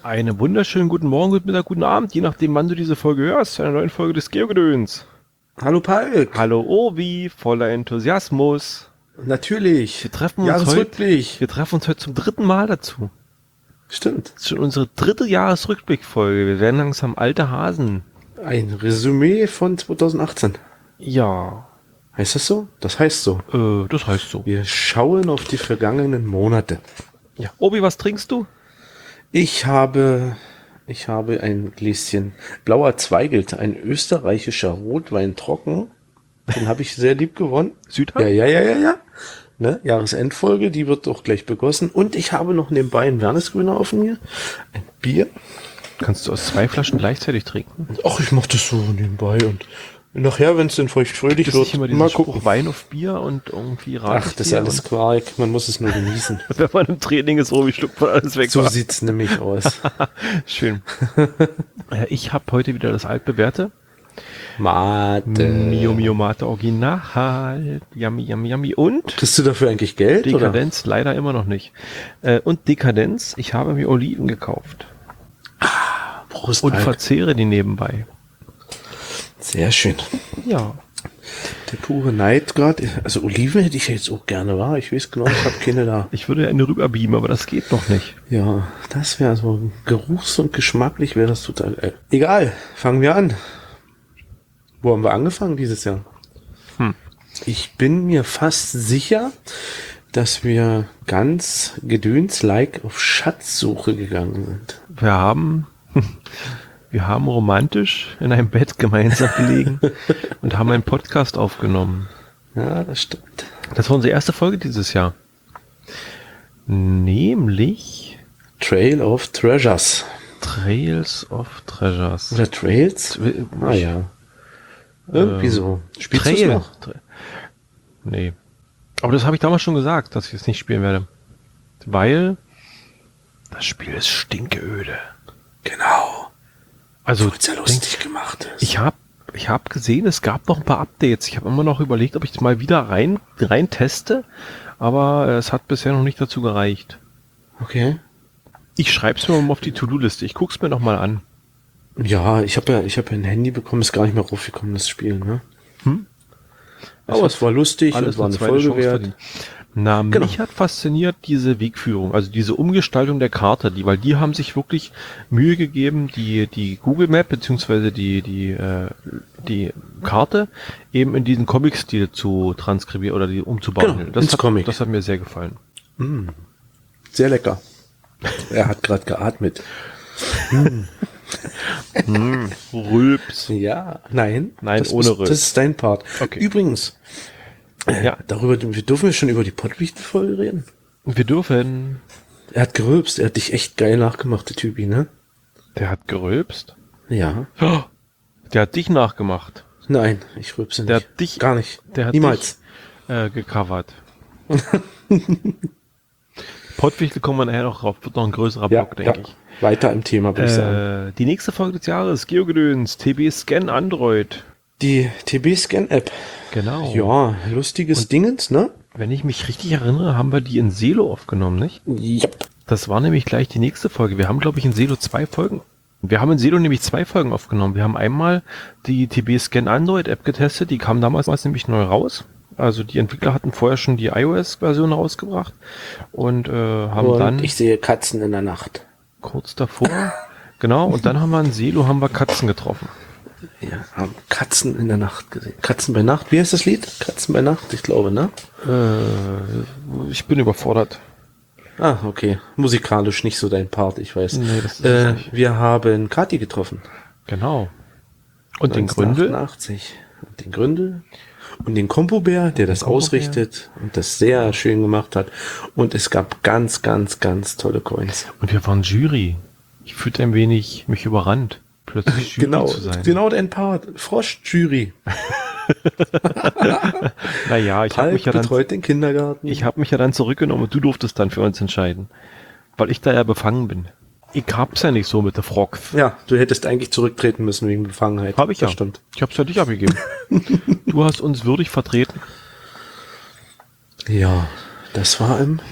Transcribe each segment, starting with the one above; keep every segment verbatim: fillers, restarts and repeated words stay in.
Einen wunderschönen guten Morgen, guten Mittag, guten Abend, je nachdem, wann du diese Folge hörst, zu einer neuen Folge des Geogedöns. Hallo Palk. Hallo Obi, voller Enthusiasmus. Natürlich. Wir treffen uns heute, wir treffen uns heute zum dritten Mal dazu. Stimmt. Das ist schon unsere dritte Jahresrückblickfolge. Wir werden langsam alte Hasen. Ein Resümee von zweitausendachtzehn. Ja. Heißt das so? Das heißt so. Äh, das heißt so. Wir schauen auf die vergangenen Monate. Ja. Obi, was trinkst du? Ich habe, ich habe ein Gläschen Blauer Zweigelt, ein österreichischer Rotwein trocken. Den habe ich sehr lieb gewonnen. Südhang? Ja, ja, ja, ja, ja. Ne? Jahresendfolge, die wird auch gleich begossen. Und ich habe noch nebenbei ein Wernesgrüner offen hier. Ein Bier. Kannst du aus zwei Flaschen gleichzeitig trinken? Ach, ich mache das so nebenbei und nachher, wenn es denn feucht fröhlich das wird, ist immer mal Spruch, gucken. Wein auf Bier und irgendwie Rad. Ach, das ist alles Quark. Man muss es nur genießen. Wenn man im Training ist, Obi, schluckt man alles weg. So sieht's nämlich aus. Schön. Ja, ich habe heute wieder das altbewährte Mate. Mio Mio Mate Original. Yummy, yummy, yummy. Und Kriegst du dafür eigentlich Geld? Dekadenz, oder? Leider immer noch nicht. Äh, und Dekadenz, ich habe mir Oliven gekauft. Ah, Prost, und Alk. verzehre die nebenbei. Sehr schön. Ja. Der pure Neid gerade. Also Oliven hätte ich jetzt auch gerne, war. Ich weiß genau, ich habe keine da. Ich würde eine rüberbeamen, aber das geht noch nicht. Ja, das wäre so geruchs- und geschmacklich wäre das total geil. Egal, fangen wir an. Wo haben wir angefangen dieses Jahr? Hm. Ich bin mir fast sicher, dass wir ganz gedöns-like auf Schatzsuche gegangen sind. Wir haben, wir haben romantisch in einem Bett gemeinsam gelegen und haben einen Podcast aufgenommen. Ja, das stimmt. Das war unsere erste Folge dieses Jahr. Nämlich Trail of Treasures. Trails of Treasures. Oder Trails? Ah ja. Irgendwie ähm, so. Spielst du es noch? Tra- nee. Aber das habe ich damals schon gesagt, dass ich es nicht spielen werde. Weil das Spiel ist stinkeöde. Genau. Also sehr lustig denk, gemacht ist. Ich habe ich hab gesehen, es gab noch ein paar Updates. Ich habe immer noch überlegt, ob ich das mal wieder rein, rein teste. Aber es hat bisher noch nicht dazu gereicht. Okay. Ich schreibe es mir mal auf die To-Do-Liste. Ich guck's mir noch mal an. Ja, ich habe ja, ich habe ja ein Handy bekommen, ist gar nicht mehr raufgekommen, das Spiel, ne? Hm? Aber es war lustig, alles es war eine Folge Folge wert. Verdient. Na, genau. Mich hat fasziniert diese Wegführung, also diese Umgestaltung der Karte, die, weil die haben sich wirklich Mühe gegeben, die die Google Map beziehungsweise die die äh, die Karte eben in diesen Comic-Stil zu transkribieren oder die umzubauen. Genau, das ins hat, Comic. Das hat mir sehr gefallen. Mm. Sehr lecker. Er hat gerade geatmet. mm. mm, Rülps. Ja, nein. Nein, das ohne ist, Rülps. Das ist dein Part. Okay. Übrigens, äh, ja. darüber, wir dürfen wir schon über die Pottwichtel-Folge reden? Wir dürfen. Er hat gerülpst, er hat dich echt geil nachgemacht, der Typi, ne? Der hat gerülpst? Ja. Oh, der hat dich nachgemacht. Nein, ich rülpse nicht. Der hat dich, gar nicht. Der hat Niemals. Dich, äh, gecovert. Pottwichtel kommen wir nachher noch drauf, wird noch ein größerer ja, Block, denke ja. ich. Weiter im Thema, würde äh, ich sagen. Die nächste Folge des Jahres, Geogedöns, T B Scan Android. Die T B-Scan-App. Genau. Ja, lustiges Und Dingens, ne? Wenn ich mich richtig erinnere, haben wir die in Selo aufgenommen, nicht? Ja. Das war nämlich gleich die nächste Folge. Wir haben, glaube ich, in Selo zwei Folgen. Wir haben in Selo nämlich zwei Folgen aufgenommen. Wir haben einmal die T B-Scan Android-App getestet. Die kam damals nämlich neu raus. Also die Entwickler hatten vorher schon die iOS-Version rausgebracht und äh, haben und dann... ich sehe Katzen in der Nacht. Kurz davor, genau. Und dann haben wir in Selo haben wir Katzen getroffen. Ja, haben Katzen in der Nacht gesehen. Katzen bei Nacht, wie heißt das Lied? Katzen bei Nacht, ich glaube, ne? Äh, ich bin überfordert. Ah, okay. Musikalisch nicht so dein Part, ich weiß. Nee, das ist äh, nicht. Wir haben Kathi getroffen. Genau. Und den Gründel. neunzehnhundertachtundachtzig. Und den Gründel. Und den Kompobär, der das ausrichtet und das sehr schön gemacht hat. Und es gab ganz, ganz, ganz tolle Coins. Und wir waren Jury. Ich fühlte ein wenig mich überrannt, plötzlich Jury genau, zu sein. Genau dein Part. Frosch-Jury. Naja, ich habe mich ja dann betreut den Kindergarten. Ich habe mich ja dann zurückgenommen und du durftest dann für uns entscheiden. Weil ich da ja befangen bin. Ich hab's ja nicht so mit der Frogs. Ja, du hättest eigentlich zurücktreten müssen wegen Befangenheit. Habe ich das ja. Stimmt. Ich hab's ja dich abgegeben. Du hast uns würdig vertreten. Ja, das war im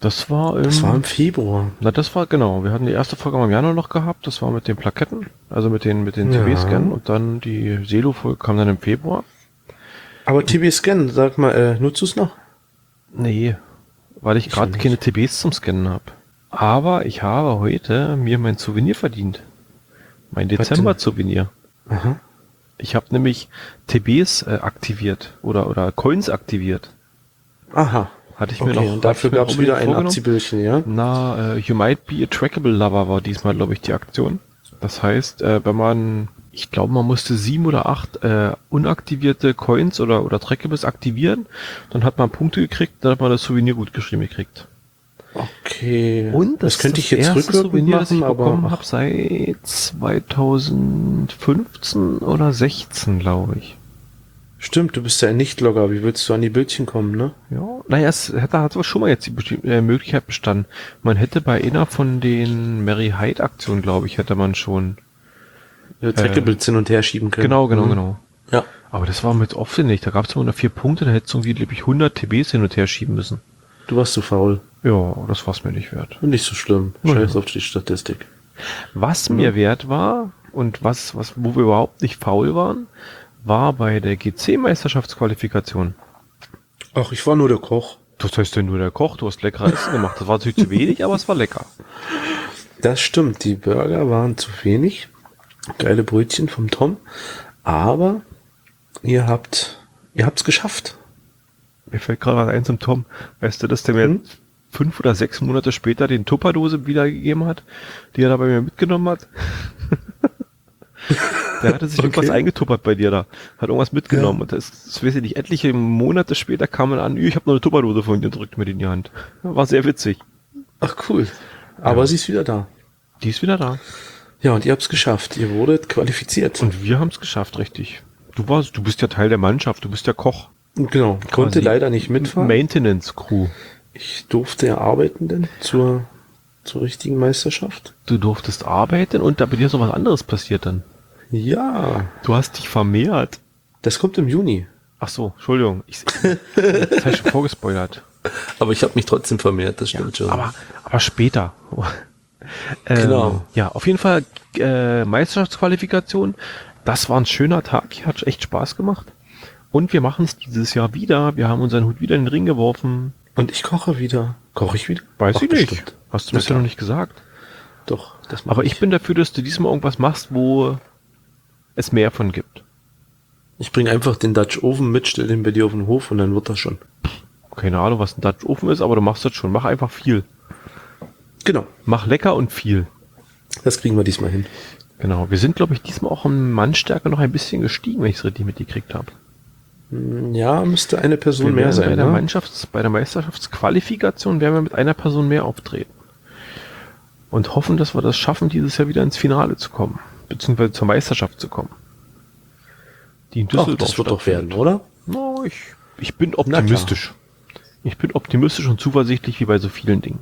Das war im, Das war im Februar. na, das war, genau. Wir hatten die erste Folge im Januar noch gehabt. Das war mit den Plaketten, also mit den, mit den Ja. T V-Scannen. Und dann die Selo-Folge kam dann im Februar. Aber T V-Scan, sag mal, äh, nutzt du es noch? Nee, weil ich Ich gerade nicht. keine T Bs zum Scannen habe. Aber ich habe heute mir mein Souvenir verdient. Mein Was denn? Dezember-Souvenir. Aha. Ich habe nämlich T Bs äh, aktiviert oder, oder Coins aktiviert. Aha. Hatte ich Okay, mir noch. und dafür hatte ich mir gab es unbedingt wieder ein vorgenommen. Abziehbildchen, ja? Na, äh, You Might Be a Trackable Lover war diesmal, glaube ich, die Aktion. Das heißt, äh, wenn man, ich glaube, man musste sieben oder acht äh, unaktivierte Coins oder, oder Trackables aktivieren, dann hat man Punkte gekriegt, dann hat man das Souvenir gut geschrieben gekriegt. Okay. Und das, könnte ich jetzt erste rückwirkend Souvenir, das ich machen, bekommen aber habe seit zweitausendfünfzehn oder sechzehn, glaube ich. stimmt, du bist ja ein Nicht-Logger. Wie willst du an die Bildchen kommen, ne? Ja, naja, es hätte hat aber schon mal jetzt die besti- äh, Möglichkeit bestanden. Man hätte bei einer von den Mary Hyde Aktionen, glaube ich, hätte man schon. Äh, Trackables hin und her schieben können. Genau, genau, Mhm. genau. Ja. Aber das war mit aufwendig. Da gab es immer nur vier Punkte, da hättest du irgendwie, glaube ich, hundert T Bs hin und her schieben müssen. Du warst zu faul. Ja, das war's mir nicht wert. Nicht so schlimm. Ja. Scheiß auf die Statistik. Was mir wert war und was, was, wo wir überhaupt nicht faul waren, war bei der G C-Meisterschaftsqualifikation. Ach, ich war nur der Koch. Das heißt ja nur der Koch, du hast leckere Essen gemacht. Das war natürlich zu wenig, aber es war lecker. Das stimmt, die Burger waren zu wenig. Geile Brötchen vom Tom. Aber ihr habt, ihr habt's geschafft. Mir fällt gerade eins zum Tom. Weißt du, dass der mir Hm? fünf oder sechs Monate später den Tupperdose wiedergegeben hat, die er da bei mir mitgenommen hat? Der hatte sich Okay. irgendwas eingetuppert bei dir da. Hat irgendwas mitgenommen. Ja. Und das, das weiß ich nicht, etliche Monate später kam er an, ich habe noch eine Tupperdose von dir, drückt mir die in die Hand. War sehr witzig. Ach cool. Aber Ja. sie ist wieder da. Die ist wieder da. Ja, und ihr habt's geschafft. Ihr wurdet qualifiziert. Und wir haben es geschafft, richtig. Du warst, du bist ja Teil der Mannschaft, du bist ja Koch. Genau, konnte Quasi leider nicht mitfahren. Maintenance Crew. Ich durfte ja arbeiten denn zur, zur richtigen Meisterschaft. Du durftest arbeiten und da bei dir ist noch was anderes passiert dann. Ja, Du hast dich vermehrt. das kommt im Juni. Ach so, Entschuldigung. Ich, das habe ich schon vorgespoilert. Aber ich habe mich trotzdem vermehrt, das Ja, aber, aber später. ähm, Genau. Ja, auf jeden Fall äh, Meisterschaftsqualifikation. Das war ein schöner Tag. Hat echt Spaß gemacht. Und wir machen es dieses Jahr wieder. Wir haben unseren Hut wieder in den Ring geworfen. Und ich koche wieder. Koche ich wieder? Weiß Ach, ich nicht. bestimmt. Hast du Na bisher klar. noch nicht gesagt. Doch, das mach Aber ich bin dafür, dass du diesmal irgendwas machst, wo es mehr von gibt. Ich bringe einfach den Dutch Oven mit, stell den bei dir auf den Hof und dann wird das schon. Keine Ahnung, was ein Dutch Ofen ist, aber du machst das schon. Mach einfach viel. Genau, Mach lecker und viel. das kriegen wir diesmal hin. Genau. Wir sind, glaube ich, diesmal auch in Mannstärke noch ein bisschen gestiegen, wenn ich es richtig mitgekriegt habe. Hm, Ja, müsste eine Person Wir mehr werden sein. bei der ne? Mannschafts-, bei der Meisterschaftsqualifikation werden wir mit einer Person mehr auftreten. Und hoffen, dass wir das schaffen, dieses Jahr wieder ins Finale zu kommen. Beziehungsweise zur Meisterschaft zu kommen. Die in Ach, Düsseldorf das wird doch stattfindet. werden, oder? No, ich, ich bin optimistisch. Ich bin optimistisch und zuversichtlich, wie bei so vielen Dingen.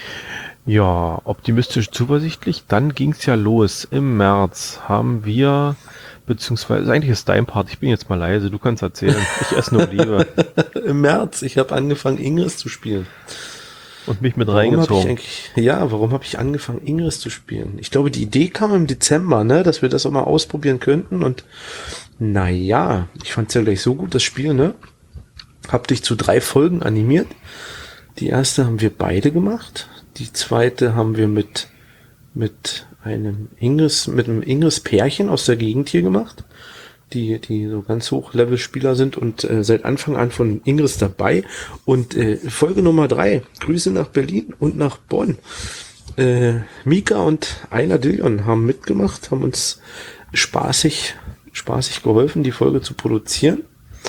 Ja, optimistisch, zuversichtlich. Dann ging's ja los. Im März haben wir, beziehungsweise, eigentlich ist dein Part, ich bin jetzt mal leise, du kannst erzählen. Ich esse nur Liebe Im März, ich habe angefangen, Ingress zu spielen. und mich mit Warum habe ich reingezogen. eigentlich, ja, warum habe ich angefangen, Ingress zu spielen? Ich glaube, die Idee kam im Dezember, ne, dass wir das auch mal ausprobieren könnten und naja, ich fand's ja gleich so gut, das Spiel, ne? Hab dich zu drei Folgen animiert. Die erste haben wir beide gemacht. Die zweite haben wir mit, mit einem Ingress, mit einem Ingress-Pärchen aus der Gegend hier gemacht, die, die so ganz Hochlevel-Spieler sind und äh, seit Anfang an von Ingress dabei. Und äh, Folge Nummer drei, Grüße nach Berlin und nach Bonn. Äh, Mika und Ayla Dillion haben mitgemacht, haben uns spaßig, spaßig geholfen, die Folge zu produzieren.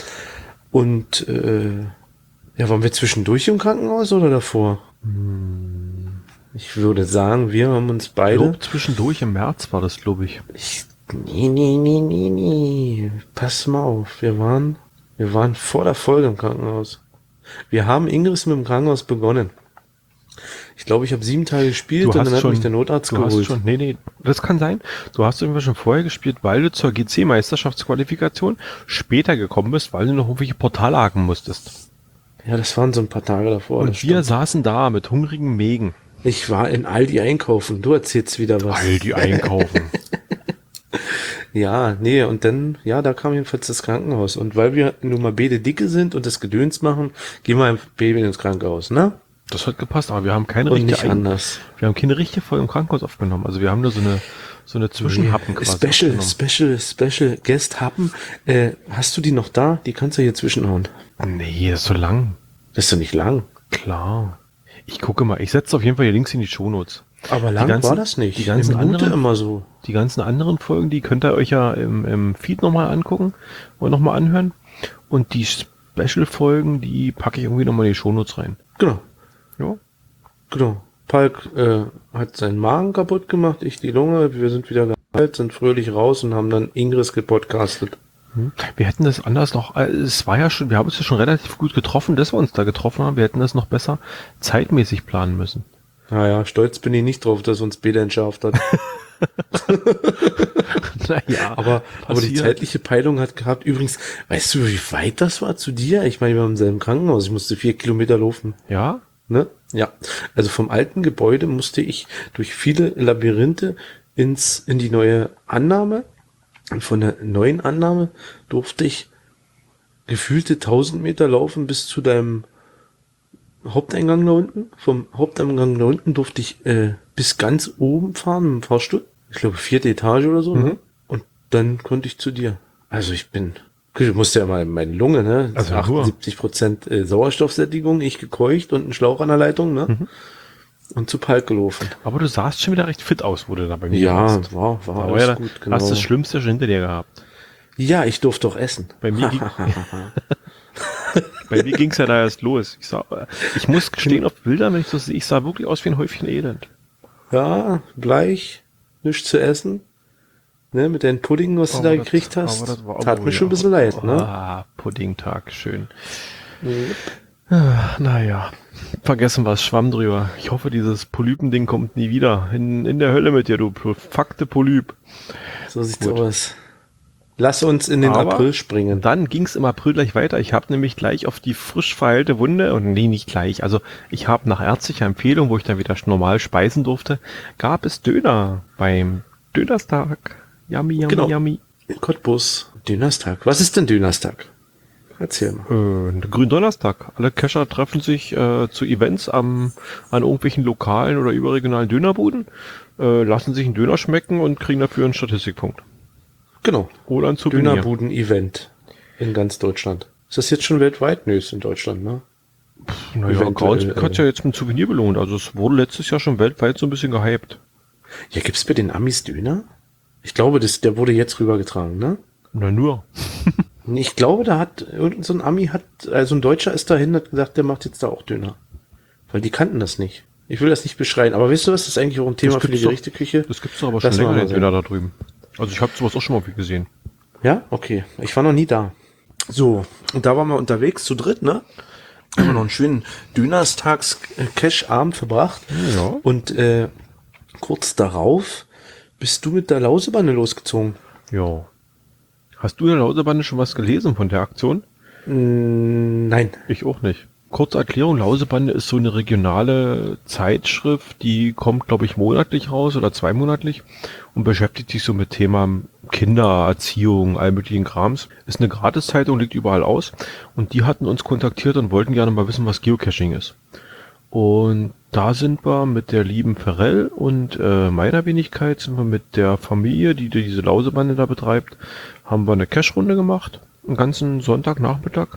Und äh, ja, waren wir zwischendurch im Krankenhaus oder davor? Ich würde sagen, wir haben uns Ich beide. glaube, zwischendurch im März war das, glaube ich. Ich, nee, nee, nee, nee, nee. Pass mal auf. Wir waren, wir waren vor der Folge im Krankenhaus. Wir haben Ingress mit dem Krankenhaus begonnen. Ich glaube, ich habe sieben Tage gespielt und dann hat mich der Notarzt du hast geholt. schon, nee, nee, das kann sein. Du hast irgendwie schon vorher gespielt, weil du zur G C-Meisterschaftsqualifikation später gekommen bist, weil du noch irgendwelche Portale haken musstest. Ja, das waren so ein paar Tage davor. Und wir saßen da mit hungrigen Mägen. Ich war in Aldi einkaufen. Du erzählst wieder was. Aldi einkaufen. Ja, nee, und dann, ja, da kam jedenfalls das Krankenhaus. Und weil wir nun mal beide dicke sind und das Gedöns machen, gehen wir einfach Baby ins Krankenhaus, ne? Das hat gepasst, aber wir haben keine Und richtige nicht Ein- anders. Wir haben keine richtige Folge im Krankenhaus aufgenommen. Also wir haben nur so eine so eine Zwischenhappen quasi Special, aufgenommen. Special, Special Guest Happen. Äh, hast du die noch da? Die kannst du hier zwischenhauen. Nee, das ist so lang. Das ist doch nicht lang. Klar. Ich gucke mal, ich setze auf jeden Fall die Links in die Shownotes. Aber lang ganzen- war das nicht. die ganzen Eine Minute anderen- immer so. Die ganzen anderen Folgen, die könnt ihr euch ja im, im Feed nochmal angucken und nochmal anhören. Und die Special-Folgen, die packe ich irgendwie nochmal in die Shownotes rein. Genau, Ja. genau. Palk äh, hat seinen Magen kaputt gemacht, ich die Lunge. Wir sind wieder geheilt, sind fröhlich raus und haben dann Ingris gepodcastet. Wir hätten das anders noch, äh, es war ja schon, wir haben uns ja schon relativ gut getroffen, dass wir uns da getroffen haben. Wir hätten das noch besser zeitmäßig planen müssen. Naja, stolz bin ich nicht drauf, dass uns Bede entschärft hat. Naja, Aber, aber die passiert. zeitliche Peilung hat gehabt. Übrigens, weißt du, wie weit das war zu dir? Ich meine, wir waren im selben Krankenhaus. Ich musste vier Kilometer laufen. Ja? Ne? Ja. Also vom alten Gebäude musste ich durch viele Labyrinthe ins, in die neue Annahme. Und von der neuen Annahme durfte ich gefühlte tausend Meter laufen bis zu deinem Haupteingang da unten. Vom Haupteingang da unten durfte ich äh, bis ganz oben fahren mit dem Fahrstuhl. Ich glaube, vierte Etage oder so. Mhm. Ne? Und dann konnte ich zu dir. Also ich bin... Du musst ja mal meine Lunge, ne? Also achtundsiebzig Prozent äh, Sauerstoffsättigung, ich gekeucht und ein Schlauch an der Leitung, ne? Mhm. Und zu Palk gelaufen. Aber du sahst schon wieder recht fit aus, wo du da bei mir Ja, warst. war, war Aber alles ja, gut, genau. hast das Schlimmste schon hinter dir gehabt. Ja, ich durfte doch essen. Bei mir ging, bei mir ging's ja da erst los. Ich, sah, ich muss gestehen, auf Bildern, wenn ich das sehe, ich sah wirklich aus wie ein Häufchen Elend. Ja, bleich, nichts zu essen. Ne, mit deinem Pudding, was du Aber da das- gekriegt hast. aber das war- Tat oh mir ja. schon ein bisschen leid, ne? Ah, Puddingtag, schön. Ah, naja, vergessen wir Schwamm drüber. Ich hoffe, dieses Polypending kommt nie wieder. In, in der Hölle mit dir, du fakte Polyp. So sieht's Gut. aus. Lass uns in den Aber April springen. Dann ging's im April gleich weiter. Ich habe nämlich gleich auf die frisch verheilte Wunde, und nee, nicht gleich, also ich habe nach ärztlicher Empfehlung, wo ich dann wieder normal speisen durfte, gab es Döner beim Dönerstag. Yummy, yummy, Genau. yummy. In Cottbus. Dönerstag. Was ist denn Dönerstag? Erzähl mal. Äh, Gründonnerstag. Alle Kescher treffen sich äh, zu Events am, an irgendwelchen lokalen oder überregionalen Dönerbuden, äh, lassen sich einen Döner schmecken und kriegen dafür einen Statistikpunkt. Genau. Oder ein Souvenir. Dönerbuden-Event in ganz Deutschland. Ist das jetzt schon weltweit? Nö, ist in Deutschland, ne? Naja, eventuell, Grausbeck hat äh, ja jetzt mit Souvenir belohnt. Also es wurde letztes Jahr schon weltweit so ein bisschen gehypt. Ja, gibt's bei den Amis Döner? Ich glaube, das, der wurde jetzt rübergetragen, ne? Na nur. Ich glaube, da hat irgendein so ein Ami hat, also ein Deutscher ist dahin, hat gesagt, der macht jetzt da auch Döner. Weil die kannten das nicht. Ich will das nicht beschreien, aber weißt du was, das ist eigentlich auch ein Thema Das für die gibt's doch- Gerichteküche. Das gibt's doch aber schon Lass länger, mal den sein. Döner da drüben. Also ich habe sowas auch schon mal gesehen. Ja, okay. Ich war noch nie da. So, und da waren wir unterwegs zu dritt, ne? Haben wir noch einen schönen Dönerstags-Cash-Abend verbracht. Ja. Und äh, kurz darauf bist du mit der Lausebande losgezogen. Ja. Hast du in der Lausebande schon was gelesen von der Aktion? Mm, nein. Ich auch nicht. Kurze Erklärung, Lausebande ist so eine regionale Zeitschrift, die kommt, glaube ich, monatlich raus oder zweimonatlich und beschäftigt sich so mit Themen Kinder, Erziehung, all möglichen Krams. Ist eine Gratiszeitung, liegt überall aus und die hatten uns kontaktiert und wollten gerne mal wissen, was Geocaching ist. Und da sind wir mit der lieben Ferrell und äh, meiner Wenigkeit, sind wir mit der Familie, die diese Lausebande da betreibt, haben wir eine Cache-Runde gemacht, einen ganzen Sonntagnachmittag.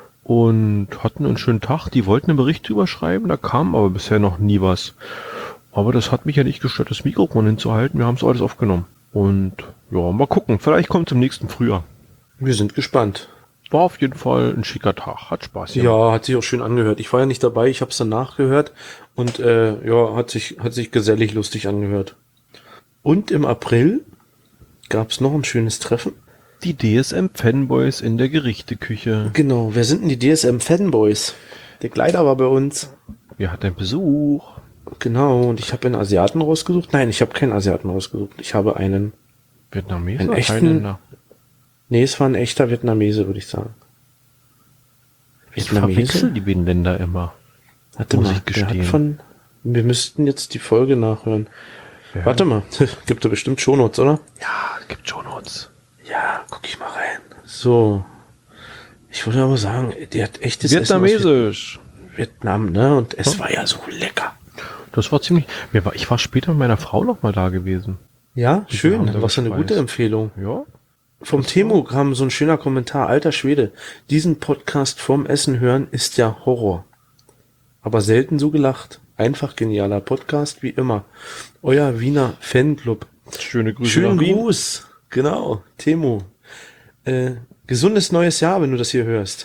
Und hatten einen schönen Tag. Die wollten einen Bericht drüber schreiben, da kam aber bisher noch nie was. Aber das hat mich ja nicht gestört, das Mikrofon hinzuhalten. Wir haben es alles aufgenommen. Und ja, mal gucken. Vielleicht kommt es im nächsten Frühjahr. Wir sind gespannt. War auf jeden Fall ein schicker Tag. Hat Spaß gemacht. Ja, hat sich auch schön angehört. Ich war ja nicht dabei, ich habe es danach gehört und äh, ja, hat sich hat sich gesellig lustig angehört. Und im April gab es noch ein schönes Treffen. Die D S M-Fanboys in der Gerichteküche. Genau, wer sind denn die D S M-Fanboys? Der Kleider war bei uns. Wir hatten einen Besuch. Genau, und ich habe einen Asiaten rausgesucht. Nein, ich habe keinen Asiaten rausgesucht. Ich habe einen... Vietnameser, Einen echten- Thailänder. Nee, es war ein echter Vietnamese, würde ich sagen. Ich verwechsel die beiden Länder immer. Warte muss mal, ich der hat gestehen. von... Wir müssten jetzt die Folge nachhören. Ja. Warte mal, gibt da bestimmt Shownotes, oder? Ja, es gibt Shownotes. Ja, guck ich mal rein. So. Ich würde aber sagen, der hat echtes Essen aus Vietnamesisch. Vietnam, ne? Und es war ja so lecker. Das war ziemlich. Mir war, ich war später mit meiner Frau noch mal da gewesen. Ja, Die schön. haben da Was für eine gespeist. gute Empfehlung. Ja. Vom Temo kam so ein schöner Kommentar. Alter Schwede, diesen Podcast vorm Essen hören ist ja Horror. Aber selten so gelacht. Einfach genialer Podcast wie immer. Euer Wiener Fanclub. Schöne Grüße Schönen nach Wien. Gruß. Genau, Temo. Äh, gesundes neues Jahr, wenn du das hier hörst.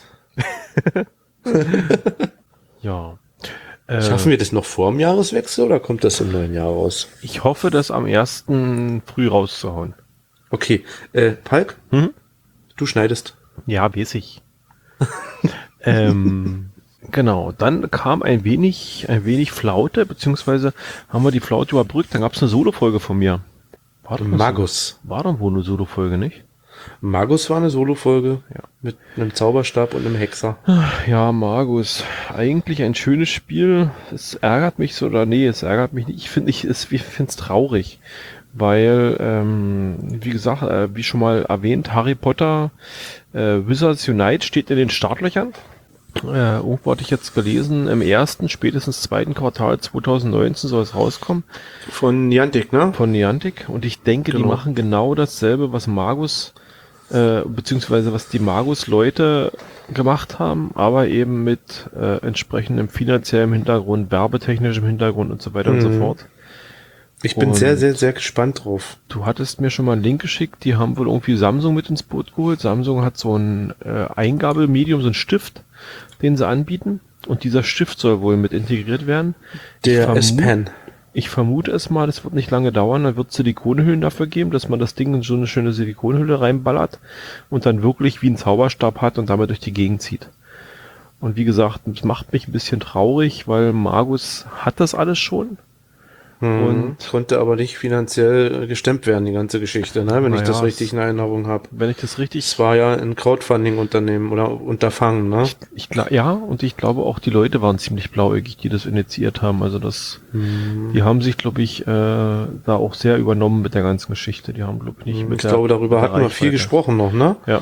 Ja. Äh, Schaffen wir das noch vor dem Jahreswechsel oder kommt das im neuen Jahr raus? Ich hoffe, das am ersten früh rauszuhauen. Okay, äh, Palk, Mhm. du schneidest. Ja, weiß ich. ähm, genau, dann kam ein wenig, ein wenig Flaute, beziehungsweise haben wir die Flaute überbrückt, dann gab es eine Solo-Folge von mir. War doch eine Magus. Solo- War doch wohl eine Solo-Folge, nicht? Magus war eine Solo-Folge Ja. mit einem Zauberstab und einem Hexer. Ja, Magus. Eigentlich ein schönes Spiel. Es ärgert mich so, oder nee, es ärgert mich nicht. Ich finde ich, es, ich finde es traurig. Weil, ähm, wie gesagt, äh, wie schon mal erwähnt, Harry Potter äh, Wizards Unite steht in den Startlöchern. Äh, irgendwo hatte ich jetzt gelesen, im ersten, spätestens zweiten Quartal zwanzig neunzehn soll es rauskommen Von Niantic, ne? von Niantic. Und ich denke, die Genau. machen genau dasselbe, was Magus, äh, beziehungsweise was die Magus-Leute gemacht haben, aber eben mit äh, entsprechendem finanziellem Hintergrund, werbetechnischem Hintergrund und so weiter und so Mhm. fort. Ich bin Und- sehr, sehr, sehr gespannt drauf. Du hattest mir schon mal einen Link geschickt, die haben wohl irgendwie Samsung mit ins Boot geholt. Samsung hat so ein äh, Eingabemedium, so ein Stift, den sie anbieten. Und dieser Stift soll wohl mit integriert werden. Der Ich S-Pen. Ich vermute es mal, das wird nicht lange dauern, dann wird es Silikonhüllen dafür geben, dass man das Ding in so eine schöne Silikonhülle reinballert und dann wirklich wie ein Zauberstab hat und damit durch die Gegend zieht. Und wie gesagt, das macht mich ein bisschen traurig, weil Magus hat das alles schon. Mhm. Und- konnte aber nicht finanziell äh, gestemmt werden, die ganze Geschichte, ne? Wenn ich Naja, das richtig es- in Erinnerung habe. Wenn ich das richtig Es war ja ein Crowdfunding-Unternehmen oder Unterfangen, ne? Ich glaube, ja, und ich glaube auch die Leute waren ziemlich blauäugig, die das initiiert haben. Also das, Mhm. die haben sich, glaube ich, äh, da auch sehr übernommen mit der ganzen Geschichte. Die haben, glaube ich, nicht mit Ich der, glaube, darüber mit der hatten wir viel Reichweite. gesprochen noch, ne? Ja.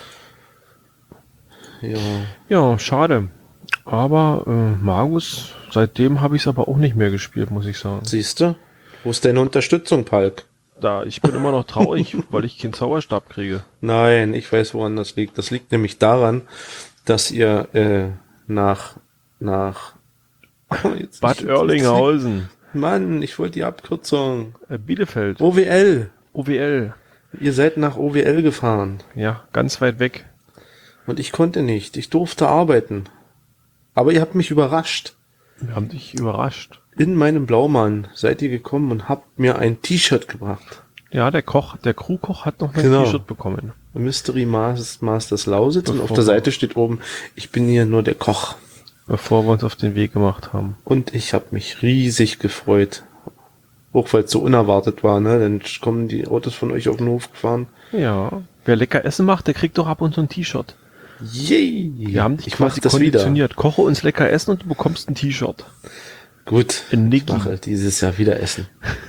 Ja. Ja, schade. Aber äh, Magus, seitdem habe ich es aber auch nicht mehr gespielt, muss ich sagen. Siehst du? Wo ist deine Unterstützung, Palk? Da, ich bin immer noch traurig, weil ich keinen Zauberstab kriege. Nein, ich weiß, woran das liegt. Das liegt nämlich daran, dass ihr äh, nach nach Jetzt- Bad Oerlinghausen, Mann, ich wollte die Abkürzung. äh, Bielefeld, O W L. O W L. Ihr seid nach O W L gefahren. Ja, ganz weit weg. Und ich konnte nicht. Ich durfte arbeiten. Aber ihr habt mich überrascht. Wir haben dich überrascht. In meinem Blaumann seid ihr gekommen und habt mir ein T-Shirt gebracht. Ja, der Koch, der Crewkoch hat noch ein Genau. T-Shirt bekommen. Mystery Mas- Masters Lausitz. Und auf Bevor der wir- Seite steht oben, ich bin hier nur der Koch. Bevor wir uns auf den Weg gemacht haben. Und ich habe mich riesig gefreut. Auch weil es so unerwartet war, ne? Dann kommen die Autos von euch auf den Hof gefahren. Ja. Wer lecker Essen macht, der kriegt doch ab und zu ein T-Shirt. Yay! Wir haben dich ich mach quasi das wieder. konditioniert. Koche uns lecker Essen und du bekommst ein T-Shirt. Gut, In ich Niki. mache dieses Jahr wieder Essen.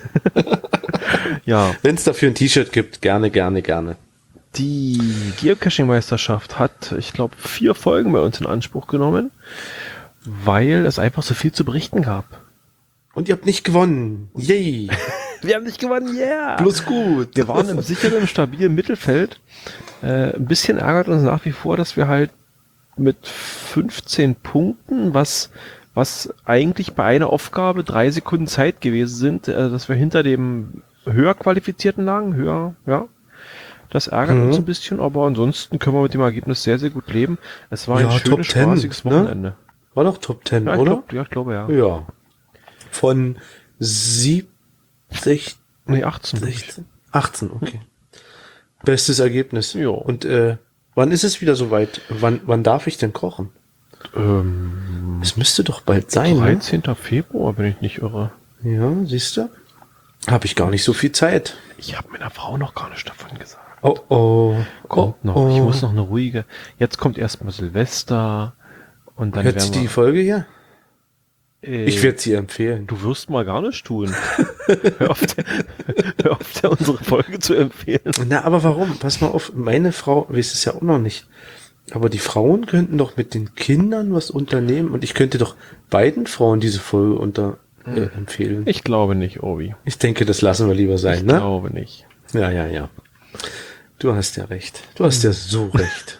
Ja. Wenn es dafür ein T-Shirt gibt, gerne, gerne, gerne. Die Geocaching-Meisterschaft hat, ich glaube, vier Folgen bei uns in Anspruch genommen, weil es einfach so viel zu berichten gab. Und ihr habt nicht gewonnen. Yay! Wir haben nicht gewonnen, yeah! Bloß gut. Wir waren im sicheren, stabilen Mittelfeld. Äh, ein bisschen ärgert uns nach wie vor, dass wir halt mit fünfzehn Punkten, was, was eigentlich bei einer Aufgabe drei Sekunden Zeit gewesen sind, äh, dass wir hinter dem höher qualifizierten lagen, höher, ja. Das ärgert Mhm. uns ein bisschen, aber ansonsten können wir mit dem Ergebnis sehr, sehr gut leben. Es war Ja, ein Top schönes, Ten, spaßiges ne? Wochenende. War doch Top Ten, Ja, ich oder? glaub, ja, ich glaube, ja. Ja. Von siebzig, Nee, achtzehn. sechzehn, achtzehn, okay. Bestes Ergebnis. Ja. Und äh, wann ist es wieder soweit? Wann, wann darf ich denn kochen? Ähm, Es müsste doch bald sein, ne? dreizehnten Februar, wenn ich nicht irre. Ja, siehst du? Habe ich gar nicht so viel Zeit. Ich habe meiner Frau noch gar nicht davon gesagt. Oh oh. Kommt oh, noch. oh. Ich muss noch eine ruhige. Jetzt kommt erstmal Silvester Und dann Hört werden sich wir, die Folge hier? äh, Ich werde sie empfehlen. Du wirst mal gar nicht tun. hör, auf der, hör auf der, unsere Folge zu empfehlen. Na, aber warum? Pass mal auf, meine Frau weiß es ja auch noch nicht. Aber die Frauen könnten doch mit den Kindern was unternehmen und ich könnte doch beiden Frauen diese Folge unter äh, empfehlen. Ich glaube nicht, Obi. Ich denke, das lassen wir lieber sein, Ich ne? glaube nicht. Ja, ja, ja. Du hast ja recht. Du hast ja so recht.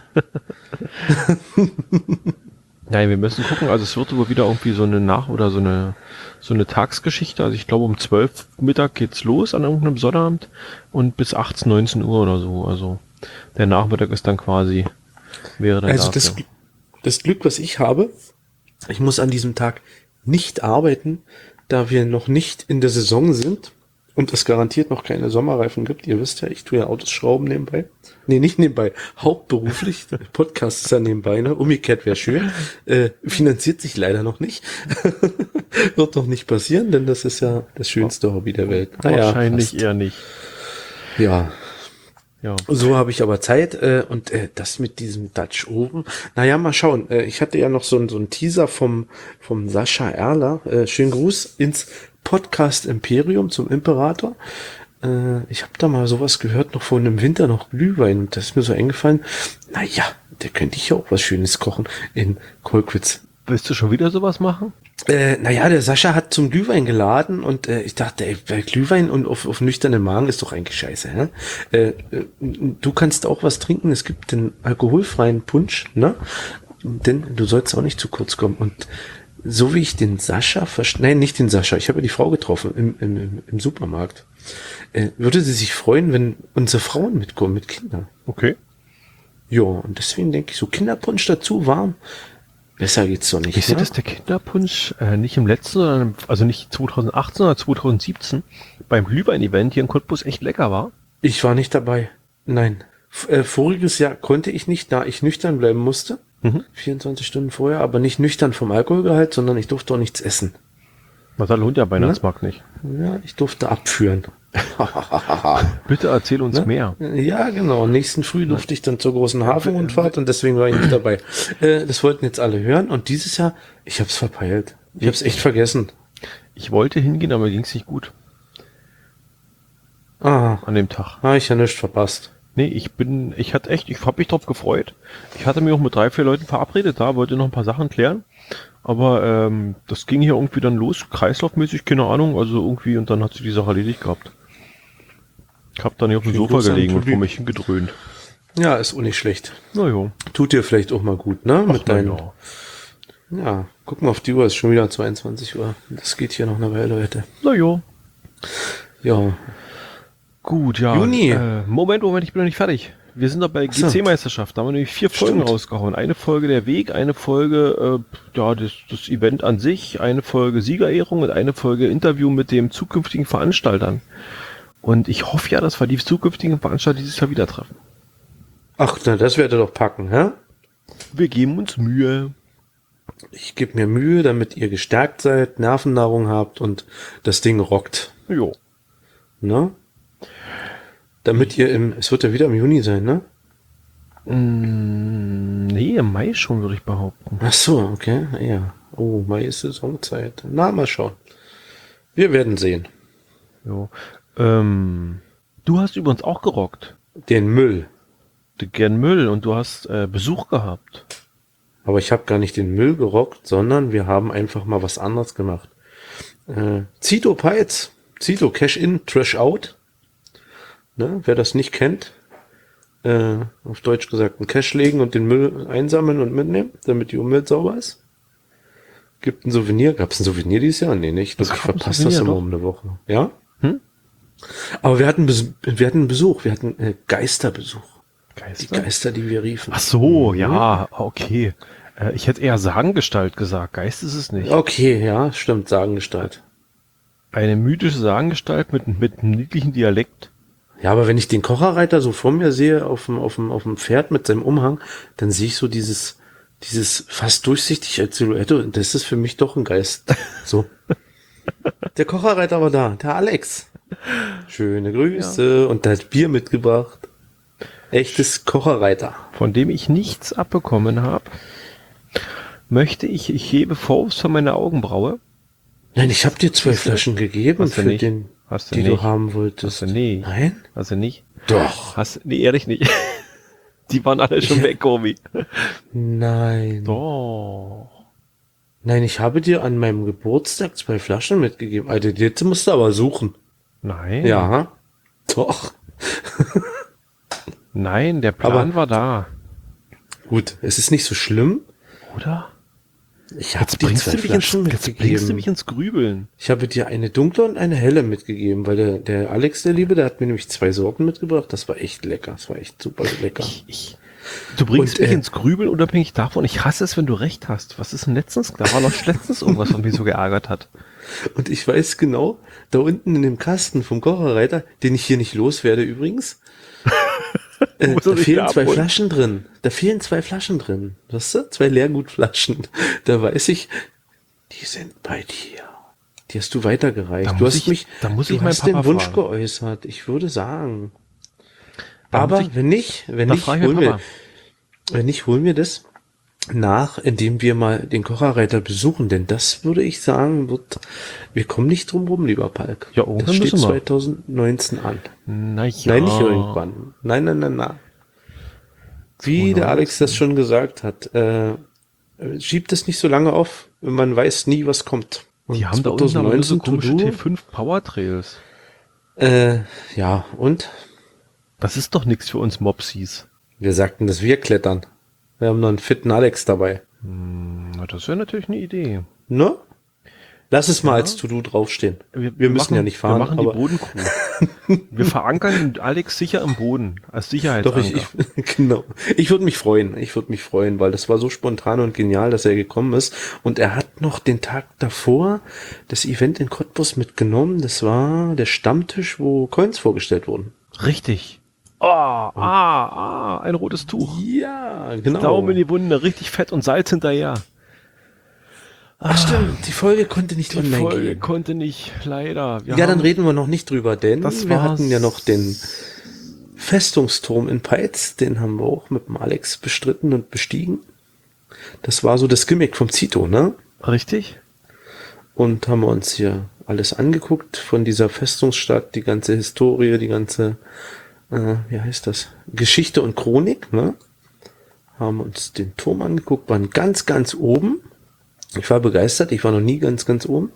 Nein, wir müssen gucken. Also es wird wohl wieder irgendwie so eine Nach- oder so eine so eine Tagsgeschichte. Also ich glaube um zwölf Mittag geht's los an irgendeinem Sonnabend und bis achtzehn, neunzehn Uhr oder so. Also der Nachmittag ist dann quasi wäre dann Also dafür. das, das Glück, was ich habe, ich muss an diesem Tag nicht arbeiten, da wir noch nicht in der Saison sind und es garantiert noch keine Sommerreifen gibt. Ihr wisst ja, ich tue ja Autos schrauben nebenbei. Nee, nicht nebenbei, hauptberuflich. Podcast ist ja nebenbei, ne? Umgekehrt wäre schön. Äh, finanziert sich leider noch nicht. Wird doch nicht passieren, denn das ist ja das schönste Hobby der Welt. Naja, Wahrscheinlich fast. eher nicht. Ja, Ja. so habe ich aber Zeit äh, und äh, das mit diesem Dutch Oven. Naja, mal schauen. Äh, ich hatte ja noch so, ein- so einen Teaser vom, vom Sascha Erler. Äh, schönen Gruß ins Podcast Imperium zum Imperator. Äh, ich habe da mal sowas gehört, noch vor einem Winter noch Glühwein. Und das ist mir so eingefallen. Naja, der könnte ich ja auch was Schönes kochen in Kolkwitz. Willst du schon wieder sowas machen? Äh, naja, der Sascha hat zum Glühwein geladen und äh, ich dachte, ey, bei Glühwein und auf, auf nüchternen Magen ist doch eigentlich scheiße. Hä? Äh, äh, du kannst auch was trinken, es gibt den alkoholfreien Punsch, ne? Denn du sollst auch nicht zu kurz kommen. Und so wie ich den Sascha verstehe, nein, nicht den Sascha, ich habe ja die Frau getroffen im, im, im, im Supermarkt, äh, würde sie sich freuen, wenn unsere Frauen mitkommen mit Kindern. Okay. Ja, und deswegen denke ich, so Kinderpunsch dazu, warm, besser geht's doch nicht. Ich sehe, ne? dass der Kinderpunsch äh, nicht im letzten, sondern im, also nicht zwanzig achtzehn, sondern zwanzig siebzehn beim Glühwein-Event hier in Cottbus echt lecker war. Ich war nicht dabei. Nein. F äh, voriges Jahr konnte ich nicht, da ich nüchtern bleiben musste. Mhm. vierundzwanzig Stunden vorher, aber nicht nüchtern vom Alkoholgehalt, sondern ich durfte auch nichts essen. Was da lohnt ja Weihnachtsmarkt nicht. Ja, ich durfte abführen. Bitte erzähl uns Ne? mehr. Ja, genau. Nächsten Früh durfte ich dann zur großen Hafenrundfahrt und deswegen war ich nicht dabei. Äh, das wollten jetzt alle hören und dieses Jahr, ich hab's verpeilt. Ich hab's echt vergessen. Ich wollte hingehen, aber mir ging's nicht gut Ah, an dem Tag. habe ich ja nichts verpasst. Nee, ich bin, ich hatte echt, ich habe mich drauf gefreut. Ich hatte mich auch mit drei, vier Leuten verabredet da, wollte noch ein paar Sachen klären. Aber ähm, das ging hier irgendwie dann los, kreislaufmäßig, keine Ahnung, also irgendwie, und dann hat sich die Sache erledigt gehabt. Ich hab dann hier auf dem Klingt Sofa groß an gelegen und Tobi. vor mich hingedröhnt. Ja, ist auch nicht schlecht. Na jo. Tut dir vielleicht auch mal gut, ne? Mit na deinen ja. Ja, guck mal auf die Uhr, ist schon wieder zweiundzwanzig Uhr. Das geht hier noch eine Weile, Leute. Na jo. Ja, Gut, ja. Juni. Äh, Moment, Moment, ich bin noch nicht fertig. Wir sind doch bei so. G C-Meisterschaft. Da haben wir nämlich vier Folgen Stimmt. rausgehauen. Eine Folge der Weg, eine Folge äh, ja das, das Event an sich, eine Folge Siegerehrung und eine Folge Interview mit dem zukünftigen Veranstaltern. Und ich hoffe ja, dass wir die zukünftigen Veranstalter dieses Jahr wieder treffen. ach, na, das werdet ihr doch packen, hä? Wir geben uns Mühe. Ich gebe mir Mühe, damit ihr gestärkt seid, Nervennahrung habt und das Ding rockt, Jo. ne? Damit ihr im, es wird ja wieder im Juni sein, ne? Mm, nee, im Mai schon, würde ich behaupten. Ach so, okay, ja. Oh, Mai ist Saisonzeit. Na, mal schauen. Wir werden sehen. Jo. Ähm, du hast übrigens auch gerockt. Den Müll. Gern Müll und du hast äh, Besuch gehabt. Aber ich habe gar nicht den Müll gerockt, sondern wir haben einfach mal was anderes gemacht. Äh, Zito Peitz, Zito Cash In, Trash Out. Ne, wer das nicht kennt, äh, auf Deutsch gesagt, einen Cash legen und den Müll einsammeln und mitnehmen, damit die Umwelt sauber ist. Gibt ein Souvenir. Gab es ein Souvenir dieses Jahr? Nee, nicht. Ich gab ein verpasse das Souvenir, immer doch. um eine Woche. Ja? Hm? Aber wir hatten, Bes wir hatten Besuch. Wir hatten äh, Geisterbesuch. Die Geister? Geister, die wir riefen. Ach so, Mhm. ja, okay. Äh, ich hätte eher Sagengestalt gesagt. Geist ist es nicht. Okay, ja, stimmt. Sagengestalt. Eine mythische Sagengestalt mit, mit einem niedlichen Dialekt. Ja, aber wenn ich den Kocherreiter so vor mir sehe, auf dem, auf dem, auf dem Pferd mit seinem Umhang, dann sehe ich so dieses, dieses fast durchsichtig als Silhouette und das ist für mich doch ein Geist. So. Der Kocherreiter war da, der Alex. Schöne Grüße und der hat Bier mitgebracht. Echtes Kocherreiter. Von dem ich nichts abbekommen habe. möchte ich, ich hebe Forbes von meiner Augenbraue. Nein, ich habe dir zwei Flaschen gegeben Hast du für nicht. den, Hast du die nicht. du haben wolltest. Hast du nie. Nein? Hast du nicht? Doch. Hast, nee, ehrlich nicht. Die waren alle schon Ja. weg, Omi. Nein. Doch. Nein, ich habe dir an meinem Geburtstag zwei Flaschen mitgegeben. Alter, jetzt musst du aber suchen. Nein. Ja. Doch. Nein, der Plan Aber- war da. Gut, es ist nicht so schlimm. Oder? Ich habe Jetzt dir bringst, zwei du mich ins, Flaschen jetzt bringst du mitgegeben. mich ins Grübeln. Ich habe dir eine dunkle und eine helle mitgegeben, weil der, der Alex, der Liebe, der hat mir nämlich zwei Sorten mitgebracht. Das war echt lecker. Das war echt super lecker. Ich, ich, du bringst Und, mich äh, ins Grübeln unabhängig davon. Ich hasse es, wenn du recht hast. Was ist denn letztens? Da war doch letztens irgendwas, was mich so geärgert hat. Und ich weiß genau, da unten in dem Kasten vom Kocherreiter, den ich hier nicht loswerde übrigens, äh, Muss er da sich fehlen da zwei abholen? Flaschen drin. Da fehlen zwei Flaschen drin. Weißt du? Zwei Leergutflaschen. Da weiß ich, die sind bei dir. Die hast du weitergereicht. Da Du muss hast ich- mich, da muss du ich meinen hast den Papa Wunsch fragen. geäußert. Ich würde sagen. Da Aber muss ich- wenn nicht, wenn da nicht, frage ich hol meinen mir, Papa. wenn nicht, holen wir das nach, indem wir mal den Kocherreiter besuchen, denn das würde ich sagen, wird, wir kommen nicht drum rum, lieber Palk. Ja, irgendwann das steht müssen wir. zwanzig neunzehn an. Na ja. Nein, nicht irgendwann. Nein, nein, nein, nein. Wie der Alex das schon gesagt hat, äh, schiebt es nicht so lange auf, man weiß nie, was kommt. Und Die haben da unten aber nur so komische to do, T fünf Power Trails. äh, ja, und? Das ist doch nichts für uns Mopsies. Wir sagten, dass wir klettern. Wir haben noch einen fitten Alex dabei. Na, das wäre natürlich eine Idee. Ne? Lass es mal als To-Do draufstehen. Wir, müssen machen, ja nicht fahren. Wir machen aber die Bodencrew. Wir verankern den Alex sicher im Boden. Als Doch, Sicherheitsanker. ich, ich genau. Ich würde mich freuen. Ich würde mich freuen, weil das war so spontan und genial, dass er gekommen ist. Und er hat noch den Tag davor das Event in Cottbus mitgenommen. Das war der Stammtisch, wo Coins vorgestellt wurden. Richtig. Oh, ah, ah, ein rotes Tuch. Ja, genau. Daumen in die Wunde, richtig fett und Salz hinterher. Ach stimmt, die Folge konnte nicht Die online Folge gehen. konnte nicht, leider. Wir Ja, dann haben- reden wir noch nicht drüber, denn Das wir war's. hatten ja noch den Festungsturm in Peitz. Den haben wir auch mit dem Alex bestritten und bestiegen. Das war so das Gimmick vom Zito, ne? Richtig? Und haben wir uns hier alles angeguckt von dieser Festungsstadt, die ganze Historie, die ganze, äh, wie heißt das? Geschichte und Chronik, ne? Haben uns den Turm angeguckt, waren ganz, ganz oben. Ich war begeistert, ich war noch nie ganz, ganz oben.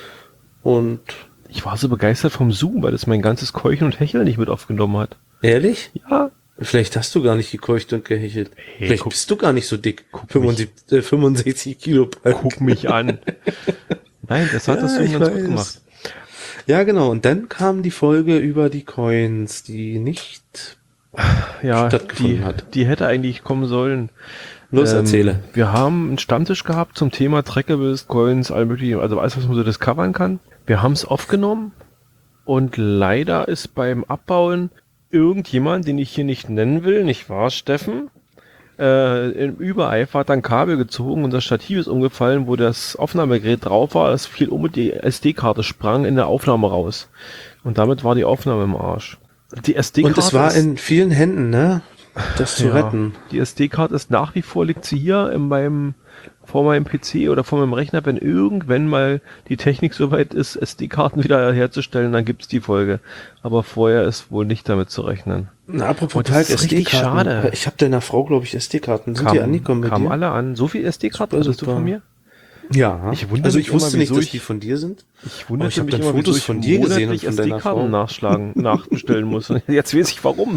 Und Ich war so begeistert vom Zoom, weil das mein ganzes Keuchen und Hecheln nicht mit aufgenommen hat. ehrlich? Ja. Vielleicht hast du gar nicht gekeucht und gehechelt. Hey, Vielleicht guck- bist du gar nicht so dick. guck fünfundsiebzig, äh, fünfundsechzig Kilo. Guck mich an. Nein, das hat das Ja, Zoom ich ganz weiß. gut gemacht. Ja, genau. Und dann kam die Folge über die Coins, die nicht Ja, stattgefunden die, hat. die hätte eigentlich kommen sollen. Los, Ähm, erzähle. Wir haben einen Stammtisch gehabt zum Thema Trackables, Coins, all mögliche, also alles, was man so discovern kann. Wir haben es aufgenommen und leider ist beim Abbauen irgendjemand, den ich hier nicht nennen will, nicht wahr, Steffen? Äh, im Übereifer hat dann Kabel gezogen und das Stativ ist umgefallen, wo das Aufnahmegerät drauf war. Es fiel um und die S D-Karte sprang in der Aufnahme raus. Und damit war die Aufnahme im Arsch. Die S D-Karte Und es war ist- in vielen Händen, ne? Das zu ja, retten. Die S D-Karte ist nach wie vor, liegt sie hier in meinem, vor meinem P C oder vor meinem Rechner. Wenn irgendwann mal die Technik soweit ist, S D-Karten wieder herzustellen, dann gibt's die Folge. Aber vorher ist wohl nicht damit zu rechnen. Na, apropos Oh, das Palk, ist richtig S D-Karten. schade. Ich habe deiner Frau, glaube ich, S D-Karten. Sind die angekommen bei kamen dir? alle an. So viel S D-Karten Super, hattest du super. von mir? Ja. Ich wundere also mich ich wusste immer, nicht, wieso dass ich- die von dir sind. Ich wundere Aber ich hab mich dann immer, Fotos wieso ich von dir gesehen und monatlich von deiner S D-Karten Frau. nachschlagen, nachbestellen muss. Und jetzt weiß ich warum.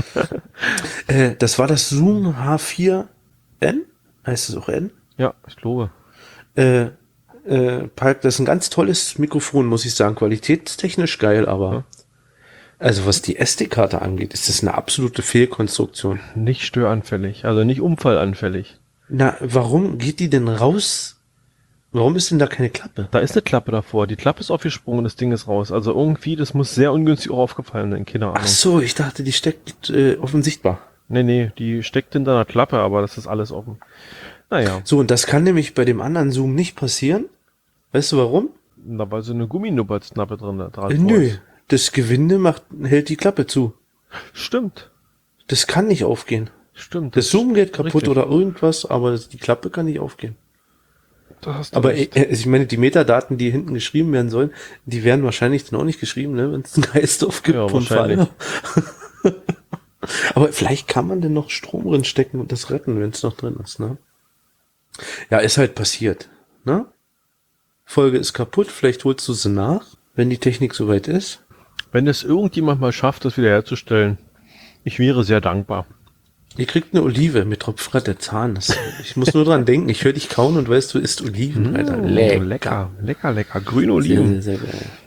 Äh, das war das Zoom H vier N. Heißt es auch N? Ja, ich glaube. Äh, äh, Palk, das ist ein ganz tolles Mikrofon, muss ich sagen. Qualitätstechnisch geil, aber Ja. also was die S D-Karte angeht, ist das eine absolute Fehlkonstruktion. Nicht störanfällig, also nicht unfallanfällig. Na, warum geht die denn raus? Warum ist denn da keine Klappe? Da ist eine Klappe davor. Die Klappe ist aufgesprungen, das Ding ist raus. Also irgendwie, das muss sehr ungünstig auch aufgefallen sein, keine Ahnung. Ach so, ich dachte, die steckt äh, offensichtbar. Nee, nee, die steckt hinter einer Klappe, aber das ist alles offen. Naja, So, und das kann nämlich bei dem anderen Zoom nicht passieren. Weißt du warum? da war so eine Gumminuppertnappe drin. Da dran Äh, nö, das Gewinde macht, hält die Klappe zu. Stimmt, Das kann nicht aufgehen. stimmt. Das Zoom geht kaputt richtig. oder irgendwas, aber das, die Klappe kann nicht aufgehen. Da hast du Aber recht. äh, ich meine, die Metadaten, die hinten geschrieben werden sollen, die werden wahrscheinlich dann auch nicht geschrieben, ne, wenn es einen Geistdorf gibt Ja, vom wahrscheinlich. Fall. Aber vielleicht kann man denn noch Strom drin stecken und das retten, wenn es noch drin ist, ne? Ja, ist halt passiert, ne? Folge ist kaputt, vielleicht holst du sie nach, wenn die Technik soweit ist. Wenn es irgendjemand mal schafft, das wieder herzustellen, ich wäre sehr dankbar. Ihr kriegt eine Olive mit Tropfrat der Zahn. Das, ich muss nur dran denken, ich höre dich kauen und weißt, du isst Oliven, Alter. Lecker, lecker, lecker, lecker. Grüne Oliven. Sehr, sehr, sehr geil.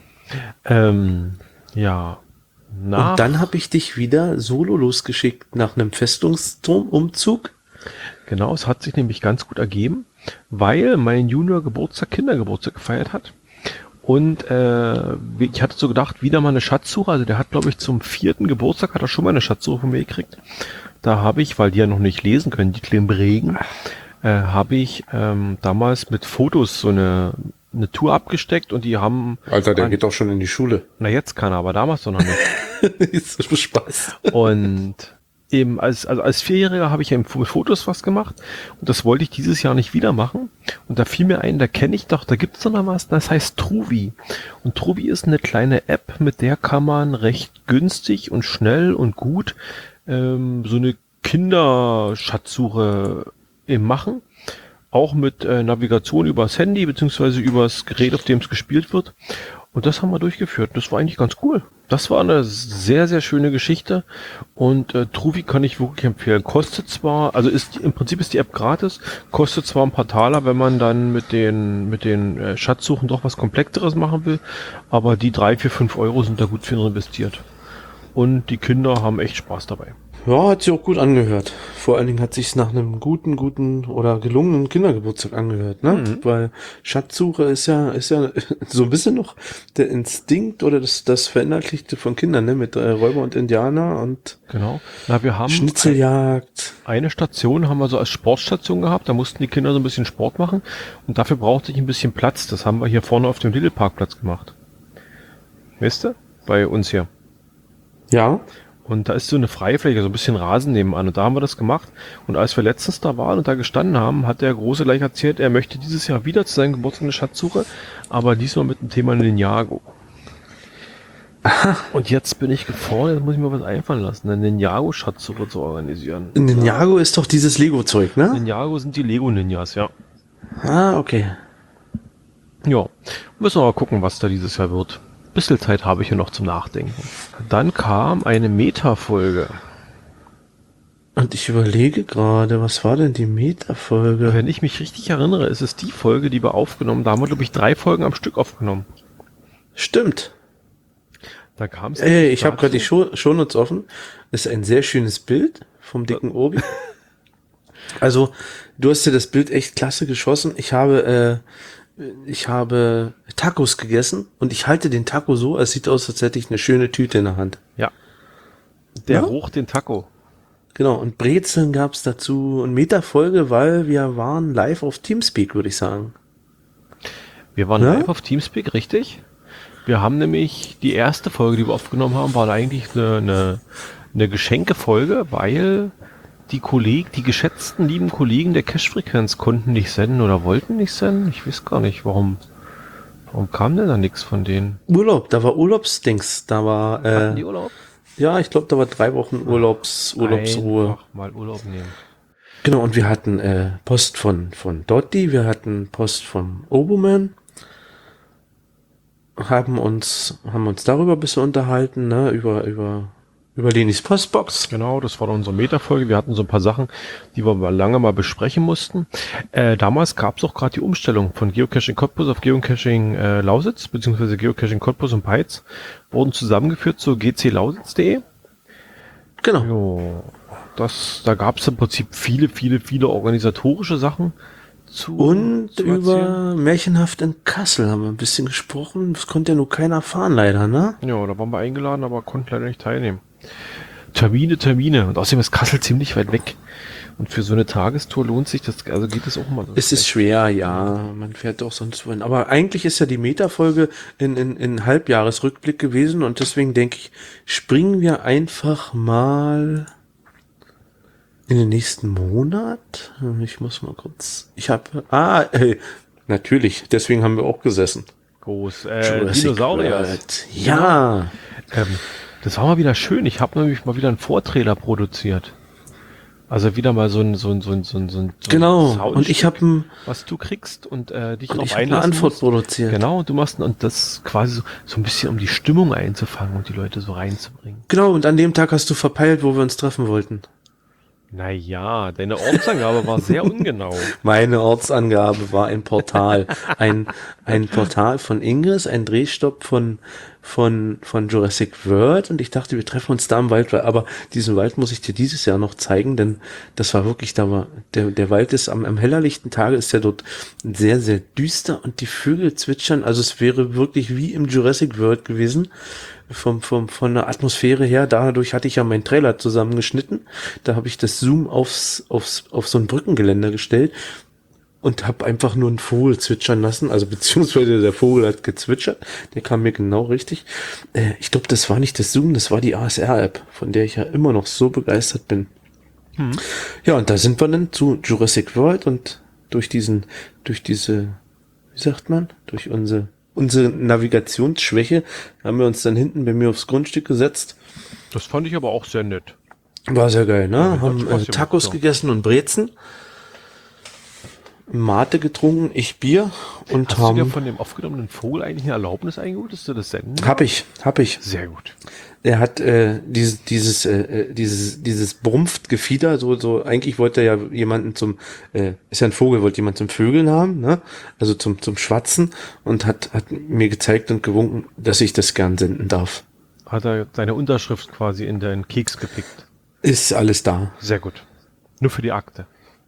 Ähm, ja. Nach, Und dann habe ich dich wieder solo losgeschickt nach einem Festungsturmumzug. genau, es hat sich nämlich ganz gut ergeben, weil mein Junior Geburtstag, Kindergeburtstag gefeiert hat. Und äh, ich hatte so gedacht, wieder mal eine Schatzsuche. Also der hat, glaube ich, zum vierten Geburtstag hat er schon mal eine Schatzsuche von mir gekriegt. Da habe ich, weil die ja noch nicht lesen können, die kleinen Bregen, äh, habe ich ähm, damals mit Fotos so eine, eine Tour abgesteckt und die haben... Alter, der an, geht doch schon in die Schule. Na jetzt kann er, aber damals doch noch nicht. Ist so Spaß. Und eben als, also als Vierjähriger habe ich ja mit Fotos was gemacht und das wollte ich dieses Jahr nicht wieder machen. Und da fiel mir ein, da kenne ich doch, da gibt es doch noch was, das heißt Truvi. Und Truvi ist eine kleine App, mit der kann man recht günstig und schnell und gut ähm, so eine Kinderschatzsuche eben machen. Auch mit äh, Navigation übers Handy beziehungsweise übers Gerät, auf dem es gespielt wird. Und das haben wir durchgeführt. Das war eigentlich ganz cool. Das war eine sehr, sehr schöne Geschichte. Und äh, Truvi kann ich wirklich empfehlen. Kostet zwar, also ist im Prinzip ist die App gratis, kostet zwar ein paar Taler, wenn man dann mit den mit den äh, Schatzsuchen doch was Komplexeres machen will, aber die drei, vier, fünf Euro sind da gut für investiert. Und die Kinder haben echt Spaß dabei. Ja, hat sich auch gut angehört. Vor allen Dingen hat sich's nach einem guten, guten oder gelungenen Kindergeburtstag angehört, ne? Mhm. Weil Schatzsuche ist ja, ist ja so ein bisschen noch der Instinkt oder das, das Verinnerlichte von Kindern, ne? Mit äh, Räuber und Indianer und Genau. Na, wir haben Schnitzeljagd. eine Station haben wir so als Sportstation gehabt, da mussten die Kinder so ein bisschen Sport machen und dafür brauchte ich ein bisschen Platz. Das haben wir hier vorne auf dem Lidl-Parkplatz gemacht. Weißt du? Bei uns hier. Ja. Und da ist so eine Freifläche, so ein bisschen Rasen nebenan. Und da haben wir das gemacht. Und als wir letztens da waren und da gestanden haben, hat der Große gleich erzählt, er möchte dieses Jahr wieder zu seinem Geburtstag eine Schatzsuche, aber diesmal mit dem Thema Ninjago. Und jetzt bin ich gefordert, jetzt muss ich mir was einfallen lassen, eine Ninjago-Schatzsuche zu organisieren. Ninjago ist doch dieses Lego-Zeug, ne? Ninjago sind die Lego-Ninjas, ja. Ah, okay. Ja, müssen wir mal gucken, was da dieses Jahr wird. Bisschen Zeit habe ich hier noch zum Nachdenken. Dann kam eine Meta-Folge. Und ich überlege gerade, was war denn die Meta-Folge? Wenn ich mich richtig erinnere, ist es die Folge, die wir aufgenommen haben. Da haben wir, glaube ich, drei Folgen am Stück aufgenommen. Stimmt. Da kam es. Ey, ich habe gerade die Show Shownotes offen. Das ist ein sehr schönes Bild vom dicken Obi. Also, du hast dir das Bild echt klasse geschossen. Ich habe, äh, ich habe Tacos gegessen und ich halte den Taco so, es sieht aus, als hätte ich eine schöne Tüte in der Hand. Ja. Der Ja? hoch den Taco. Genau, und Brezeln gab's dazu. Und Meta-Folge, weil wir waren live auf Teamspeak, würde ich sagen. Wir waren Ja? live auf Teamspeak, richtig? Wir haben nämlich die erste Folge, die wir aufgenommen haben, war eigentlich eine, eine, eine Geschenkefolge, weil die Kollegen, die geschätzten lieben Kollegen der Cash-Frequenz konnten nicht senden oder wollten nicht senden. Ich weiß gar nicht, warum. Warum kam denn da nichts von denen? Urlaub, da war Urlaubsdings, da war, Hatten die äh, Urlaub? ja, ich glaube, da war drei Wochen Urlaubs, Urlaubsruhe. Einfach mal Urlaub nehmen. Genau, und wir hatten äh, Post von, von Dotti, wir hatten Post von Oboman, haben uns, haben uns darüber ein bisschen unterhalten, ne, über, über, über Lenis Postbox. Genau, das war dann unsere Meta-Folge. Wir hatten so ein paar Sachen, die wir mal lange mal besprechen mussten. Äh, damals gab es auch gerade die Umstellung von Geocaching Cottbus auf Geocaching äh, Lausitz, beziehungsweise Geocaching Cottbus und Peitz, wurden zusammengeführt zu g c lausitz punkt de. Genau. Jo, das, da gab es im Prinzip viele, viele, viele organisatorische Sachen zu Und zu über erzählen. Märchenhaft in Kassel haben wir ein bisschen gesprochen. Das konnte ja nur keiner erfahren, leider, ne? Ja, da waren wir eingeladen, aber konnten leider nicht teilnehmen. Termine, Termine. Und außerdem ist Kassel ziemlich weit weg. Und für so eine Tagestour lohnt sich das, also geht es auch mal. Es ist schwer, ja. Man fährt doch sonst wohin. Aber eigentlich ist ja die Meta-Folge in, in, in Halbjahresrückblick gewesen und deswegen denke ich, springen wir einfach mal in den nächsten Monat. Ich muss mal kurz. Ich habe. Ah, ey, Natürlich, deswegen haben wir auch gesessen. Groß. Äh, Dinosaurier. Ja. Ähm, das war mal wieder schön. Ich habe nämlich mal wieder einen Vortrailer produziert. Also wieder mal so ein so ein so ein so ein, so ein genau. Soundstück, Und ich habe ein was du kriegst und äh, dich und drauf ich hab eine einlassen Antwort musst. produziert. Genau, und du machst und das quasi so, so ein bisschen, um die Stimmung einzufangen und die Leute so reinzubringen. Genau, und an dem Tag hast du verpeilt, wo wir uns treffen wollten. Naja, deine Ortsangabe war sehr ungenau. Meine Ortsangabe war ein Portal. Ein, ein Portal von Ingress, ein Drehstopp von, von, von Jurassic World. Und ich dachte, wir treffen uns da im Wald. Aber diesen Wald muss ich dir dieses Jahr noch zeigen, denn das war wirklich, da war, der, der Wald ist am, am hellerlichten Tage ist der dort sehr, sehr düster und die Vögel zwitschern. Also es wäre wirklich wie im Jurassic World gewesen. Vom, vom, von der Atmosphäre her, dadurch hatte ich ja meinen Trailer zusammengeschnitten. Da habe ich das Zoom aufs, aufs, auf so ein Brückengeländer gestellt und habe einfach nur einen Vogel zwitschern lassen. Also beziehungsweise der Vogel hat gezwitschert. Der kam mir genau richtig. Äh, ich glaube, das war nicht das Zoom, das war die A S R-App, von der ich ja immer noch so begeistert bin. Hm. Ja, und da sind wir dann zu Jurassic World und durch diesen, durch diese, wie sagt man, durch unsere Unsere Navigationsschwäche haben wir uns dann hinten bei mir aufs Grundstück gesetzt. Das fand ich aber auch sehr nett. War sehr geil, ne? Ja, haben äh, Tacos gemacht, gegessen und Brezen. Mate getrunken, ich Bier und Hast haben... du dir von dem aufgenommenen Vogel eigentlich eine Erlaubnis eingeholt, dass du das senden? Hab ich, hab ich. Sehr gut. Er hat äh, dieses dieses äh, dieses dieses brumpft Gefieder, so so eigentlich wollte er ja jemanden zum äh, ist ja ein Vogel, wollte jemand zum Vögeln haben, ne? Also zum zum Schwatzen und hat hat mir gezeigt und gewunken, dass ich das gern senden darf. Hat er seine Unterschrift quasi in deinen Keks gepickt? Ist alles da. Sehr gut. Nur für die Akte.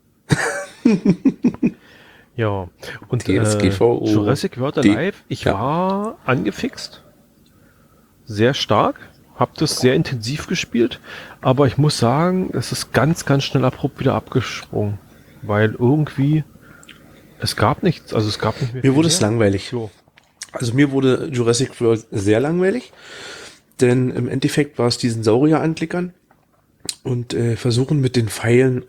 Ja. Und D S G V O. äh, Jurassic World Alive, ich ja. war angefixt. Sehr stark. Hab das sehr intensiv gespielt, aber ich muss sagen, es ist ganz, ganz schnell abrupt wieder abgesprungen, weil irgendwie es gab nichts, also es gab nicht mehr. Mir wurde es langweilig. So. Also mir wurde Jurassic World sehr langweilig, denn im Endeffekt war es diesen Saurier anklickern und äh, versuchen mit den Pfeilen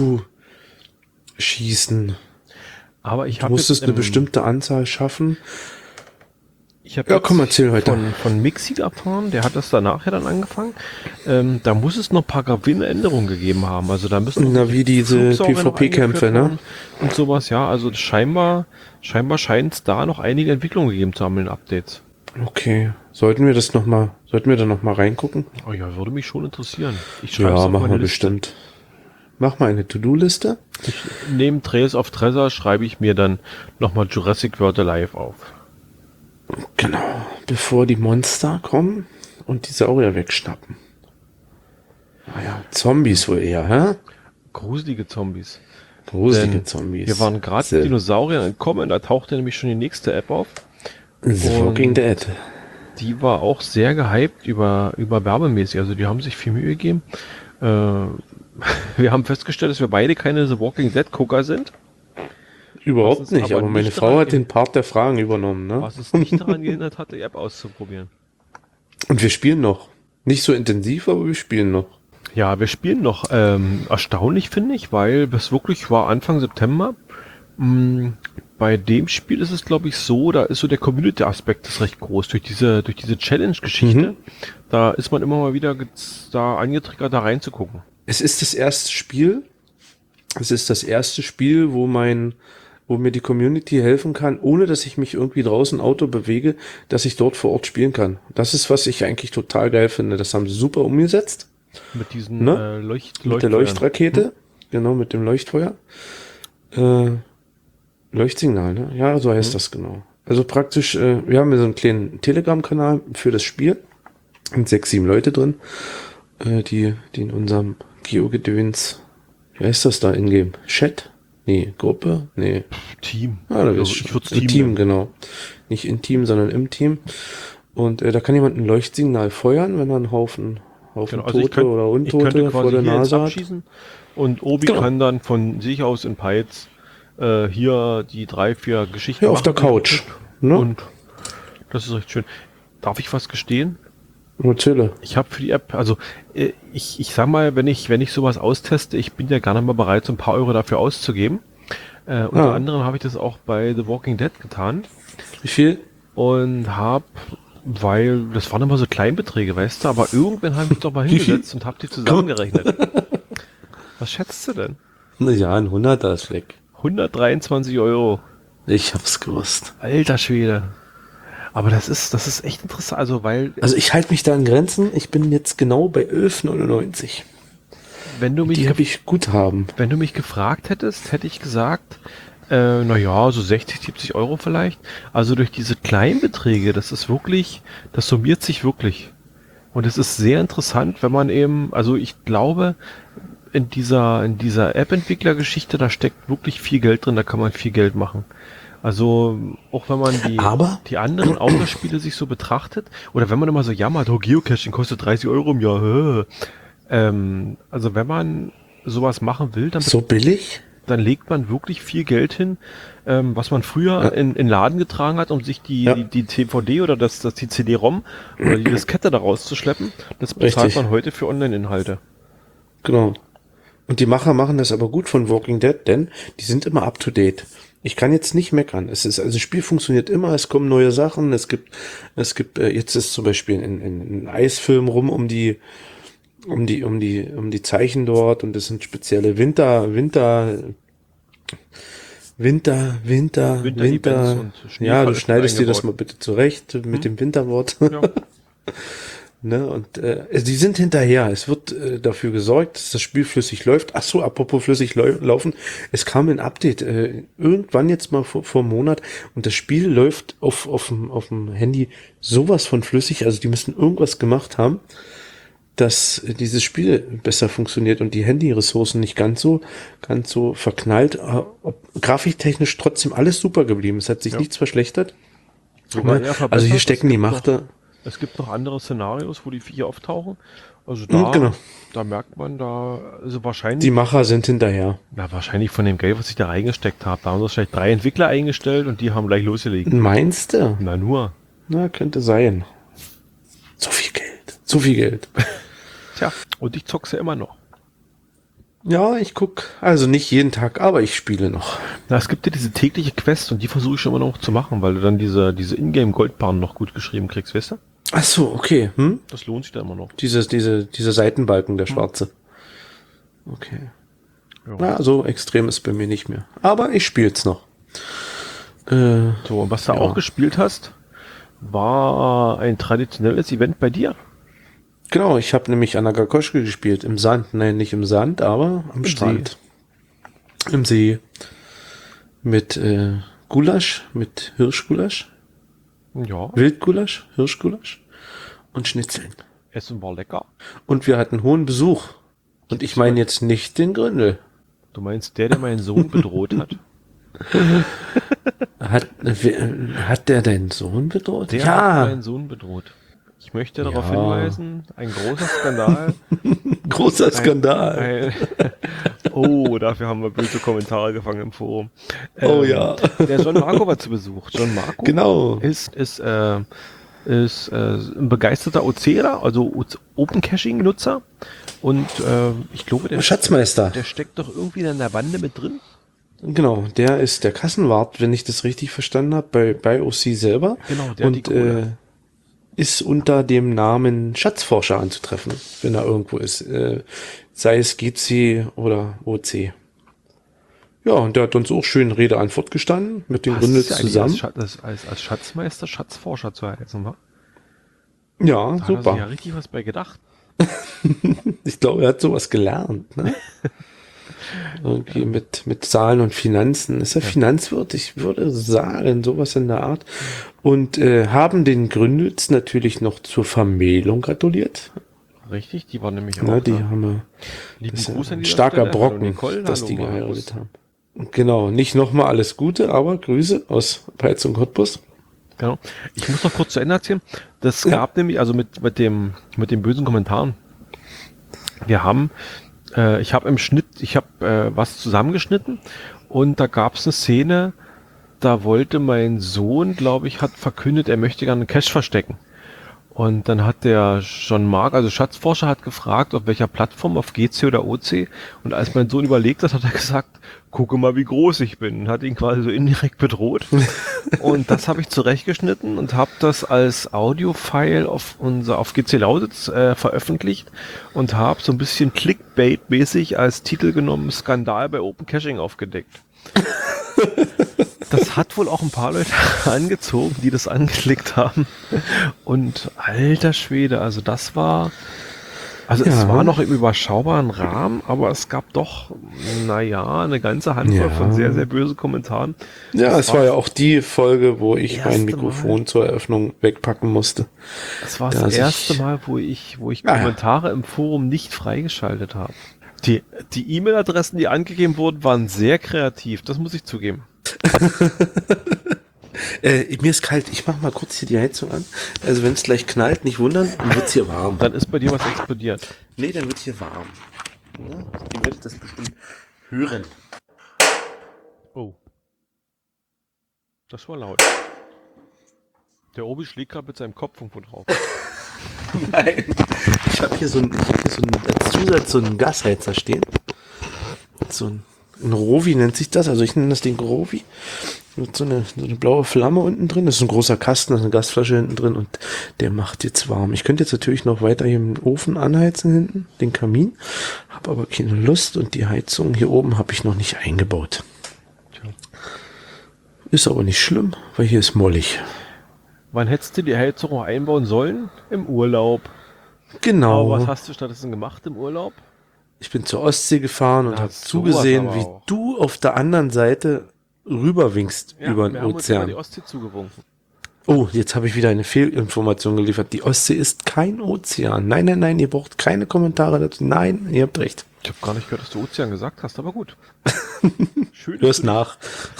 abzuschießen. Aber ich habe du musstest eine bestimmte Anzahl schaffen. Ich habe ja, komm, erzähl weiter. Von, von Mixi erfahren, der hat das danach ja dann angefangen. Ähm, da muss es noch ein paar gravierende Änderungen gegeben haben. Also da müssen Na, wie diese PvP-Kämpfe, ne? Und sowas, ja. Also scheinbar, scheinbar scheint es da noch einige Entwicklungen gegeben zu haben in den Updates. Okay. Sollten wir das noch mal, sollten wir da noch mal reingucken? Oh ja, würde mich schon interessieren. Ich ja, machen wir bestimmt. Mach mal eine To-Do-Liste. Neben Trails of Treasure schreibe ich mir dann nochmal Jurassic World Alive auf. Genau, bevor die Monster kommen und die Saurier wegschnappen. Naja, Zombies wohl eher, hä? Gruselige Zombies. Gruselige Denn Zombies. Wir waren gerade mit Dinosauriern entkommen, da tauchte nämlich schon die nächste App auf. The Walking Dead. Die war auch sehr gehypt über, über werbemäßig, also die haben sich viel Mühe gegeben. Äh, wir haben festgestellt, dass wir beide keine The Walking Dead Gucker sind. Überhaupt nicht, aber, aber meine Frau hat den Part der Fragen übernommen, ne? Was es nicht daran gehindert hat, die App auszuprobieren. Und wir spielen noch. Nicht so intensiv, aber wir spielen noch. Ja, wir spielen noch. Ähm, erstaunlich finde ich, weil das wirklich war Anfang September. Mh, bei dem Spiel ist es, glaube ich, so, da ist so der Community-Aspekt ist recht groß. Durch diese, durch diese Challenge-Geschichte, mhm. da ist man immer mal wieder da angetriggert, da reinzugucken. Es ist das erste Spiel. Es ist das erste Spiel, wo mein wo mir die Community helfen kann, ohne dass ich mich irgendwie draußen Auto bewege, dass ich dort vor Ort spielen kann. Das ist, was ich eigentlich total geil finde. Das haben sie super umgesetzt. Mit diesen ne? äh, Leucht Mit der Leuchtrakete. Hm. Genau, mit dem Leuchtfeuer. Äh, Leuchtsignal, ne? Ja, so heißt hm. das genau. Also praktisch, äh, wir haben hier so einen kleinen Telegram-Kanal für das Spiel. Und sechs, sieben Leute drin, äh, die, die in unserem Geo-Gedöns, wie heißt das da, in-game? Chat? Nee, Gruppe? Nee. Team. Ah, da ist ich würde Team, Team genau. Nicht in Team, sondern im Team. Und äh, da kann jemand ein Leuchtsignal feuern, wenn er einen Haufen, Haufen genau, also Tote könnt, oder Untote vor der Nase hat. Und Obi genau. kann dann von sich aus in Peitz äh, hier die drei, vier Geschichten ja, auf der Couch. Ne? Und das ist recht schön. Darf ich was gestehen? Erzähle. Ich habe für die App, also äh, ich, ich sag mal, wenn ich wenn ich sowas austeste, ich bin ja gar nicht mal bereit, so ein paar Euro dafür auszugeben. Äh, unter Ah. anderem habe ich das auch bei The Walking Dead getan Wie viel? und habe, weil das waren immer so Kleinbeträge, weißt du, aber irgendwann habe ich mich doch mal hingesetzt und habe die zusammengerechnet. Was schätzt du denn? Na ja, ein Hunderter ist weg. hundertdreiundzwanzig Euro. Ich hab's gewusst. Alter Schwede. Aber das ist, das ist echt interessant, also weil, Also ich halte mich da an Grenzen. Ich bin jetzt genau bei elf neunundneunzig. wenn du mich, Die habe ich Guthaben. wenn du mich gefragt hättest, hätte ich gesagt, äh, naja, so sechzig, siebzig Euro vielleicht. Also durch diese Kleinbeträge, das ist wirklich, das summiert sich wirklich. Und es ist sehr interessant, wenn man eben, also ich glaube, in dieser, in dieser App-Entwickler-Geschichte, da steckt wirklich viel Geld drin, da kann man viel Geld machen. Also, auch wenn man die, Aber- die anderen Autospiele sich so betrachtet, oder wenn man immer so jammert, oh, Geocaching kostet dreißig Euro im Jahr, hä? ähm, also wenn man sowas machen will, dann, So billig? dann legt man wirklich viel Geld hin, ähm, was man früher in, in Laden getragen hat, um sich die, Ja. die, die C V D oder das, das die C D-ROM oder die Diskette da rauszuschleppen, das bezahlt Richtig. man heute für Online-Inhalte. Genau. Und die Macher machen das aber gut von Walking Dead, denn die sind immer up to date. Ich kann jetzt nicht meckern. Es ist, also das Spiel funktioniert immer, es kommen neue Sachen, es gibt, es gibt, äh, jetzt ist zum Beispiel ein, ein, ein Eisfilm rum um die, um die, um die, um die Zeichen dort und das sind spezielle Winter, Winter, Winter, Winter, Winter-Events Winter. und Schneefall Ja, du ist schneidest dir das mal eingebaut. bitte zurecht mit dem Winterwort. Ja. Ne, und äh, also die sind hinterher. Es wird äh, dafür gesorgt, dass das Spiel flüssig läuft. Ach so, apropos flüssig lau laufen. Es kam ein Update äh, irgendwann jetzt mal vor, vor einem Monat und das Spiel läuft auf auf dem auf dem Handy sowas von flüssig. Also die müssen irgendwas gemacht haben, dass äh, dieses Spiel besser funktioniert und die Handy-Ressourcen nicht ganz so ganz so verknallt. Äh, ob, grafiktechnisch trotzdem alles super geblieben. Es hat sich Ja. nichts verschlechtert. Sogar Ne? eher verbessert. Also hier Es stecken die gibt noch- Machter. Es gibt noch andere Szenarios, wo die Viecher auftauchen. Also Mhm, da, genau. da merkt man da, also wahrscheinlich, Die Macher sind hinterher. na, wahrscheinlich von dem Geld, was ich da reingesteckt habe. Da haben sie vielleicht drei Entwickler eingestellt und die haben gleich losgelegt. Meinst du? Na nur. Na, könnte sein. So viel Geld. So viel Geld. Tja, und ich zock's ja immer noch. Ja, ich guck, also nicht jeden Tag, aber ich spiele noch. Na, es gibt ja diese tägliche Quest und die versuche ich schon immer noch zu machen, weil du dann diese, diese Ingame-Goldbarren noch gut geschrieben kriegst, weißt du? Ach so, okay. Hm? Das lohnt sich da immer noch. Dieses, diese, dieser Seitenbalken, der schwarze. Okay. Ja. Na, so extrem ist bei mir nicht mehr. Aber ich spiel's noch. Äh, So, und was du Ja. auch gespielt hast, war ein traditionelles Event bei dir. genau, ich habe nämlich Anagakoschke gespielt. Im Sand. Nein, nicht im Sand, aber am See. Strand. Im See. Mit äh, Gulasch, mit Hirschgulasch. Ja, Wildgulasch, Hirschgulasch und Schnitzeln. Essen war lecker. Und wir hatten hohen Besuch. Und ich meine jetzt nicht den Gründel. Du meinst der, der meinen Sohn bedroht hat? Hat, äh, hat der deinen Sohn bedroht? Der hat meinen Sohn bedroht. Ich möchte darauf Ja. hinweisen, ein großer Skandal. großer Skandal. Ein, oh, dafür haben wir böse Kommentare gefangen im Forum. Oh Ähm, ja. Der John Marco war zu Besuch. John Marco Genau. ist, ist, äh, ist äh, ein begeisterter OCler, also Open Caching Nutzer. Und äh, ich glaube, der, Schatzmeister. der steckt doch irgendwie in der Bande mit drin. Genau, der ist der Kassenwart, wenn ich das richtig verstanden habe, bei, bei O C selber. Genau, der hat die Und Kohle. äh, ist unter dem Namen Schatzforscher anzutreffen, wenn er irgendwo ist. Äh, sei es G C oder O C. Ja, und der hat uns auch schön Rede-Antwort gestanden, mit den Passt Gründels ja eigentlich zusammen. Als, Schatz, als, als, als Schatzmeister, Schatzforscher zu heißen, wa? Ja, Da hat er sich ja super. richtig was bei gedacht. Ich glaube, er hat sowas gelernt, ne? Irgendwie mit, mit Zahlen und Finanzen. Ist er Finanzwirt? Ich würde sagen, sowas in der Art. Und äh, haben den Gründels natürlich noch zur Vermählung gratuliert. Richtig, die war nämlich auch Na, die da. haben wir. Lieben Das ist Gruß ja an ein dieser starker Stelle. Hallo Brocken, Nicole, dass hallo die Markus. geheiratet haben. Genau, nicht nochmal alles Gute, aber Grüße aus Peitz und Cottbus. Genau. Ich muss noch kurz zu Ende erzählen. Das Ja. gab nämlich, also mit, mit dem, mit den bösen Kommentaren. Wir haben, äh, ich habe im Schnitt, ich habe äh, was zusammengeschnitten und da gab es eine Szene, da wollte mein Sohn, glaube ich, hat verkündet, er möchte gerne einen Cache verstecken. Und dann hat der John Mark, also Schatzforscher, hat gefragt, auf welcher Plattform, auf G C oder O C. Und als mein Sohn überlegt hat, hat er gesagt, gucke mal, wie groß ich bin. Und hat ihn quasi so indirekt bedroht. Und das habe ich zurechtgeschnitten und habe das als Audio-File auf unser auf G C Lausitz äh, veröffentlicht und habe so ein bisschen Clickbait-mäßig als Titel genommen, Skandal bei Open Caching aufgedeckt. Das hat wohl auch ein paar Leute angezogen, die das angeklickt haben. Und alter Schwede, also das war, also ja. Es war noch im überschaubaren Rahmen, aber es gab doch, naja, eine ganze Handvoll ja. von sehr, sehr bösen Kommentaren. Ja, das es war ja auch die Folge, wo ich mein Mikrofon Mal. zur Eröffnung wegpacken musste. Das war das, das erste ich, Mal, wo ich, wo ich ja. Kommentare im Forum nicht freigeschaltet habe. Die, die E-Mail-Adressen, die angegeben wurden, waren sehr kreativ, das muss ich zugeben. äh, mir ist kalt, ich mach mal kurz hier die Heizung an. Also wenn es gleich knallt, nicht wundern, dann wird's hier warm. Dann ist bei dir was explodiert. Nee, dann wird hier warm. Ja, ihr werdet das bestimmt hören. Oh. Das war laut. Der Obi schlägt gerade mit seinem Kopf irgendwo drauf. Nein, ich habe hier so ein, ich hab hier so ein als Zusatz so einen Gasheizer stehen. So ein, ein Rovi nennt sich das, also ich nenne das Ding Rovi. Mit so eine, so eine blaue Flamme unten drin. Das ist ein großer Kasten, da ist eine Gasflasche hinten drin und der macht jetzt warm. Ich könnte jetzt natürlich noch weiter hier im Ofen anheizen hinten, den Kamin, habe aber keine Lust und die Heizung hier oben habe ich noch nicht eingebaut. Ist aber nicht schlimm, weil hier ist mollig. Wann hättest du die Heizung noch einbauen sollen? Im Urlaub. Genau. Aber was hast du stattdessen gemacht im Urlaub? Ich bin zur Ostsee gefahren und habe zugesehen, wie auch. du auf der anderen Seite rüberwinkst ja, über den wir Ozean. Haben uns über die Ostsee zugewunken. Oh, jetzt habe ich wieder eine Fehlinformation geliefert. Die Ostsee ist kein Ozean. Nein, nein, nein, ihr braucht keine Kommentare dazu. Nein, ihr habt recht. Ich habe gar nicht gehört, dass du Ozean gesagt hast, aber gut. Schön. Hör's nach.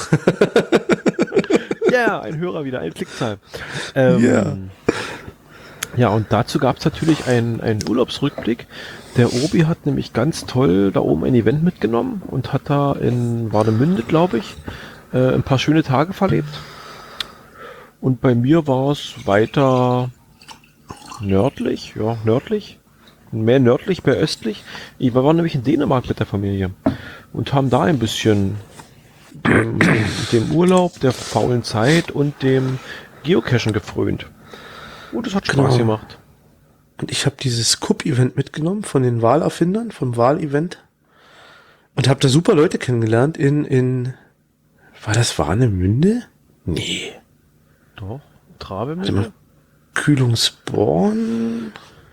Ja, yeah, ein Hörer wieder, ein Klickzahl. Ähm, yeah. Ja, und dazu gab es natürlich einen, einen Urlaubsrückblick. Der Obi hat nämlich ganz toll da oben ein Event mitgenommen und hat da in Warnemünde, glaube ich, äh, ein paar schöne Tage verlebt. Und bei mir war es weiter nördlich, ja, nördlich, mehr nördlich, mehr östlich. Wir waren nämlich in Dänemark mit der Familie und haben da ein bisschen dem, dem, dem Urlaub, der faulen Zeit und dem Geocachen gefrönt. Und es hat Spaß genau. gemacht. Und ich habe dieses C U P-Event mitgenommen von den Wahlerfindern, vom Wahl-Event. Und habe da super Leute kennengelernt in, in, war das Warnemünde? Nee. Doch, Travemünde. Kühlungsborn.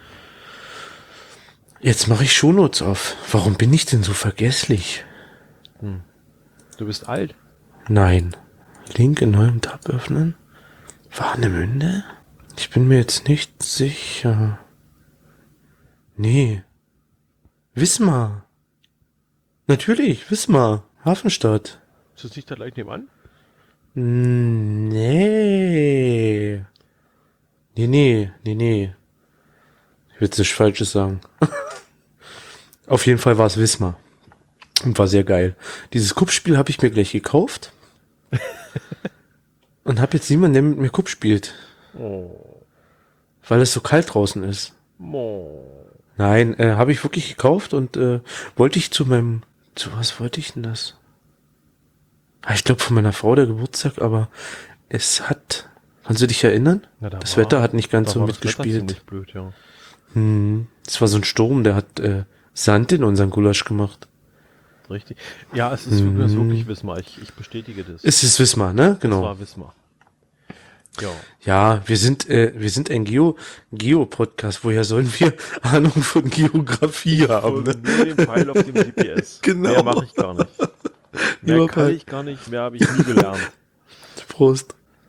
Jetzt mache ich Shownotes auf. Warum bin ich denn so vergesslich? Hm. Du bist alt. Nein. Link in neuem Tab öffnen. Warnemünde? Ich bin mir jetzt nicht sicher. Nee. Wismar. Natürlich, Wismar. Hafenstadt. Ist das nicht da gleich nebenan? Nee. Nee, nee, nee, nee. Ich will jetzt nichts Falsches sagen. Auf jeden Fall war es Wismar. Und war sehr geil. Dieses C U P-Spiel habe ich mir gleich gekauft. Und habe jetzt niemanden, der mit mir C U P spielt. Oh. Weil es so kalt draußen ist. Oh. Nein, äh, habe ich wirklich gekauft und äh, wollte ich zu meinem... Zu was wollte ich denn das? Ah, ich glaube von meiner Frau der Geburtstag, aber es hat... Kannst du dich erinnern? Na, da das war, Wetter hat nicht ganz so mitgespielt. Nicht blöd, ja. Hm, es war so ein Sturm, der hat äh, Sand in unseren Gulasch gemacht. Richtig. Ja, es ist hm. wirklich, wirklich Wismar. Ich, ich bestätige das. Es ist Wismar, ne? Genau. Es war Wismar. Ja. Ja, wir sind äh, wir sind ein Geo Geo Podcast. Woher sollen wir Ahnung von Geografie haben? Ne? Nur den Pfeil auf dem G P S. Genau. Mehr mache ich gar nicht. Mehr Nur kann Pfeil. ich gar nicht. Mehr habe ich nie gelernt. Prost.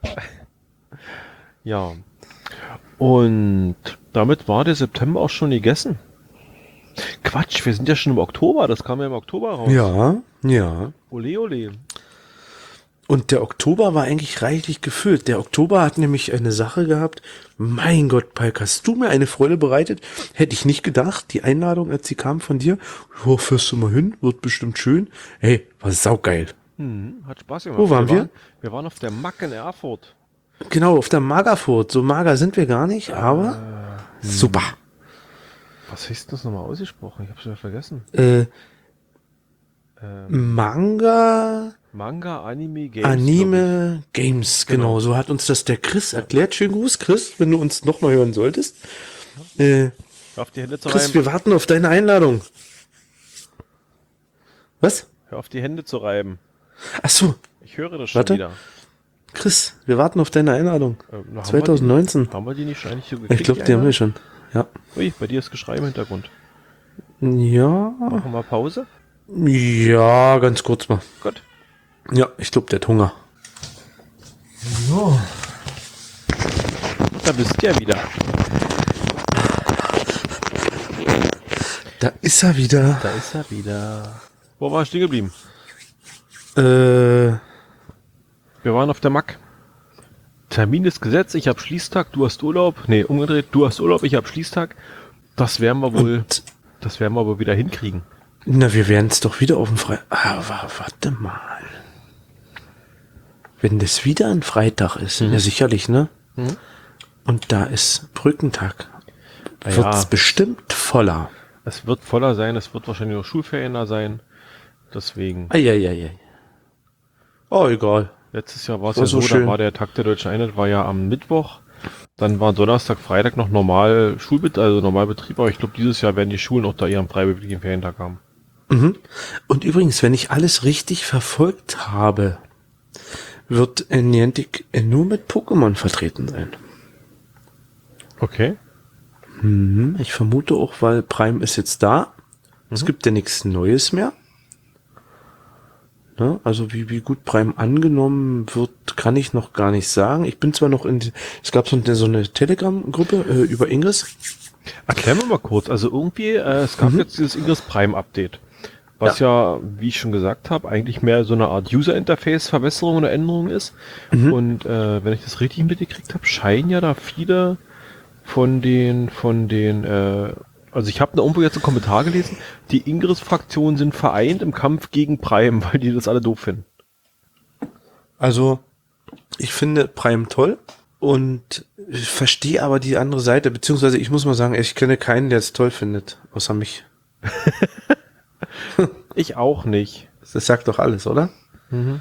Ja. Und damit war der September auch schon gegessen. Quatsch, wir sind ja schon im Oktober. Das kam ja im Oktober raus. Ja, ja. Ole, ole. Und der Oktober war eigentlich reichlich gefüllt. Der Oktober hat nämlich eine Sache gehabt. Mein Gott, Palk, hast du mir eine Freude bereitet? Hätte ich nicht gedacht. Die Einladung, als sie kam von dir. Jo, fährst du mal hin? Wird bestimmt schön. Hey, war saugeil. Hm, hat Spaß gemacht. Wo waren wir? Wir waren, wir waren auf der Mack in Erfurt. Genau, auf der Magerfurt. So mager sind wir gar nicht, aber Äh, super. Was heißt das nochmal ausgesprochen? Ich hab's wieder vergessen. Äh, Ähm, Manga, Manga, Anime, Games. glaub Anime, Games. Genau. Genau. So hat uns das der Chris erklärt. Schönen Gruß, Chris, wenn du uns noch mal hören solltest. Äh, ich. Hör auf die Hände zu Chris, reiben. wir warten auf deine Einladung. Was? Hör auf die Hände zu reiben. Ach so, Ich höre das schon Warte. wieder. Chris, wir warten auf deine Einladung. Ähm, na, haben zwanzig neunzehn. Wir die, haben wir die nicht schon eigentlich so gekriegt? Ich glaube, die haben wir schon. Ja. Ui, bei dir ist Geschrei im Hintergrund. Ja. Machen wir Pause? Ja, ganz kurz mal. Gut. Ja, ich glaube, der hat Hunger. Ja. Da bist du ja wieder. Da ist er wieder. Da ist er wieder. Wo war ich stehen geblieben? Äh, Wir waren auf der Mack. Termin ist gesetzt, ich habe Schließtag, du hast Urlaub. Nee, umgedreht, du hast Urlaub, ich habe Schließtag. Das werden wir wohl, und, das werden wir wohl wieder hinkriegen. na, wir werden es doch wieder auf dem Freitag. Ah, wa- warte mal. Wenn das wieder ein Freitag ist, ja sicherlich, ne? Mhm. Und da ist Brückentag. Na Wird es ja. bestimmt voller. Es wird voller sein, es wird wahrscheinlich noch Schulferien da sein. Deswegen. Eieiei. Oh, egal. Letztes Jahr war es War ja so so, schön. da war der Tag der Deutschen Einheit, war ja am Mittwoch. Dann war Donnerstag, Freitag noch normal Schulbetrieb, also Normalbetrieb, aber ich glaube, dieses Jahr werden die Schulen auch da ihren freiwilligen Ferientag haben. Mhm. Und übrigens, wenn ich alles richtig verfolgt habe, wird Niantic nur mit Pokémon vertreten sein. Okay. Mhm. Ich vermute auch, weil Prime ist jetzt da. Es Mhm. gibt ja nichts Neues mehr. Ne? Also wie, wie gut Prime angenommen wird, kann ich noch gar nicht sagen. Ich bin zwar noch in, die, es gab so eine, so eine Telegram-Gruppe äh, über Ingress. Erklär mir mal kurz, also irgendwie, äh, es gab Mhm. jetzt dieses Ingress Prime Update, was ja. wie ich schon gesagt habe, eigentlich mehr so eine Art User-Interface-Verbesserung oder Änderung ist. Mhm. Und äh, wenn ich das richtig mitgekriegt habe, scheinen ja da viele von den, von den, äh, also ich habe da irgendwo jetzt einen Kommentar gelesen, die Ingress-Fraktionen sind vereint im Kampf gegen Prime, weil die das alle doof finden. Also ich finde Prime toll und ich verstehe aber die andere Seite, beziehungsweise ich muss mal sagen, ich kenne keinen, der es toll findet, außer mich. Ich auch nicht. Das sagt doch alles, oder? Mhm.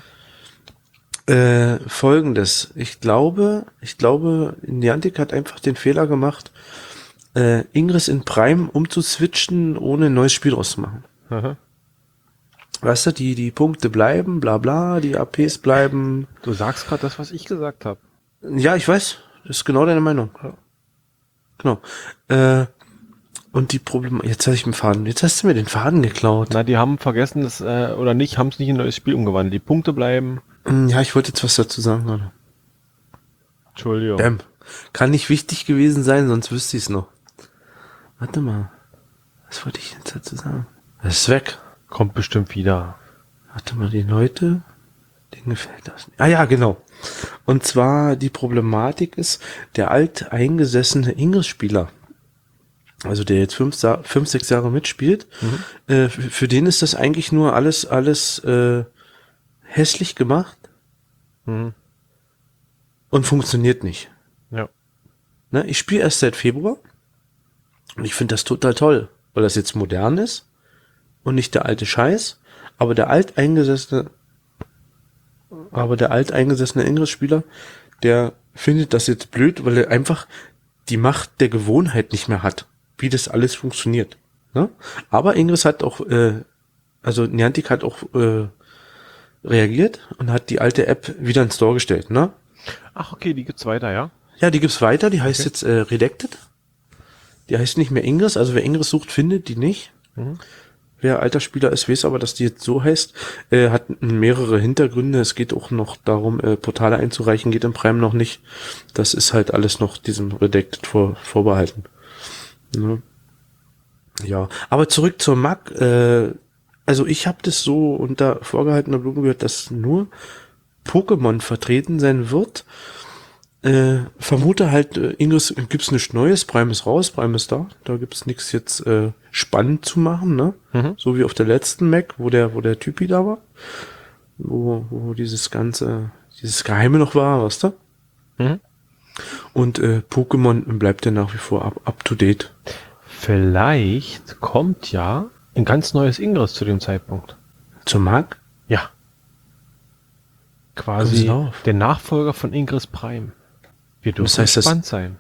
Äh, Folgendes. Ich glaube, ich glaube, Niantic hat einfach den Fehler gemacht, äh, Ingress in Prime umzuswitchen, ohne ein neues Spiel auszumachen. Aha. Weißt du, die, die Punkte bleiben, bla bla, die A Ps bleiben. Du sagst gerade das, was ich gesagt habe. Ja, ich weiß. Das ist genau deine Meinung. Ja. Genau. Äh, und die Probleme, jetzt habe ich den Faden, jetzt hast du mir den Faden geklaut. Na, die haben vergessen, das, äh, oder nicht, haben es nicht in ein neues Spiel umgewandelt. Die Punkte bleiben. Ja, ich wollte jetzt was dazu sagen gerade. Entschuldigung. Bam. Kann nicht wichtig gewesen sein, sonst wüsste ich es noch. Warte mal. Was wollte ich jetzt dazu sagen? Das ist weg. Kommt bestimmt wieder. Warte mal, die Leute, denen gefällt das nicht. Ah ja, genau. Und zwar die Problematik ist, der alteingesessene Ingress-Spieler, also der jetzt fünf, Sa- fünf sechs Jahre mitspielt, Mhm. äh, für, für den ist das eigentlich nur alles, alles äh, hässlich gemacht Mhm. und funktioniert nicht. Ja. Ne? Ich spiele erst seit Februar und ich finde das total toll, weil das jetzt modern ist und nicht der alte Scheiß, aber der alteingesessene aber der alteingesessene Ingress-Spieler, der findet das jetzt blöd, weil er einfach die Macht der Gewohnheit nicht mehr hat, wie das alles funktioniert. Ne? Aber Ingress hat auch, äh, also Niantic hat auch äh, reagiert und hat die alte App wieder ins Store gestellt. Ne? Ach, okay, die gibt's weiter, ja? Ja, die gibt's weiter, die heißt Okay. jetzt äh, Redacted. Die heißt nicht mehr Ingress, also wer Ingress sucht, findet die nicht. Mhm. Wer alter Spieler ist, weiß aber, dass die jetzt so heißt, äh, hat mehrere Hintergründe. Es geht auch noch darum, äh, Portale einzureichen, geht im Prime noch nicht. Das ist halt alles noch diesem Redacted vor, vorbehalten. Ne? Ja, aber zurück zur M A C. Äh, also ich habe das so unter vorgehaltener Blume gehört, dass nur Pokémon vertreten sein wird. Äh, vermute halt, äh, Ingress gibt's nichts Neues, Prime ist raus, Prime ist da. Da gibt's nichts jetzt äh, spannend zu machen, ne? Mhm. So wie auf der letzten Mac, wo der, wo der Typi da war. Wo, wo dieses ganze, dieses Geheime noch war, weißt du? Mhm. Und äh, Pokémon bleibt ja nach wie vor up, up to date. Vielleicht kommt ja ein ganz neues Ingress zu dem Zeitpunkt. Zur Mark? Ja. Kommst Quasi du drauf? der Nachfolger von Ingress Prime. Wir dürfen Das heißt, das- gespannt sein.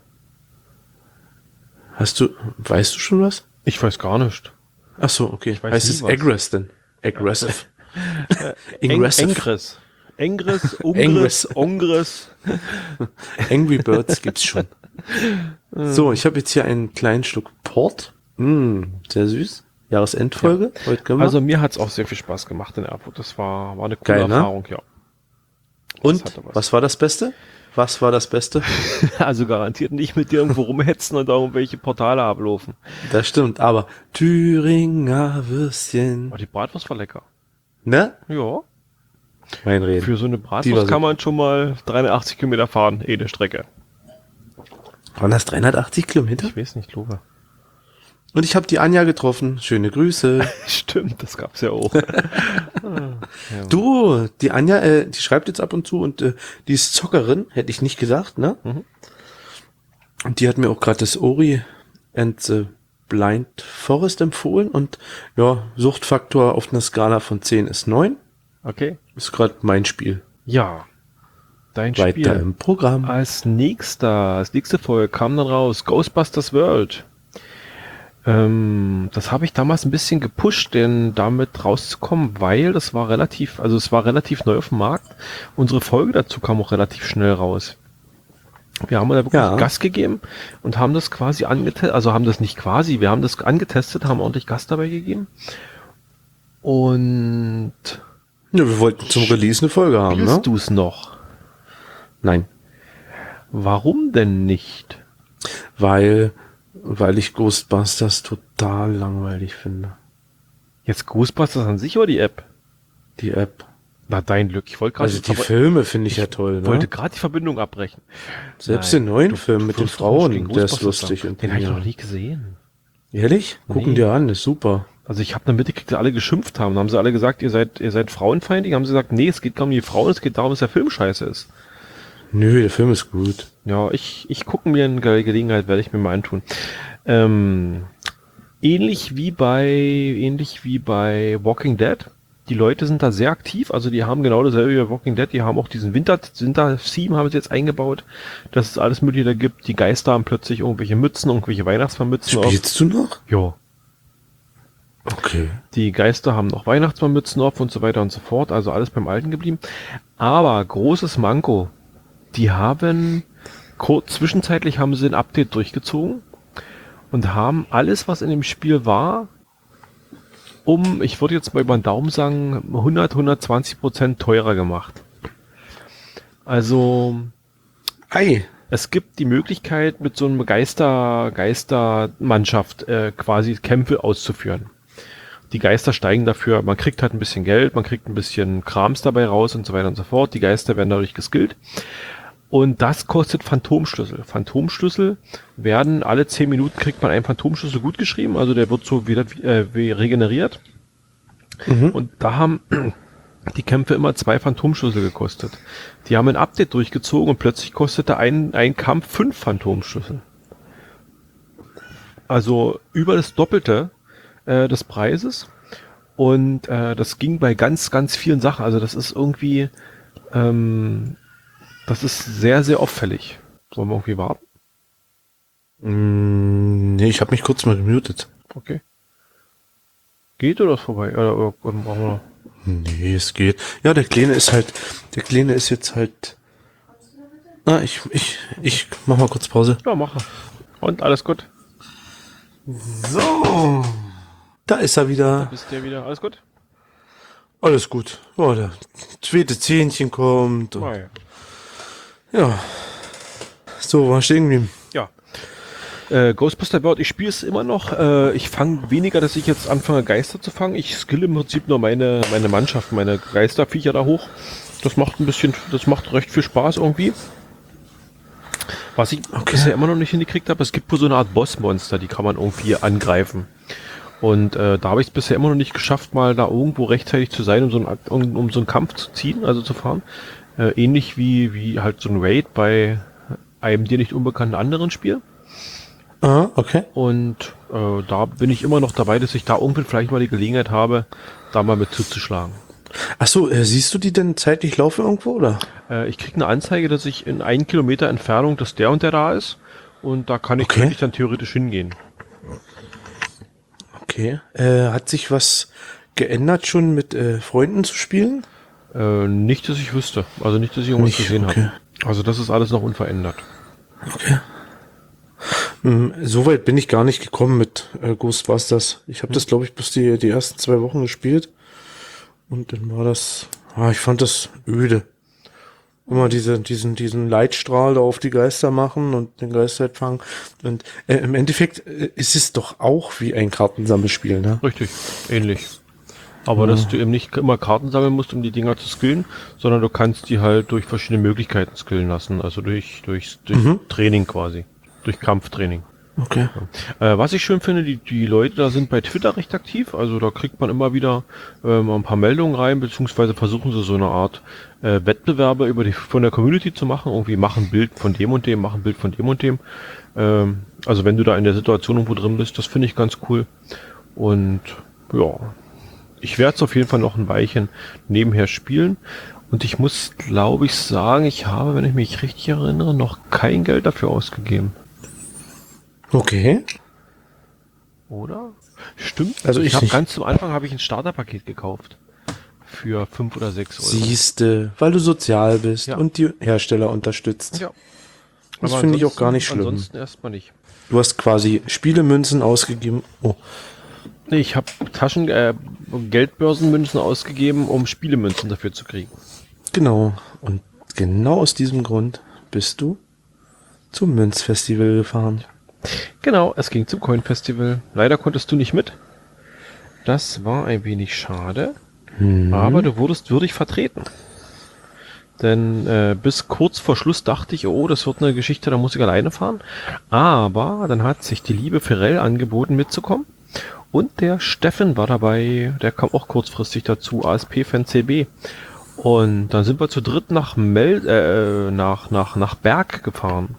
Hast du, weißt du schon was? Ich weiß gar nicht. Ach so, okay. weiß Heißt nie es was. Aggress denn? Aggressive. Eng Ingressive. Ingress. Engris, Ingress. Ungris, Ongris. Angry Birds gibt's schon. So, ich habe jetzt hier einen kleinen Schluck Port. Mm, sehr süß. Jahresendfolge. Heute können wir. Also mir hat's auch sehr viel Spaß gemacht in Erfurt. Das war, war eine coole Geil, ne? Erfahrung, ja. Und hatte was. was war das Beste? Was war das Beste? Also garantiert nicht mit dir irgendwo rumhetzen und irgendwelche Portale ablaufen. Das stimmt, aber Thüringer Würstchen. Aber die Bratwurst war lecker. Ne? Ja. Mein Reden. Für so eine Die war Bratwurst so- kann man schon mal dreihundertachtzig Kilometer fahren, eh eine Strecke. Waren das dreihundertachtzig Kilometer? Ich weiß nicht, glaube. Und ich habe die Anja getroffen. Schöne Grüße. Stimmt, das gab's ja auch. Du, die Anja, äh, die schreibt jetzt ab und zu und äh, die ist Zockerin, hätte ich nicht gedacht, ne? Mhm. Und die hat mir auch gerade das Ori and the Blind Forest empfohlen und ja, Suchtfaktor auf einer Skala von zehn ist neun. Okay. Ist gerade mein Spiel. Ja. Dein Weiter Spiel. im Programm. Als nächster, als nächste Folge kam dann raus Ghostbusters World. Ähm, das habe ich damals ein bisschen gepusht, denn damit rauszukommen, weil das war relativ, also es war relativ neu auf dem Markt. Unsere Folge dazu kam auch relativ schnell raus. Wir haben da wirklich Ja. Gas gegeben und haben das quasi angetestet, also haben das nicht quasi, wir haben das angetestet, haben ordentlich Gas dabei gegeben. Und Ja, wir wollten zum Release eine Folge haben, ne? spielst du es noch? Nein, Warum denn nicht? weil, weil ich Ghostbusters total langweilig finde. Jetzt Ghostbusters an sich oder die App? Die App. Na, dein Glück. Ich wollte gerade Also die Filme finde ich ja toll, ne? wollte gerade die Verbindung abbrechen. Selbst Nein, den neuen du- Film du mit den wirst doch nicht Frauen, gegen der ist Ghostbusters lustig. sagen. Und Den habe ich ja. noch nie gesehen. Ehrlich? Gucken Nee. dir an, ist super. Also ich habe in der Mitte gekriegt, dass alle geschimpft haben. Da haben sie alle gesagt, ihr seid, ihr seid frauenfeindlich. Haben sie gesagt, nee, es geht gar nicht um die Frauen, es geht darum, dass der Film scheiße ist. Nö, der Film ist gut. Ja, ich, ich gucke mir in Ge- Gelegenheit, werde ich mir mal antun. Ähm, ähnlich wie bei, ähnlich wie bei Walking Dead. Die Leute sind da sehr aktiv, also die haben genau dasselbe wie bei Walking Dead, die haben auch diesen Winter, Winter-Theme haben sie jetzt eingebaut, dass es alles Mögliche da gibt. Die Geister haben plötzlich irgendwelche Mützen, irgendwelche Weihnachtsmannmützen auf. Spielst du noch? Ja. Okay. Die Geister haben noch Weihnachtsmannmützen auf und so weiter und so fort, also alles beim Alten geblieben. Aber großes Manko, die haben, kurz, zwischenzeitlich haben sie ein Update durchgezogen und haben alles, was in dem Spiel war, um, ich würde jetzt mal über den Daumen sagen, hundert, hundertzwanzig Prozent teurer gemacht. Also, Ei. es gibt die Möglichkeit, mit so einem Geister, Geistermannschaft äh, quasi Kämpfe auszuführen. Die Geister steigen dafür, man kriegt halt ein bisschen Geld, man kriegt ein bisschen Krams dabei raus und so weiter und so fort. Die Geister werden dadurch geskillt. Und das kostet Phantomschlüssel. Phantomschlüssel werden, alle zehn Minuten kriegt man einen Phantomschlüssel gut geschrieben, also der wird so wieder äh, wie regeneriert. Mhm. Und da haben die Kämpfe immer zwei Phantomschlüssel gekostet. Die haben ein Update durchgezogen und plötzlich kostete ein, ein Kampf fünf Phantomschlüssel. Also über das Doppelte äh, des Preises. Und äh, das ging bei ganz, ganz vielen Sachen. Also das ist irgendwie, ähm, das ist sehr, sehr auffällig. Sollen wir irgendwie warten? Mm, nee, ich habe mich kurz mal gemutet. Okay. Geht oder ist vorbei? Oder, oder, oder brauchen wir noch? Nee, es geht. Ja, der Kleine ist halt, der Kleine ist jetzt halt. Ah, ich, ich, ich mach mal kurz Pause. Ja, mache. Und alles gut? So. Da ist er wieder. Bist du ja wieder? Alles gut? Alles gut. Oh, der zweite Zähnchen kommt. Und, Ah, ja. ja. So, war stehen geblieben. Ja. Äh, Ghostbuster World, ich spiele es immer noch. Äh, ich fange weniger, dass ich jetzt anfange, Geister zu fangen. Ich skill im Prinzip nur meine, meine Mannschaft, meine Geisterviecher da hoch. Das macht ein bisschen, das macht recht viel Spaß irgendwie. Was ich Okay. bisher immer noch nicht hingekriegt habe, es gibt wohl so eine Art Bossmonster, die kann man irgendwie angreifen. Und äh, da habe ich es bisher immer noch nicht geschafft, mal da irgendwo rechtzeitig zu sein, um so einen, um, um so einen Kampf zu ziehen, also zu fahren. Äh, ähnlich wie, wie halt so ein Raid bei einem dir nicht unbekannten anderen Spiel. Ah, okay. Und äh, da bin ich immer noch dabei, dass ich da irgendwie vielleicht mal die Gelegenheit habe, da mal mit zuzuschlagen. Ach so, äh, siehst du die denn zeitlich laufen irgendwo, oder? Äh, ich kriege eine Anzeige, dass ich in einen Kilometer Entfernung, dass der und der da ist. Und da kann ich, Okay. könnte ich dann theoretisch hingehen. Okay. Äh, hat sich was geändert schon mit äh, Freunden zu spielen? Äh, nicht, dass ich wüsste. Also nicht, dass ich irgendwas Nicht, gesehen okay. habe. Also das ist alles noch unverändert. Okay. Hm, so weit bin ich gar nicht gekommen mit äh, Ghostbusters. Ich habe das, glaube ich, bis die, die ersten zwei Wochen gespielt. Und dann war das, ah, ich fand das öde. Immer diese, diesen, diesen Leitstrahl da auf die Geister machen und den Geist halt fangen. Und äh, im Endeffekt äh, ist es doch auch wie ein Kartensammelspiel, ne? Richtig, ähnlich. Aber dass du eben nicht immer Karten sammeln musst, um die Dinger zu skillen, sondern du kannst die halt durch verschiedene Möglichkeiten skillen lassen. Also durch, durch, durch Mhm. Training quasi. Durch Kampftraining. Okay. Äh, was ich schön finde, die, die Leute da sind bei Twitter recht aktiv, also da kriegt man immer wieder äh, mal ein paar Meldungen rein, beziehungsweise versuchen sie so eine Art äh, Wettbewerbe über die, von der Community zu machen, irgendwie machen Bild von dem und dem, machen Bild von dem und dem. Ähm, also wenn du da in der Situation irgendwo drin bist, das finde ich ganz cool. Und ja, ich werde es auf jeden Fall noch ein Weilchen nebenher spielen. Und ich muss, glaube ich, sagen, ich habe, wenn ich mich richtig erinnere, noch kein Geld dafür ausgegeben. Okay. Oder? Stimmt. Also ich ich habe nicht. ganz zum Anfang habe ich ein Starterpaket gekauft. Für fünf oder sechs Euro. Siehste, weil du sozial bist Ja. und die Hersteller unterstützt. Ja. Das Aber finde ich auch ansonsten- gar nicht schlimm. Ansonsten erstmal nicht. Du hast quasi Spielemünzen ausgegeben. Oh, Nee, ich habe Taschen, äh, Geldbörsenmünzen ausgegeben, um Spielemünzen dafür zu kriegen. genau. Und genau aus diesem Grund bist du zum Münzfestival gefahren. Genau, es ging zum Coin Festival. Leider konntest du nicht mit. Das war ein wenig schade. Aber du wurdest würdig vertreten. Denn äh, bis kurz vor Schluss dachte ich, oh, das wird eine Geschichte, da muss ich alleine fahren. Aber dann hat sich die liebe Ferrell angeboten mitzukommen. Und der Steffen war dabei, der kam auch kurzfristig dazu, A S P-Fan C B. Und dann sind wir zu dritt nach Mel äh, nach, nach, nach Berg gefahren.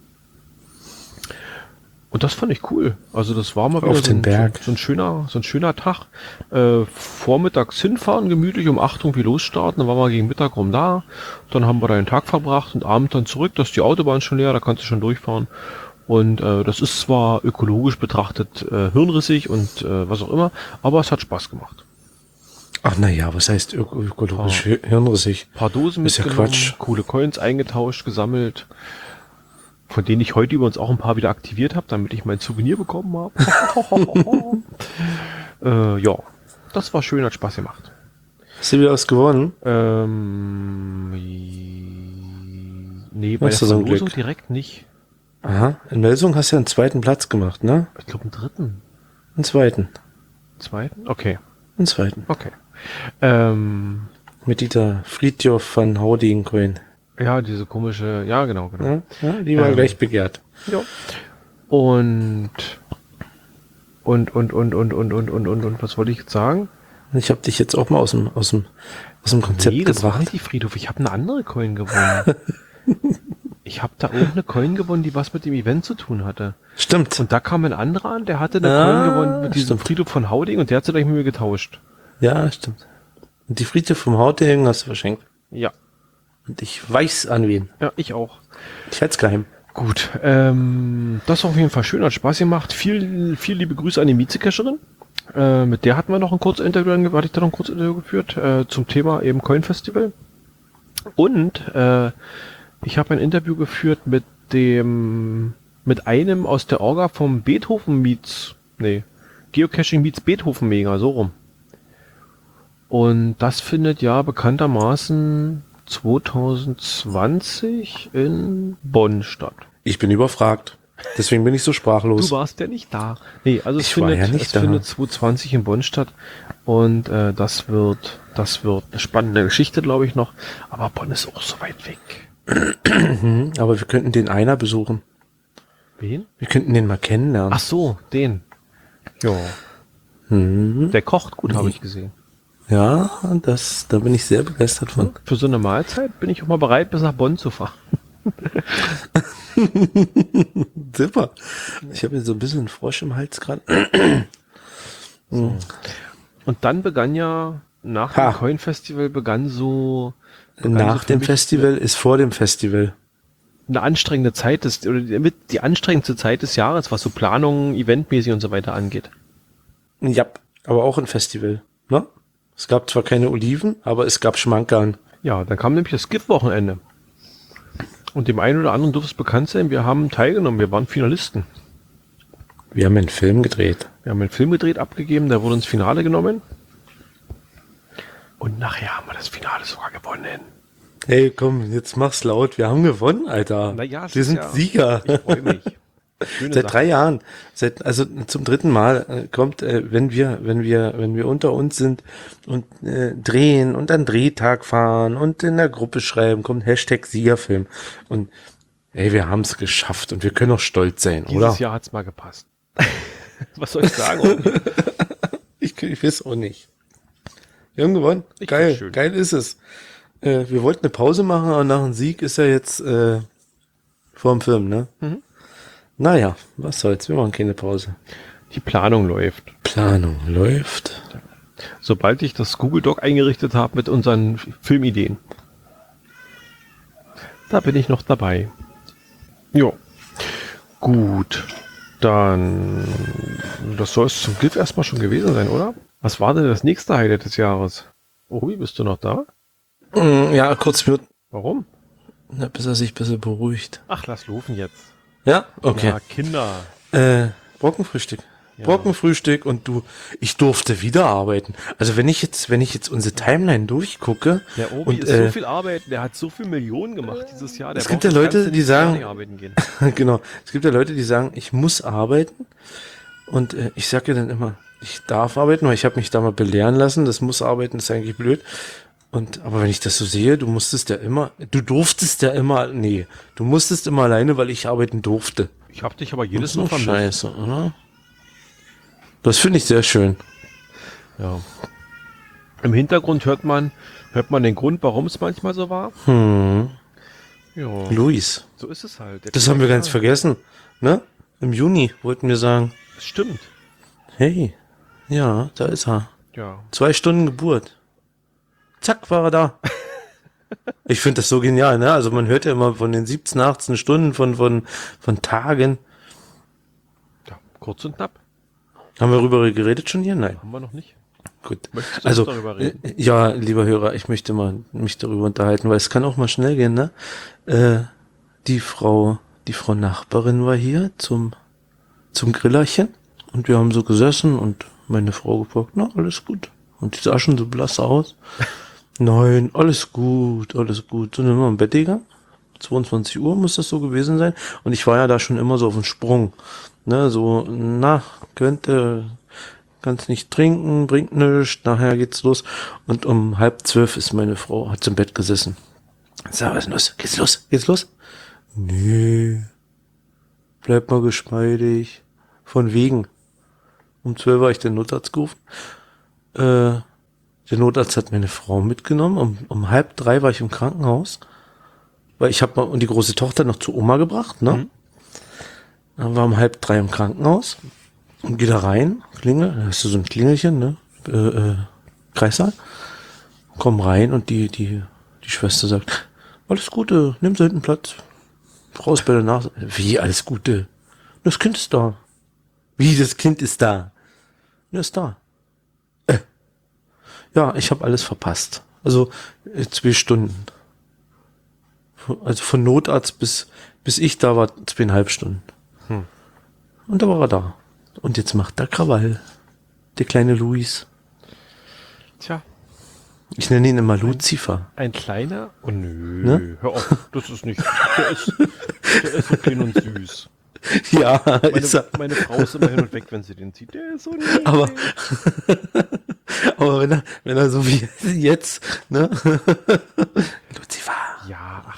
Und das fand ich cool. Also das war mal wieder Auf so den ein, Berg. So, so ein schöner, so ein schöner Tag. Äh, vormittags hinfahren, gemütlich um acht irgendwie losstarten, dann waren wir gegen Mittag rum da. Dann haben wir da den Tag verbracht und abends dann zurück. Da ist die Autobahn schon leer, da kannst du schon durchfahren. Und äh, das ist zwar ökologisch betrachtet äh, hirnrissig und äh, was auch immer, aber es hat Spaß gemacht. Ach naja, was heißt öko ökologisch hirnrissig? Ein paar Dosen Ist ja mitgenommen, Quatsch. coole Coins eingetauscht, gesammelt, von denen ich heute übrigens auch ein paar wieder aktiviert habe, damit ich mein Souvenir bekommen habe. äh, ja, das war schön, hat Spaß gemacht. Hast du wieder was gewonnen? Ähm, nee, bei Hast der du so ein Verlosung Glück? direkt nicht. Aha, in Melsung hast du ja einen zweiten Platz gemacht, ne? Ich glaube einen dritten, Einen zweiten. zweiten? Okay, Einen zweiten. okay. Ähm, Mit dieser Friedjof van Houding-Coin. ja, diese komische, ja genau, genau. Ja, ja, die war Ähm. gleich begehrt. Ja. Und und und und und und und und und und was wollte ich jetzt sagen? Ich habe dich jetzt auch mal aus dem, aus dem, aus dem Konzept Nee, das war gebracht. nicht die Friedhof. Ich habe eine andere Coin gewonnen. Ich habe da irgendeine Coin gewonnen, die was mit dem Event zu tun hatte. Stimmt. Und da kam ein anderer an, der hatte eine Ah, Coin gewonnen mit diesem stimmt. Friedhof von Hauding und der hat sie gleich mit mir getauscht. Ja, stimmt. Und die Friedhof vom Hauding hast du verschenkt. Ja, Und ich weiß an wen. ja, ich auch. Ich halte es geheim. Gut, ähm, das war auf jeden Fall schön, hat Spaß gemacht. Viel, viel liebe Grüße an die Mietzecacherin. Äh, mit der hatten wir noch ein kurzes Interview, hatte ich da noch ein kurzes Interview geführt, äh, zum Thema eben Coin Festival. Und äh, ich habe ein Interview geführt mit dem, mit einem aus der Orga vom Beethoven Meets, nee, Geocaching Meets Beethoven Mega, so rum. Und das findet ja bekanntermaßen zwanzig zwanzig in Bonn statt. Ich bin überfragt. Deswegen bin ich so sprachlos. Du warst ja nicht da. Nee, also es Ich war findet, ja nicht es da. findet zwanzig zwanzig in Bonn statt und äh, das wird, das wird eine spannende Geschichte, glaube ich noch. Aber Bonn ist auch so weit weg. Mhm, aber wir könnten den einer besuchen. Wen? Wir könnten den mal kennenlernen. Ach so, den. Ja. Mhm. Der kocht gut, habe ich gesehen. Ja, das, da bin ich sehr begeistert von. Für so eine Mahlzeit bin ich auch mal bereit, bis nach Bonn zu fahren. Super. Ich habe jetzt so ein bisschen einen Frosch im Hals gerade. So. Und dann begann ja, nach Ha. dem Coin-Festival begann so... begann so Nach für dem mich Festival ist vor dem Festival. Eine anstrengende Zeit des, oder die, mit die anstrengendste Zeit des Jahres, was so Planungen, eventmäßig und so weiter angeht. Ja, aber auch ein Festival. Ne? Es gab zwar keine Oliven, aber es gab Schmankerl. Ja, dann kam nämlich das Skip-Wochenende. Und dem einen oder anderen dürfte es bekannt sein, wir haben teilgenommen, wir waren Finalisten. Wir haben einen Film gedreht. Wir haben einen Film gedreht, abgegeben, der wurde ins Finale genommen. Und nachher haben wir das Finale sogar gewonnen. Hey, komm, jetzt mach's laut. Wir haben gewonnen, Alter. Na ja, es wir ist sind ja- Sieger. Ich freue mich. Schöne Seit Sache. drei Jahren, seit also zum dritten Mal äh, kommt, äh, wenn wir, wenn wir, wenn wir unter uns sind und äh, drehen und an Drehtag fahren und in der Gruppe schreiben, kommt Hashtag Siegerfilm und ey, wir haben es geschafft und wir können auch stolz sein, Dieses oder? Jahr hat's mal gepasst. Was soll ich sagen? Olli? Ich, ich weiß auch nicht. Wir haben gewonnen. Ich Geil, find's schön. geil ist es. Äh, wir wollten eine Pause machen, aber nach dem Sieg ist er jetzt äh, vor dem Film, ne? Mhm. Naja, was soll's, wir machen keine Pause. Die Planung läuft. Planung läuft. Sobald ich das Google Doc eingerichtet habe mit unseren Filmideen. Da bin ich noch dabei. Jo. Gut. Dann, das soll es zum Glück erstmal schon gewesen sein, oder? Was war denn das nächste Highlight des Jahres? Obi, bist du noch da? Mm, Ja, kurz mit, Warum? na, bis er sich ein bisschen beruhigt. Ach, lass laufen jetzt. Ja, okay. Ja, Kinder. Äh, Brockenfrühstück. Ja. Brockenfrühstück und du, ich durfte wieder arbeiten. Also wenn ich jetzt, wenn ich jetzt unsere Timeline durchgucke Der Obi und ist äh, so viel Arbeit, der hat so viel Millionen gemacht dieses Jahr. Der Es gibt braucht ja das Leute, Ganze die nicht sagen- gar nicht arbeiten gehen. genau, es gibt ja Leute, die sagen, ich muss arbeiten und äh, ich sage dann immer, ich darf arbeiten, weil ich habe mich da mal belehren lassen, das muss arbeiten, ist eigentlich blöd. Und aber wenn ich das so sehe, du musstest ja immer, du durftest ja immer, nee, du musstest immer alleine, weil ich arbeiten durfte. Ich habe dich aber jedes Das Mal ist doch vermisst. scheiße, oder? Das finde ich sehr schön. Ja. Im Hintergrund hört man, hört man den Grund, warum es manchmal so war. Hm. Ja, Luis, so ist es halt. Der das haben wir ganz Kleine- vergessen, ne? Im Juni wollten wir sagen, Stimmt. hey, ja, da ist er. Ja. Zwei Stunden Geburt. Zack, war er da. Ich finde das so genial, ne? Also man hört ja immer von den siebzehn, achtzehn Stunden, von, von, von Tagen. Ja. Kurz und knapp. Haben wir darüber geredet schon hier? Nein. Haben wir noch nicht. Gut. Möchtest du Also, noch darüber reden? äh, ja, lieber Hörer, ich möchte mal mich darüber unterhalten, weil es kann auch mal schnell gehen, ne? Äh, die Frau, die Frau Nachbarin war hier zum, zum Grillerchen und wir haben so gesessen und meine Frau gefragt, na, alles gut. Und die sah schon so blass aus. Nein, alles gut, alles gut. So, dann sind wir im Bett gegangen. zweiundzwanzig Uhr muss das so gewesen sein. Und ich war ja da schon immer so auf dem Sprung. Ne, so, na, könnte, kannst nicht trinken, bringt nichts, nachher geht's los. Und um halb zwölf ist meine Frau, hat im Bett gesessen. Sag, was ist denn los? Geht's los? Geht's los? Nee. Bleib mal geschmeidig. Von wegen. Um zwölf war ich den Notarzt gerufen. Äh, der Notarzt hat meine Frau mitgenommen. Um, um halb drei war ich im Krankenhaus. Weil ich habe mal und die große Tochter noch zu Oma gebracht, ne? Mhm. Dann war um halb drei im Krankenhaus und geh da rein, klingel, da hast du so ein Klingelchen, ne? Äh, äh, Kreissaal. Komm rein und die, die, die Schwester sagt, alles Gute, nimm Sie hinten Platz. Frau ist bei der Nase. Wie, alles Gute? Das Kind ist da. Wie, das Kind ist da? Ja, ist da. Äh. Ja, ich habe alles verpasst. Also äh, zwei Stunden. Also von Notarzt bis, bis ich da war, zweieinhalb Stunden. Hm. Und da war er da. Und jetzt macht er Krawall. Der kleine Luis. Tja, Ich nenne ihn immer Lucifer. ein kleiner. Oh nö, Ne? hör auf, das ist nicht. Der ist, der ist so klein und süß. Ja, Meine, ist er. meine Frau ist immer hin und weg, wenn sie den sieht. Der ist so niedlich. Aber, aber wenn er, wenn er so wie jetzt, ne? Lucifer. Ja, ach,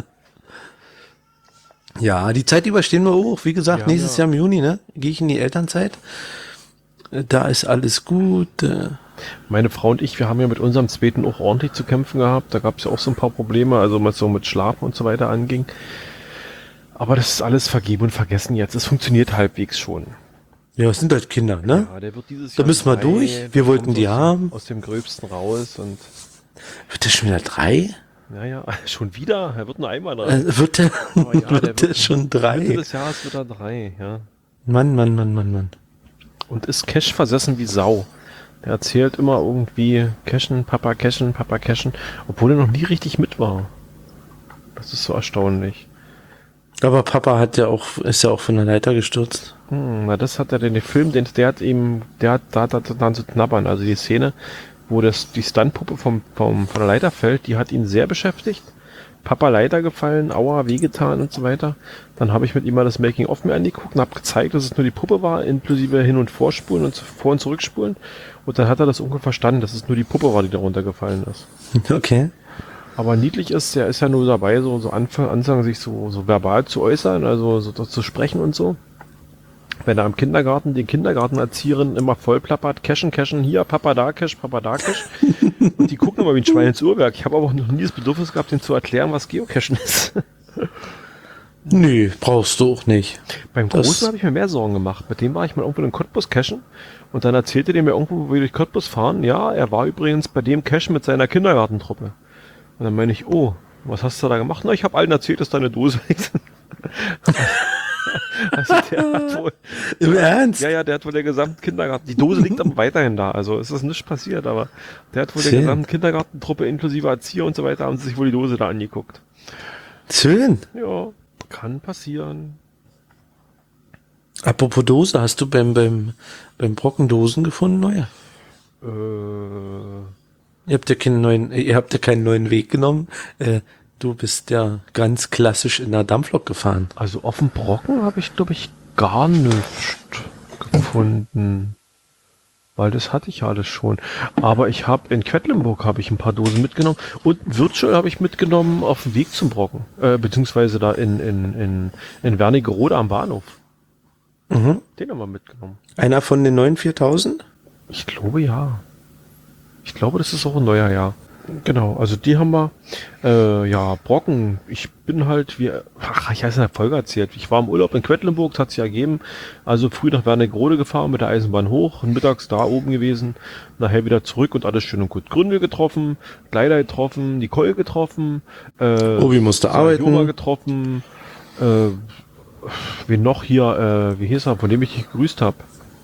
Ja, die Zeit überstehen wir hoch. Wie gesagt, Ja, nächstes ja. Jahr im Juni, ne? Gehe ich in die Elternzeit. Äh, Da ist alles gut. äh, Meine Frau und ich, wir haben ja mit unserem zweiten auch ordentlich zu kämpfen gehabt. Da gab es ja auch so ein paar Probleme, also was so mit Schlafen und so weiter anging. Aber das ist alles vergeben und vergessen jetzt. Es funktioniert halbwegs schon. Ja, es sind halt Kinder, ne? Ja, der wird dieses Da Jahr müssen wir drei. durch. Wir Der wollten kommt die aus, haben. Aus dem Gröbsten raus und Wird der schon wieder drei? naja, schon wieder. Er wird nur einmal drei. Äh, wird der, Oh ja, der wird der wird- schon Mitte drei? des Jahres wird er drei, ja. Mann, Mann, Mann, Mann, Mann. Und ist Cash versessen wie Sau. Der erzählt immer irgendwie Cashen, Papa Cashen, Papa Cashen, obwohl er noch nie richtig mit war. Das ist so erstaunlich. Aber Papa hat ja auch, ist ja auch von der Leiter gestürzt. Hm, na, das hat er den Film, den, der hat ihm, der hat da, da, da dann zu knabbern. Also die Szene, wo das, die Stuntpuppe vom, vom, von der Leiter fällt, die hat ihn sehr beschäftigt. Papa Leiter gefallen, aua, wehgetan und so weiter. Dann habe ich mit ihm mal das Making-of mir angeguckt und habe gezeigt, dass es nur die Puppe war, inklusive Hin- und Vorspulen und Vor- und Zurückspulen. Und dann hat er das ungefähr verstanden, dass es nur die Puppe war, die da runtergefallen ist. Okay. Aber niedlich ist, der ist ja nur dabei, so, so Anfang, Anfang sich so, so verbal zu äußern, also so zu sprechen und so. Wenn er im Kindergarten den Kindergartenerzieherin immer voll plappert, cashen, cashen, hier, Papa da, cash, Papa da, cash. Und die gucken immer wie ein Schwein ins Uhrwerk. Ich habe aber auch noch nie das Bedürfnis gehabt, denen zu erklären, was Geocachen ist. Nö, brauchst du auch nicht. Beim Das- Großen habe ich mir mehr Sorgen gemacht. Mit dem war ich mal irgendwo in Cottbus cashen und dann erzählte der mir irgendwo, wo wir durch Cottbus fahren, ja, er war übrigens bei dem Cashen mit seiner Kindergartentruppe. Und dann meine ich, oh, was hast du da gemacht? Na, ich habe allen erzählt, dass da eine Dose liegt. Also der hat wohl, Im Ernst? ja, ja, der hat wohl der gesamten Kindergarten, die Dose liegt aber weiterhin da, also es ist nichts passiert, aber der hat wohl der Schön. gesamten Kindergartentruppe inklusive Erzieher und so weiter, haben sie sich wohl die Dose da angeguckt. Schön. Ja, kann passieren. Apropos Dose, hast du beim, beim, beim Brocken Dosen gefunden, neue? Äh, Ihr habt ja keinen neuen, ihr habt ja keinen neuen Weg genommen. Äh, du bist ja ganz klassisch in der Dampflok gefahren. also auf dem Brocken habe ich, glaube ich, gar nichts gefunden. Weil das hatte ich ja alles schon. Aber ich habe in Quedlinburg habe ich ein paar Dosen mitgenommen und Virtual habe ich mitgenommen auf dem Weg zum Brocken. Äh, beziehungsweise da in, in, in, in Wernigerode am Bahnhof. Mhm. Den haben wir mitgenommen. Einer von den neuen viertausend? Ich glaube ja. Ich glaube, das ist auch ein neuer, ja. Genau, also die haben wir. Äh, ja, Brocken. Ich bin halt, wie, ach, ich heiße in der Folge erzählt. Ich war im Urlaub in Quedlinburg, das hat sich ergeben. Also früh nach Wernigerode gefahren, mit der Eisenbahn hoch, und mittags da oben gewesen, nachher wieder zurück und alles schön und gut. Gründel getroffen, Kleider getroffen, Nicole getroffen, äh, Obi musste arbeiten. Joma getroffen, äh, wen noch hier, äh, wie hieß er, von dem ich dich gegrüßt habe.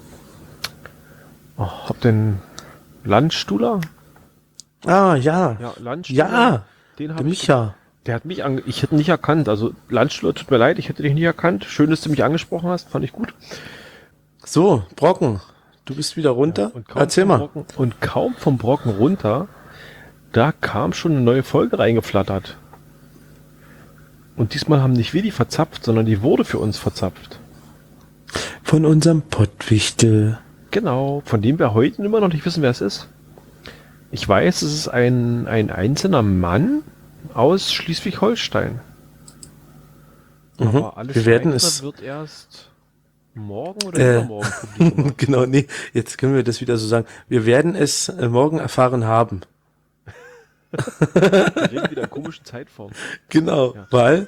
Oh, hab den Landstuhler? Ah, ja. Ja, Landstuhler. Ja, den hab der ich, Micha. der hat mich ange ich hätte ihn nicht erkannt. Also Landstuhler, tut mir leid, ich hätte dich nicht erkannt. Schön, dass du mich angesprochen hast, fand ich gut. So, Brocken. Du bist wieder runter. Und kaum Erzähl vom mal. Brocken, und kaum vom Brocken runter, da kam schon eine neue Folge reingeflattert. Und diesmal haben nicht wir die verzapft, sondern die wurde für uns verzapft. Von unserem Pottwichtel. Genau, von dem wir heute immer noch nicht wissen, wer es ist. Ich weiß, es ist ein, ein einzelner Mann aus Schleswig-Holstein. Mhm. Aber alles Wir werden Weitere es- wird erst morgen oder Äh. übermorgen publik gemacht. Genau, nee, jetzt können wir das wieder so sagen. Wir werden es äh, morgen erfahren haben. Wir reden wieder in komischen Zeitform. Genau, Ja. weil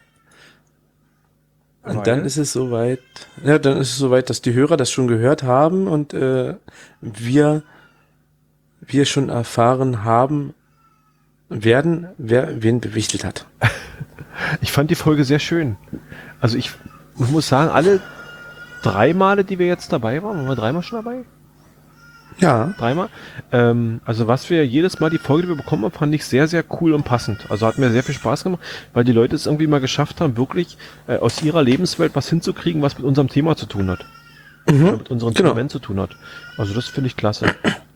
Weil? und dann ist es soweit, ja, dann ist es soweit, dass die Hörer das schon gehört haben und äh, wir wir schon erfahren haben werden, wer wen bewichtelt hat. Ich fand die Folge sehr schön. Also ich, ich muss sagen, alle drei Male, die wir jetzt dabei waren, waren wir dreimal schon dabei? Ja, Dreimal. Ähm, also was wir jedes Mal, die Folge, die wir bekommen haben, fand ich sehr, sehr cool und passend. Also hat mir sehr viel Spaß gemacht, weil die Leute es irgendwie mal geschafft haben, wirklich äh, aus ihrer Lebenswelt was hinzukriegen, was mit unserem Thema zu tun hat. Oder mit unserem genau. Instrument zu tun hat. Also das finde ich klasse.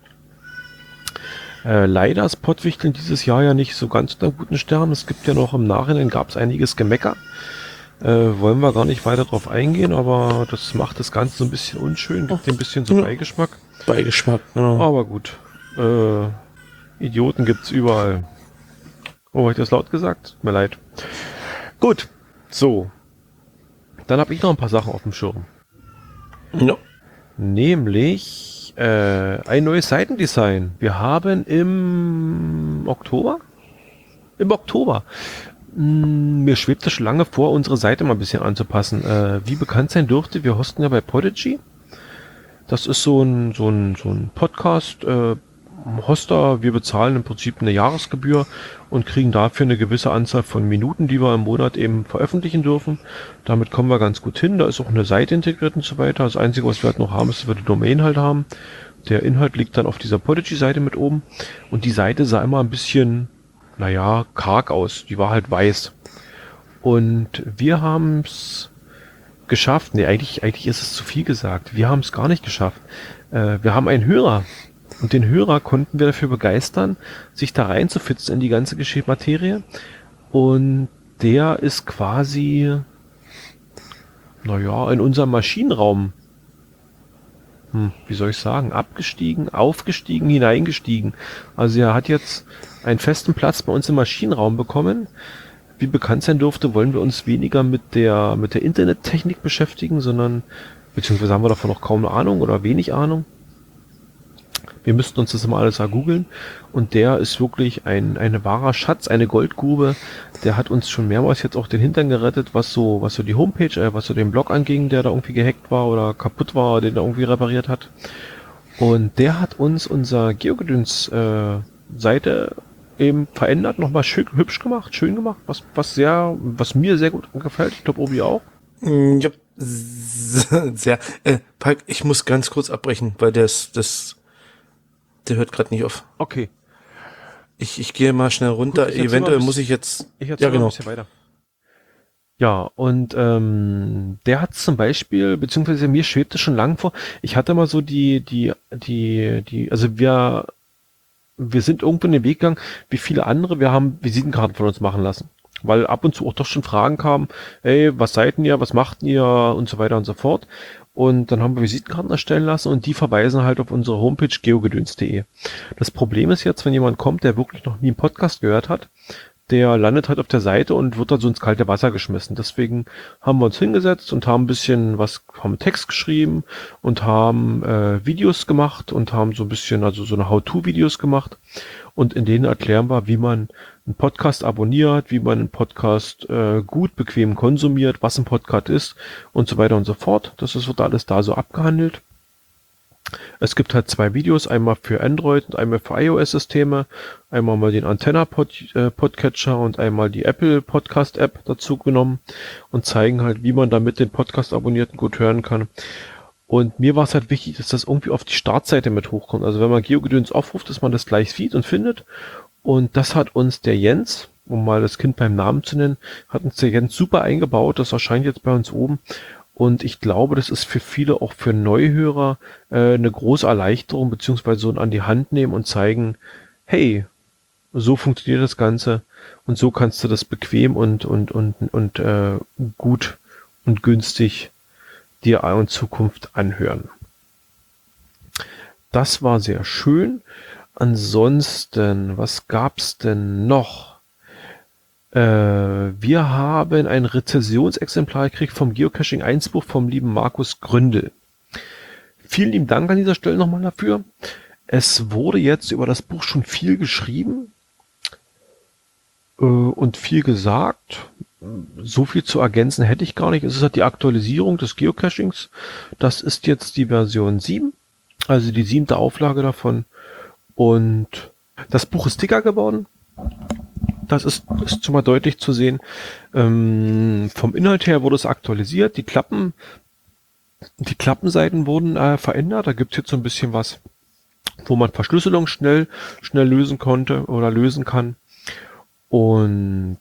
Äh, leider ist Pottwichteln dieses Jahr ja nicht so ganz unter guten Sternen. Es gibt ja noch im Nachhinein, gab es einiges Gemecker. Äh, wollen wir gar nicht weiter drauf eingehen, aber das macht das Ganze so ein bisschen unschön, gibt dem ein bisschen so Ja. Beigeschmack. Beigeschmack, genau. Aber gut. Äh, Idioten gibt's überall. Oh, hab ich das laut gesagt? Tut mir leid. Gut. So. Dann habe ich noch ein paar Sachen auf dem Schirm. Ja. Nämlich, Äh, ein neues Seitendesign. Wir haben im Oktober? Im Oktober. Hm, mir schwebt das schon lange vor, unsere Seite mal ein bisschen anzupassen. Äh, wie bekannt sein dürfte, wir hosten ja bei Podigy. Das ist so ein, so ein, so ein Podcast, äh, Hoster. Wir bezahlen im Prinzip eine Jahresgebühr und kriegen dafür eine gewisse Anzahl von Minuten, die wir im Monat eben veröffentlichen dürfen. Damit kommen wir ganz gut hin. Da ist auch eine Seite integriert und so weiter. Das Einzige, was wir halt noch haben, ist, dass wir die Domain halt haben. Der Inhalt liegt dann auf dieser Podigy-Seite mit oben. Und die Seite sah immer ein bisschen, naja, karg aus. Die war halt weiß. Und wir haben es geschafft. Nee, eigentlich, eigentlich ist es zu viel gesagt. Wir haben es gar nicht geschafft. Äh, wir haben einen Hörer. Und den Hörer konnten wir dafür begeistern, sich da reinzufitzen in die ganze Geschehmaterie. Und der ist quasi, naja, in unserem Maschinenraum, hm, wie soll ich sagen, abgestiegen, aufgestiegen, hineingestiegen. Also er hat jetzt einen festen Platz bei uns im Maschinenraum bekommen. Wie bekannt sein durfte, wollen wir uns weniger mit der, mit der Internettechnik beschäftigen, sondern, beziehungsweise haben wir davon noch kaum eine Ahnung oder wenig Ahnung. Wir müssten uns das immer alles googeln und der ist wirklich ein, ein wahrer Schatz, eine Goldgrube. Der hat uns schon mehrmals jetzt auch den Hintern gerettet, was so, was so die Homepage, äh, was so den Blog anging, der da irgendwie gehackt war oder kaputt war, den er irgendwie repariert hat. Und der hat uns unser Geogedöns äh, Seite eben verändert, nochmal schön hübsch gemacht, schön gemacht, was, was sehr, was mir sehr gut gefällt. Ich glaube, Obi auch. Ja, sehr. Äh, Palk, ich muss ganz kurz abbrechen, weil das, das, der hört gerade nicht auf. Okay. Ich, ich gehe mal schnell runter. Gut, Eventuell bisschen, muss ich jetzt. Ich erzähle ja, genau. ein bisschen weiter. Ja, und ähm, der hat zum Beispiel, beziehungsweise mir schwebte schon lang vor, ich hatte mal so die, die, die, die, also wir, wir sind irgendwo in den Weg gegangen, wie viele andere, wir haben Visitenkarten von uns machen lassen. Weil ab und zu auch doch schon Fragen kamen, ey, was seid ihr, was macht ihr und so weiter und so fort. Und dann haben wir Visitenkarten erstellen lassen und die verweisen halt auf unsere Homepage geogedöns punkt de. Das Problem ist jetzt, wenn jemand kommt, der wirklich noch nie einen Podcast gehört hat, der landet halt auf der Seite und wird dann so ins kalte Wasser geschmissen. Deswegen haben wir uns hingesetzt und haben ein bisschen was, haben Text geschrieben und haben äh, Videos gemacht und haben so ein bisschen, also so eine How-to-Videos gemacht. Und in denen erklären wir, wie man einen Podcast abonniert, wie man einen Podcast äh, gut, bequem konsumiert, was ein Podcast ist und so weiter und so fort. Das ist, wird alles da so abgehandelt. Es gibt halt zwei Videos, einmal für Android und einmal für iOS-Systeme. Einmal mal den Antenna-Podcatcher und einmal die Apple Podcast-App dazu genommen und zeigen halt, wie man damit den Podcast abonniert und gut hören kann. Und mir war es halt wichtig, dass das irgendwie auf die Startseite mit hochkommt. Also wenn man Geogedöns aufruft, dass man das gleich sieht und findet. Und das hat uns der Jens, um mal das Kind beim Namen zu nennen, hat uns der Jens super eingebaut. Das erscheint jetzt bei uns oben. Und ich glaube, das ist für viele, auch für Neuhörer, äh, eine große Erleichterung, beziehungsweise so an die Hand nehmen und zeigen, hey, so funktioniert das Ganze und so kannst du das bequem und und und und äh, gut und günstig dir in Zukunft anhören. Das war sehr schön. Ansonsten, was gab's denn noch? Äh, wir haben ein Rezensionsexemplar gekriegt vom Geocaching eins Buch vom lieben Markus Gründel. Vielen lieben Dank an dieser Stelle nochmal dafür. Es wurde jetzt über das Buch schon viel geschrieben äh, und viel gesagt. So viel zu ergänzen hätte ich gar nicht. Es ist halt die Aktualisierung des Geocachings. Das ist jetzt die Version sieben, also die siebte Auflage davon. Und das Buch ist dicker geworden. Das ist, ist schon mal deutlich zu sehen. Ähm, vom Inhalt her wurde es aktualisiert. Die Klappen, die Klappenseiten wurden äh, verändert. Da gibt es jetzt so ein bisschen was, wo man Verschlüsselung schnell, schnell lösen konnte oder lösen kann. Und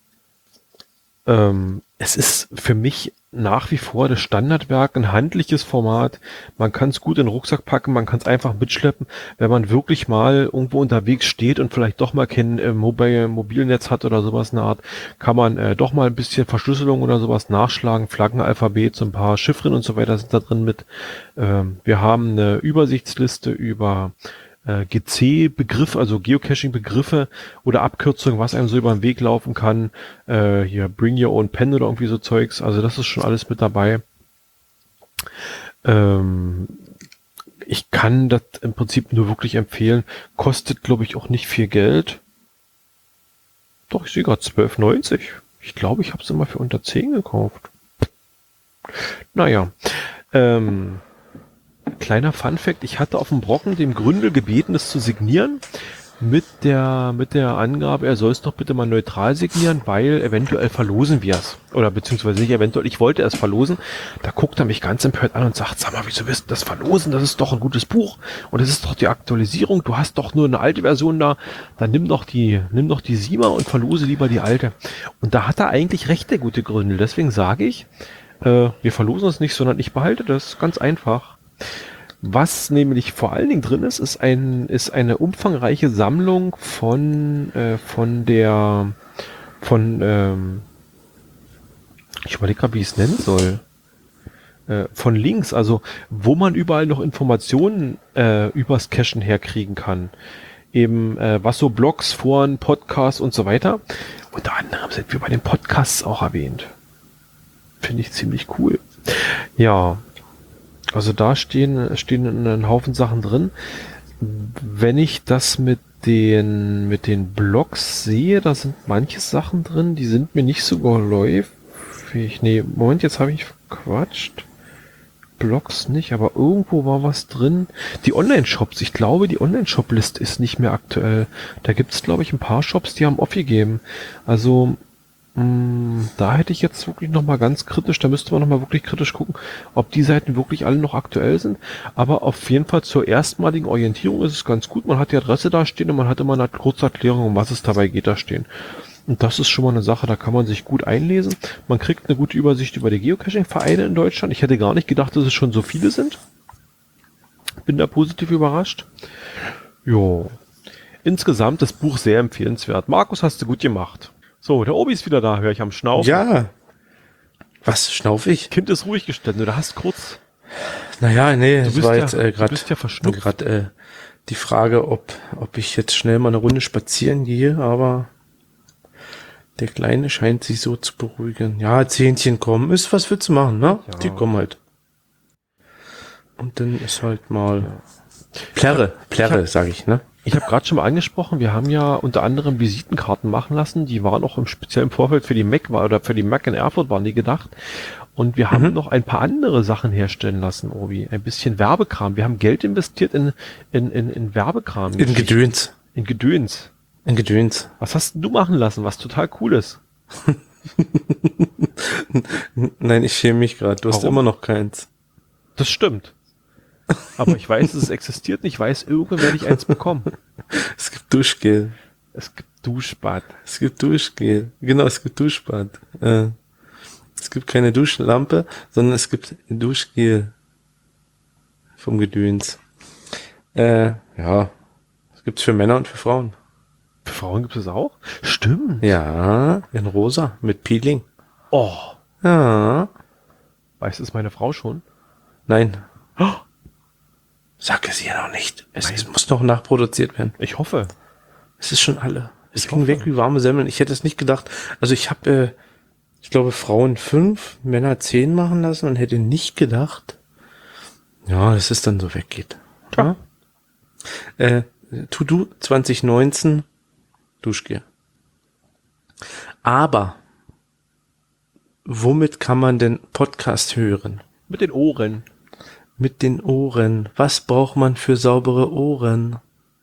ähm, es ist für mich nach wie vor das Standardwerk, ein handliches Format. Man kann es gut in den Rucksack packen, man kann es einfach mitschleppen, wenn man wirklich mal irgendwo unterwegs steht und vielleicht doch mal kein äh, Mobile, Mobilnetz hat oder sowas in der Art, kann man äh, doch mal ein bisschen Verschlüsselung oder sowas nachschlagen, Flaggenalphabet, so ein paar Chiffren und so weiter sind da drin mit. Ähm, wir haben eine Übersichtsliste über G C-Begriff, also Geocaching-Begriffe oder Abkürzungen, was einem so über den Weg laufen kann. Äh, hier Bring Your Own Pen oder irgendwie so Zeugs. Also das ist schon alles mit dabei. Ähm, ich kann das im Prinzip nur wirklich empfehlen. Kostet, glaube ich, auch nicht viel Geld. Doch, ich sehe gerade zwölf neunzig. Ich glaube, ich habe es immer für unter zehn gekauft. Naja, ähm, kleiner Funfact, ich hatte auf dem Brocken dem Gründel gebeten, es zu signieren, mit der mit der Angabe, er soll es doch bitte mal neutral signieren, weil eventuell verlosen wir es. Oder beziehungsweise nicht eventuell, ich wollte es verlosen. Da guckt er mich ganz empört an und sagt, sag mal, wieso willst du das verlosen? Das ist doch ein gutes Buch und das ist doch die Aktualisierung. Du hast doch nur eine alte Version da. Dann nimm doch die, nimm doch die Siemer und verlose lieber die alte. Und da hat er eigentlich recht, der gute Gründel. Deswegen sage ich, äh, wir verlosen es nicht, sondern ich behalte das. Ganz einfach. Was nämlich vor allen Dingen drin ist, ist ein ist eine umfangreiche Sammlung von äh, von der von ähm, ich überlege gerade, wie ich es nennen soll, äh, von Links, also wo man überall noch Informationen äh, übers Cachen herkriegen kann, eben äh, was so Blogs, Foren, Podcasts und so weiter. Unter anderem sind wir bei den Podcasts auch erwähnt. Finde ich ziemlich cool. Ja. Also da stehen, stehen ein Haufen Sachen drin. Wenn ich das mit den, mit den Blogs sehe, da sind manche Sachen drin, die sind mir nicht so geläufig. Nee, Moment, jetzt habe ich verquatscht. Blogs nicht, aber irgendwo war was drin. Die Online-Shops, ich glaube, die Online-Shop-List ist nicht mehr aktuell. Da gibt es, glaube ich, ein paar Shops, die haben aufgegeben. Also da hätte ich jetzt wirklich nochmal ganz kritisch, da müsste man nochmal wirklich kritisch gucken, ob die Seiten wirklich alle noch aktuell sind. Aber auf jeden Fall zur erstmaligen Orientierung ist es ganz gut. Man hat die Adresse da stehen und man hat immer eine kurze Erklärung, um was es dabei geht, da stehen. Und das ist schon mal eine Sache, da kann man sich gut einlesen. Man kriegt eine gute Übersicht über die Geocaching-Vereine in Deutschland. Ich hätte gar nicht gedacht, dass es schon so viele sind. Bin da positiv überrascht. Jo. Insgesamt das Buch sehr empfehlenswert. Markus, hast du gut gemacht. So, der Obi ist wieder da, höre ich am Schnaufen. Ja. Was, schnauf ich? Kind ist ruhig gestellt, du hast kurz... Naja, nee, du es bist war ja, jetzt äh, du bist ja verschnupft. gerade äh, die Frage, ob, ob ich jetzt schnell mal eine Runde spazieren gehe, aber der Kleine scheint sich so zu beruhigen. Ja, Zähnchen kommen, ist was willst du machen, ne? Ja. Die kommen halt. Und dann ist halt mal ja. Plärre, Plärre, sage ich, ne? Ich habe gerade schon mal angesprochen, wir haben ja unter anderem Visitenkarten machen lassen, die waren auch im speziellen Vorfeld für die Mac war oder für die Mac in Erfurt waren die gedacht. Und wir haben mhm. noch ein paar andere Sachen herstellen lassen, Obi. Ein bisschen Werbekram. Wir haben Geld investiert in in in, in Werbekram. In Gedöns. In Gedöns. In Gedöns. Was hast du machen lassen, was total cool ist? Nein, ich schäme mich gerade. Du Warum? Hast immer noch keins. Das stimmt. Aber ich weiß, es existiert nicht. Ich weiß, irgendwann werde ich eins bekommen. Es gibt Duschgel. Es gibt Duschbad. Es gibt Duschgel. Genau, es gibt Duschbad. Äh, es gibt keine Duschlampe, sondern es gibt Duschgel. Vom Gedöns. Äh, ja. Das gibt's für Männer und für Frauen. Für Frauen gibt es auch? Stimmt. Ja, in rosa. Mit Peeling. Oh. Ja. Weiß es meine Frau schon? Nein. Oh. Sag es ihr noch nicht. Es, es muss noch nachproduziert werden. Ich hoffe. Es ist schon alle. Es ich ging hoffe. weg wie warme Semmeln. Ich hätte es nicht gedacht. Also ich habe, äh, ich glaube, Frauen fünf, Männer zehn machen lassen und hätte nicht gedacht, ja, dass es dann so weggeht. Ja. Äh, To-Do zwanzig neunzehn, Duschgel. Aber womit kann man denn Podcast hören? Mit den Ohren. Mit den Ohren. Was braucht man für saubere Ohren?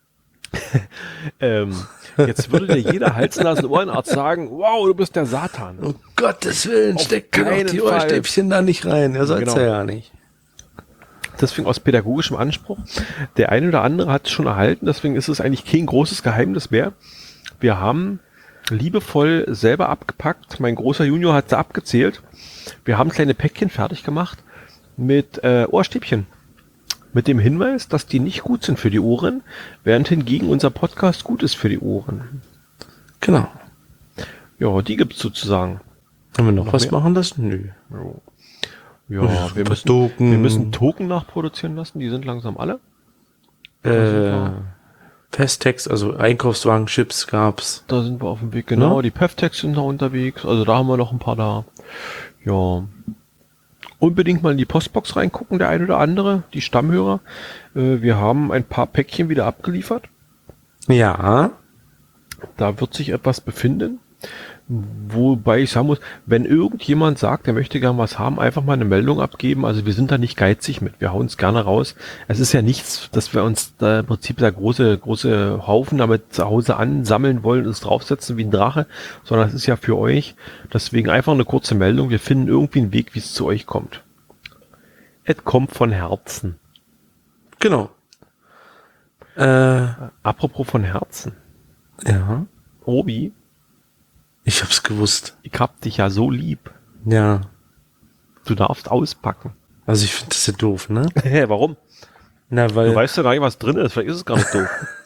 ähm, jetzt würde dir jeder Hals-Nasen-Ohrenarzt sagen, wow, du bist der Satan. Um Gottes Willen, Auf steck keinen die Ohrstäbchen da nicht rein. Er soll's genau. ja nicht. Deswegen aus pädagogischem Anspruch. Der eine oder andere hat es schon erhalten, deswegen ist es eigentlich kein großes Geheimnis mehr. Wir haben liebevoll selber abgepackt. Mein großer Junior hat sie abgezählt. Wir haben kleine Päckchen fertig gemacht mit äh, Ohrstäbchen. Mit dem Hinweis, dass die nicht gut sind für die Ohren, während hingegen unser Podcast gut ist für die Ohren. Genau. Ja, die gibt's sozusagen. Haben wir noch, noch was mehr? machen lassen? Nö. Ja, ja wir, müssen, Token. wir müssen Token nachproduzieren lassen, die sind langsam alle. Äh, Festtext, also Einkaufswagen, Chips gab's. Da sind wir auf dem Weg, genau. Ja? Die Peftext sind noch unterwegs, also da haben wir noch ein paar da. Ja. unbedingt mal in die Postbox reingucken, der ein oder andere, die Stammhörer. Äh, wir haben ein paar Päckchen wieder abgeliefert. Ja. Da wird sich etwas befinden. Wobei ich sagen muss, wenn irgendjemand sagt, er möchte gerne was haben, einfach mal eine Meldung abgeben. Also wir sind da nicht geizig mit. Wir hauen es gerne raus. Es ist ja nichts, dass wir uns da im Prinzip da große, große Haufen damit zu Hause ansammeln wollen und es draufsetzen wie ein Drache, sondern es ist ja für euch. Deswegen einfach eine kurze Meldung. Wir finden irgendwie einen Weg, wie es zu euch kommt. Es kommt von Herzen. Genau. Äh, Apropos von Herzen. ja. Obi, Ich hab's gewusst. ich hab dich ja so lieb. Ja. Du darfst auspacken. Also ich finde das ja doof, ne? Hä, warum? Na, Du weil... weißt ja gar nicht, was drin ist. Vielleicht ist es gar nicht doof.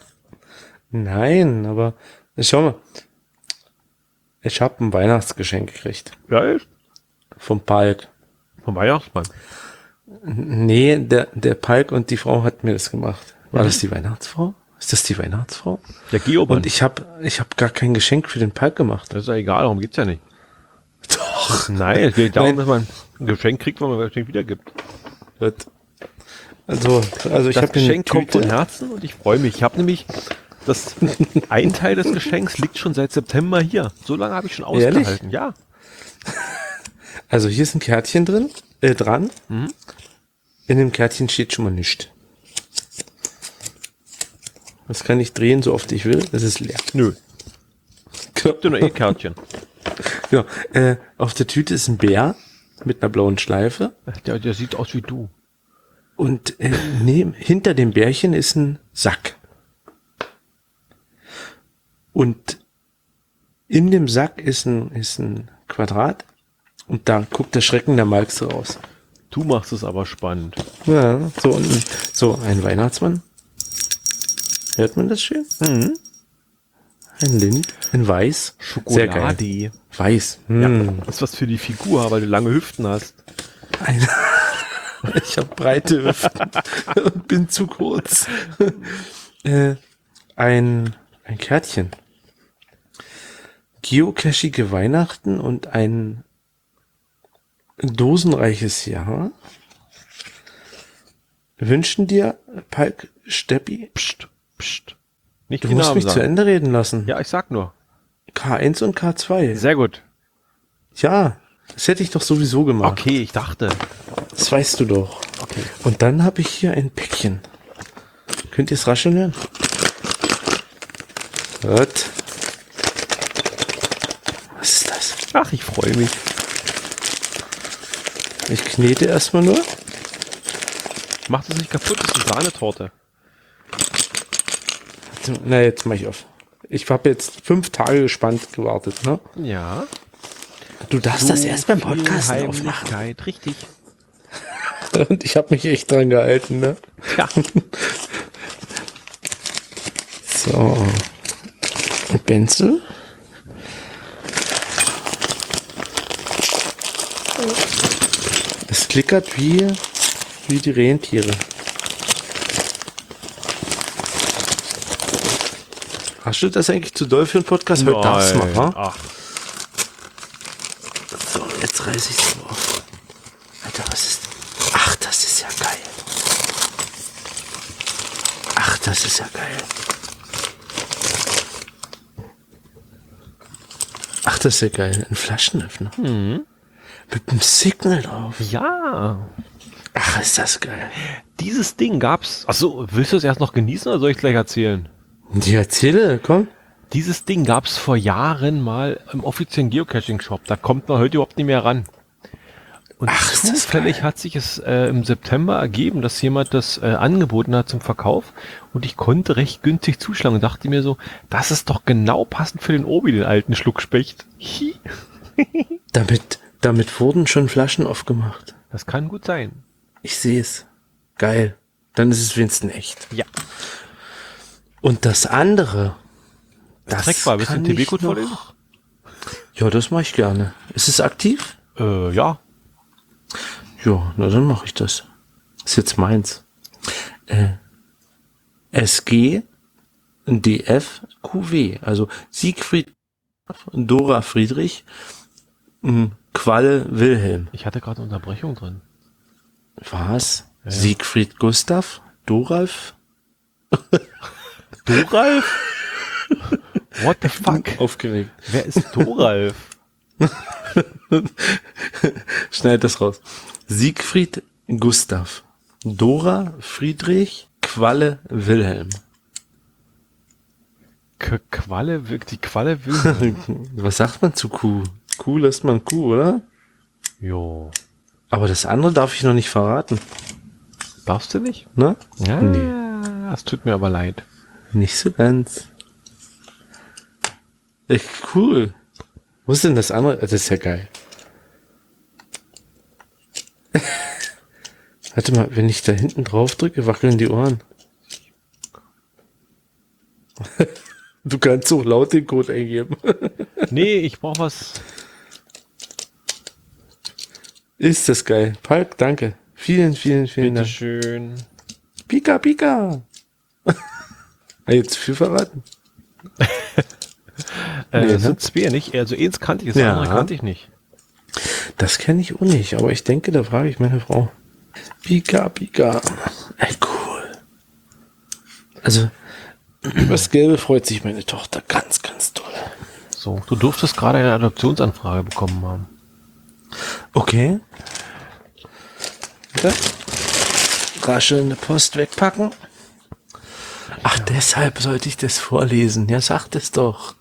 Nein, aber... Schau mal. Ich habe ein Weihnachtsgeschenk gekriegt. Ja, echt? Vom Palk. Vom Weihnachtsmann. Nee, der, der Palk und die Frau hat mir das gemacht. War das die Weihnachtsfrau? Ist das die Weihnachtsfrau? Der Geoban. Und ich habe ich hab gar kein Geschenk für den Palk gemacht. Das ist ja egal, darum geht's ja nicht. Doch. Nein, es geht darum, Nein. dass man ein Geschenk kriegt, wenn man ein Geschenk wiedergibt. Gut. Also, also ich Das habe Geschenk kommt von Tüte. Herzen und ich freue mich. Ich habe nämlich das ein Teil des Geschenks liegt schon seit September hier. So lange habe ich schon Ehrlich? ausgehalten. Ja. Also hier ist ein Kärtchen drin, äh, dran. Mhm. In dem Kärtchen steht schon mal nichts. Das kann ich drehen, so oft ich will. Das ist leer. Nö. Habt ihr noch eh Kärtchen? Genau. Äh, auf der Tüte ist ein Bär mit einer blauen Schleife. Der, der sieht aus wie du. Und äh, neben, hinter dem Bärchen ist ein Sack. Und in dem Sack ist ein, ist ein Quadrat. Und da guckt der Schrecken der Malks raus. Du machst es aber spannend. Ja, so, und, so ein Weihnachtsmann. Hört man das schön? Mhm. Ein Lind, in weiß. Sehr geil. Schokolade. Weiß. Ja, Hm. das ist was für die Figur, weil du lange Hüften hast. Ein ich habe breite Hüften und bin zu kurz. äh, ein, ein Kärtchen. Geocachige Weihnachten und ein dosenreiches Jahr wünschen dir, Palk Steppi, Psst, psst. Nicht du die musst Namen mich sagen. zu Ende reden lassen. Ja, ich sag nur. K eins und K zwei. Sehr gut. Ja, das hätte ich doch sowieso gemacht. Okay, ich dachte. Das weißt du doch. Okay. Und dann habe ich hier ein Päckchen. Könnt ihr es rascheln hören? Hört. Was ist das? Ach, ich freue mich. Ich knete erstmal nur. Mach das nicht kaputt, das ist eine Sahnetorte. Na, jetzt mach ich auf. Ich habe jetzt fünf Tage gespannt gewartet, ne? Ja. Du darfst das erst beim Podcast Viel aufmachen. Heimlichkeit, richtig. Und ich habe mich echt dran gehalten, ne? Ja. So. Ein Pencil. Es klickert wie, wie die Rentiere. Hast du das eigentlich zu doll für einen Podcast? Heute darfst du mal, wa? Ach, So, jetzt reiße ich es auf. Alter, was ist... Ach, das ist ja geil. Ach, das ist ja geil. Ach, das ist ja geil. Ein Flaschenöffner. Mit einem Signal drauf. ja. Ach, ist das geil. Dieses Ding gab's. Achso, willst du es erst noch genießen oder soll ich gleich erzählen? Die erzähle, komm. Dieses Ding gab's vor Jahren mal im offiziellen Geocaching-Shop. Da kommt man heute überhaupt nicht mehr ran. Und Ach, ist das zufällig geil. hat sich es äh, im September ergeben, dass jemand das äh, angeboten hat zum Verkauf und ich konnte recht günstig zuschlagen und dachte mir so, das ist doch genau passend für den Obi, den alten Schluckspecht. Hi. Damit, damit wurden schon Flaschen aufgemacht. Das kann gut sein. Ich sehe es. Geil. Dann ist es wenigstens echt. Ja. Und das andere, das Trackbar, willst du kann den T ich B-Code noch- vorlesen? Ja, das mache ich gerne. Ist es aktiv? Äh, ja. Ja, na dann mache ich das. Ist jetzt meins. Äh, S G D F Q W, also Siegfried Dora Friedrich, m, Q Qualle Wilhelm. Ich hatte gerade eine Unterbrechung drin. Was? Ja. Siegfried Gustav? Doralf? Doralf? What the fuck? Aufgeregt. Wer ist Doralf? Schneid das raus. Siegfried Gustav. Dora Friedrich Qualle Wilhelm. K Qualle, wirkt die Qualle Wilhelm. Was sagt man zu Kuh? Kuh lässt man Kuh, oder? Jo. Aber das andere darf ich noch nicht verraten. Darfst du nicht? Ne? Ja. Nee. Das tut mir aber leid. Nicht so ganz. Echt cool. Wo ist denn das andere? Das ist ja geil. Warte mal, wenn ich da hinten drauf drücke, wackeln die Ohren. Du kannst so laut den Code eingeben. Nee, ich brauch was. Ist das geil. Palk, danke. Vielen, vielen, vielen Dank. Bitteschön. Pika, Pika. Jetzt viel verraten. Äh, Nee, das ne? sind zwei, nicht? Also eins kannte ich, das Ja. andere kannte ich nicht. Das kenne ich auch nicht, aber ich denke, da frage ich meine Frau. Pika, Pika. Ey, cool. Also, über das Gelbe freut sich meine Tochter ganz, ganz doll. So, du durftest gerade eine Adoptionsanfrage bekommen haben. Okay. Bitte? Raschelnde Post wegpacken. Ach, deshalb sollte ich das vorlesen. Ja, sagt es doch.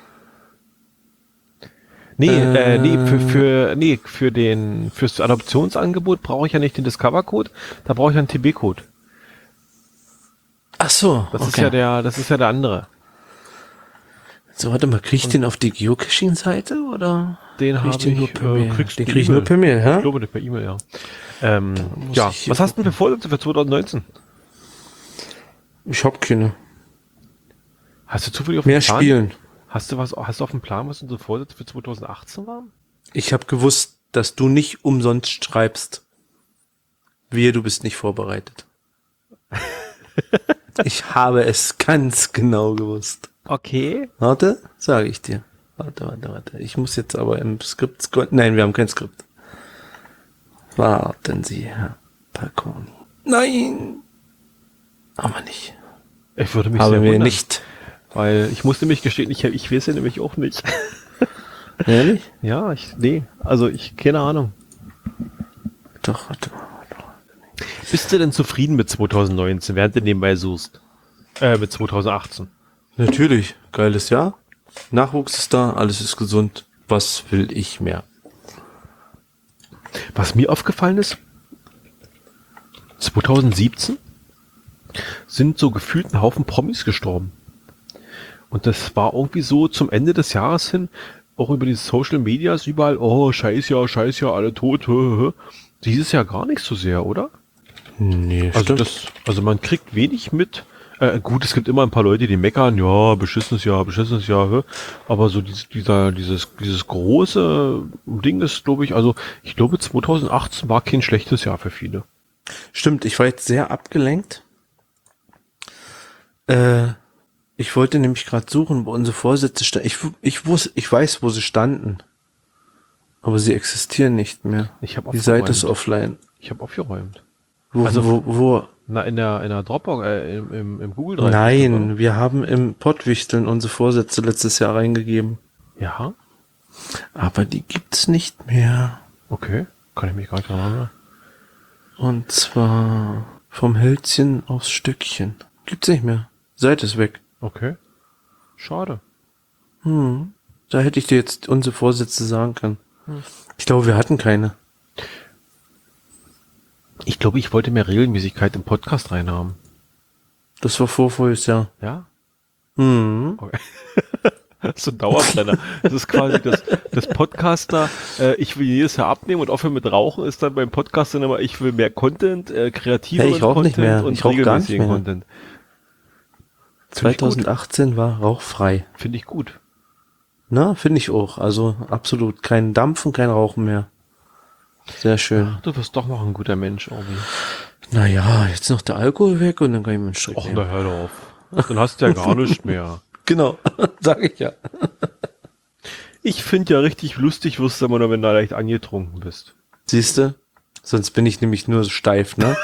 Nee, äh, Äh. nee, für, für, nee, für den, fürs Adoptionsangebot brauche ich ja nicht den Discover-Code, da brauche ich einen T B-Code. Ach so, Das okay. ist ja der, das ist ja der andere. So, warte mal, krieg ich den auf die Geocaching-Seite oder? Den krieg habe den ich, nur per äh, Mail? kriegst Den du krieg ich nur E-Mail. per Mail, ja? Ich glaube, nicht per E-Mail, ja. Ähm, muss ja, ich hier was hast du denn für Vorsätze für zwanzig neunzehn? Ich hab keine. Hast du zufällig auf Mehr dem Plan? spielen. Hast du was, hast du auf dem Plan, was unsere Vorsätze für zwanzig achtzehn waren? Ich habe gewusst, dass du nicht umsonst schreibst. Wehe, du bist nicht vorbereitet. Ich habe es ganz genau gewusst. Okay. Warte, sage ich dir. Warte, warte, warte. Ich muss jetzt aber im Skript scrollen. Nein, wir haben kein Skript. Warten Sie, Herr Palconi. Nein! Aber nicht. Ich würde mich Habe sehr mir wundern, nicht. weil ich musste mich gestehen, ich, ich weiß ja nämlich auch nicht. Ehrlich? Ja, ich, nee, also ich, keine Ahnung. Doch, warte mal. Warte mal. Bist du denn zufrieden mit zwanzig neunzehn, während du nebenbei suchst? Äh, mit zwanzig achtzehn. Natürlich. Geiles Jahr. Nachwuchs ist da, alles ist gesund. Was will ich mehr? Was mir aufgefallen ist, zwanzig siebzehn sind so gefühlt ein Haufen Promis gestorben. Und das war irgendwie so zum Ende des Jahres hin, auch über die Social Medias überall, oh, scheiß ja, scheiß ja, alle tot. Hö, hö, hö. Dieses Jahr gar nicht so sehr, oder? Nee, Also stimmt. das, also man kriegt wenig mit. Äh, gut, es gibt immer ein paar Leute, die meckern, ja, beschissenes Jahr, beschissenes Jahr, hä? Aber so dies, dieser, dieses, dieses große Ding ist, glaube ich, also ich glaube zwanzig achtzehn war kein schlechtes Jahr für viele. Stimmt, ich war jetzt sehr abgelenkt. Äh, ich wollte nämlich gerade suchen, wo unsere Vorsätze standen. Ich, ich wusste, ich weiß, wo sie standen. Aber sie existieren nicht mehr. Ich habe Die Seite ist offline. Ich habe aufgeräumt. Wo, Also- wo, wo? Na, in der, in der Dropbox, äh, im, im, im Google Drive. Nein, wir haben im Pottwichteln unsere Vorsätze letztes Jahr reingegeben. Ja, Aber die gibt's nicht mehr. okay. Kann ich mich gar nicht daran erinnern. Und zwar vom Hölzchen aufs Stückchen. Gibt's nicht mehr. Seite ist weg. Okay. Schade. Hm. Da hätte ich dir jetzt unsere Vorsätze sagen können. Ich glaube, wir hatten keine. Ich glaube, ich wollte mehr Regelmäßigkeit im Podcast reinhaben. Das war vor voriges Jahr. Ja? Hm. Okay. Das ist so ein Dauerbrenner. Das ist quasi das, das Podcaster, äh, ich will jedes Jahr abnehmen und aufhören mit Rauchen ist dann beim Podcast dann immer, ich will mehr Content, äh, kreativen Hey, ich rauch Content nicht mehr. und Ich rauch gar nicht regelmäßigen mehr. Content. Finde ich gut. zwanzig achtzehn war rauchfrei. Finde ich gut. Na, finde ich auch. Also absolut kein Dampfen, kein Rauchen mehr. Sehr schön. Du wirst doch noch ein guter Mensch, irgendwie. Naja, jetzt noch der Alkohol weg und dann kann ich mir einen Strick Och, nehmen. na hör doch auf. Dann hast du ja gar nichts mehr. Genau, sag ich ja. Ich finde ja richtig lustig, wirst du immer nur, wenn du leicht angetrunken bist. Siehst du? Sonst bin ich nämlich nur so steif, ne?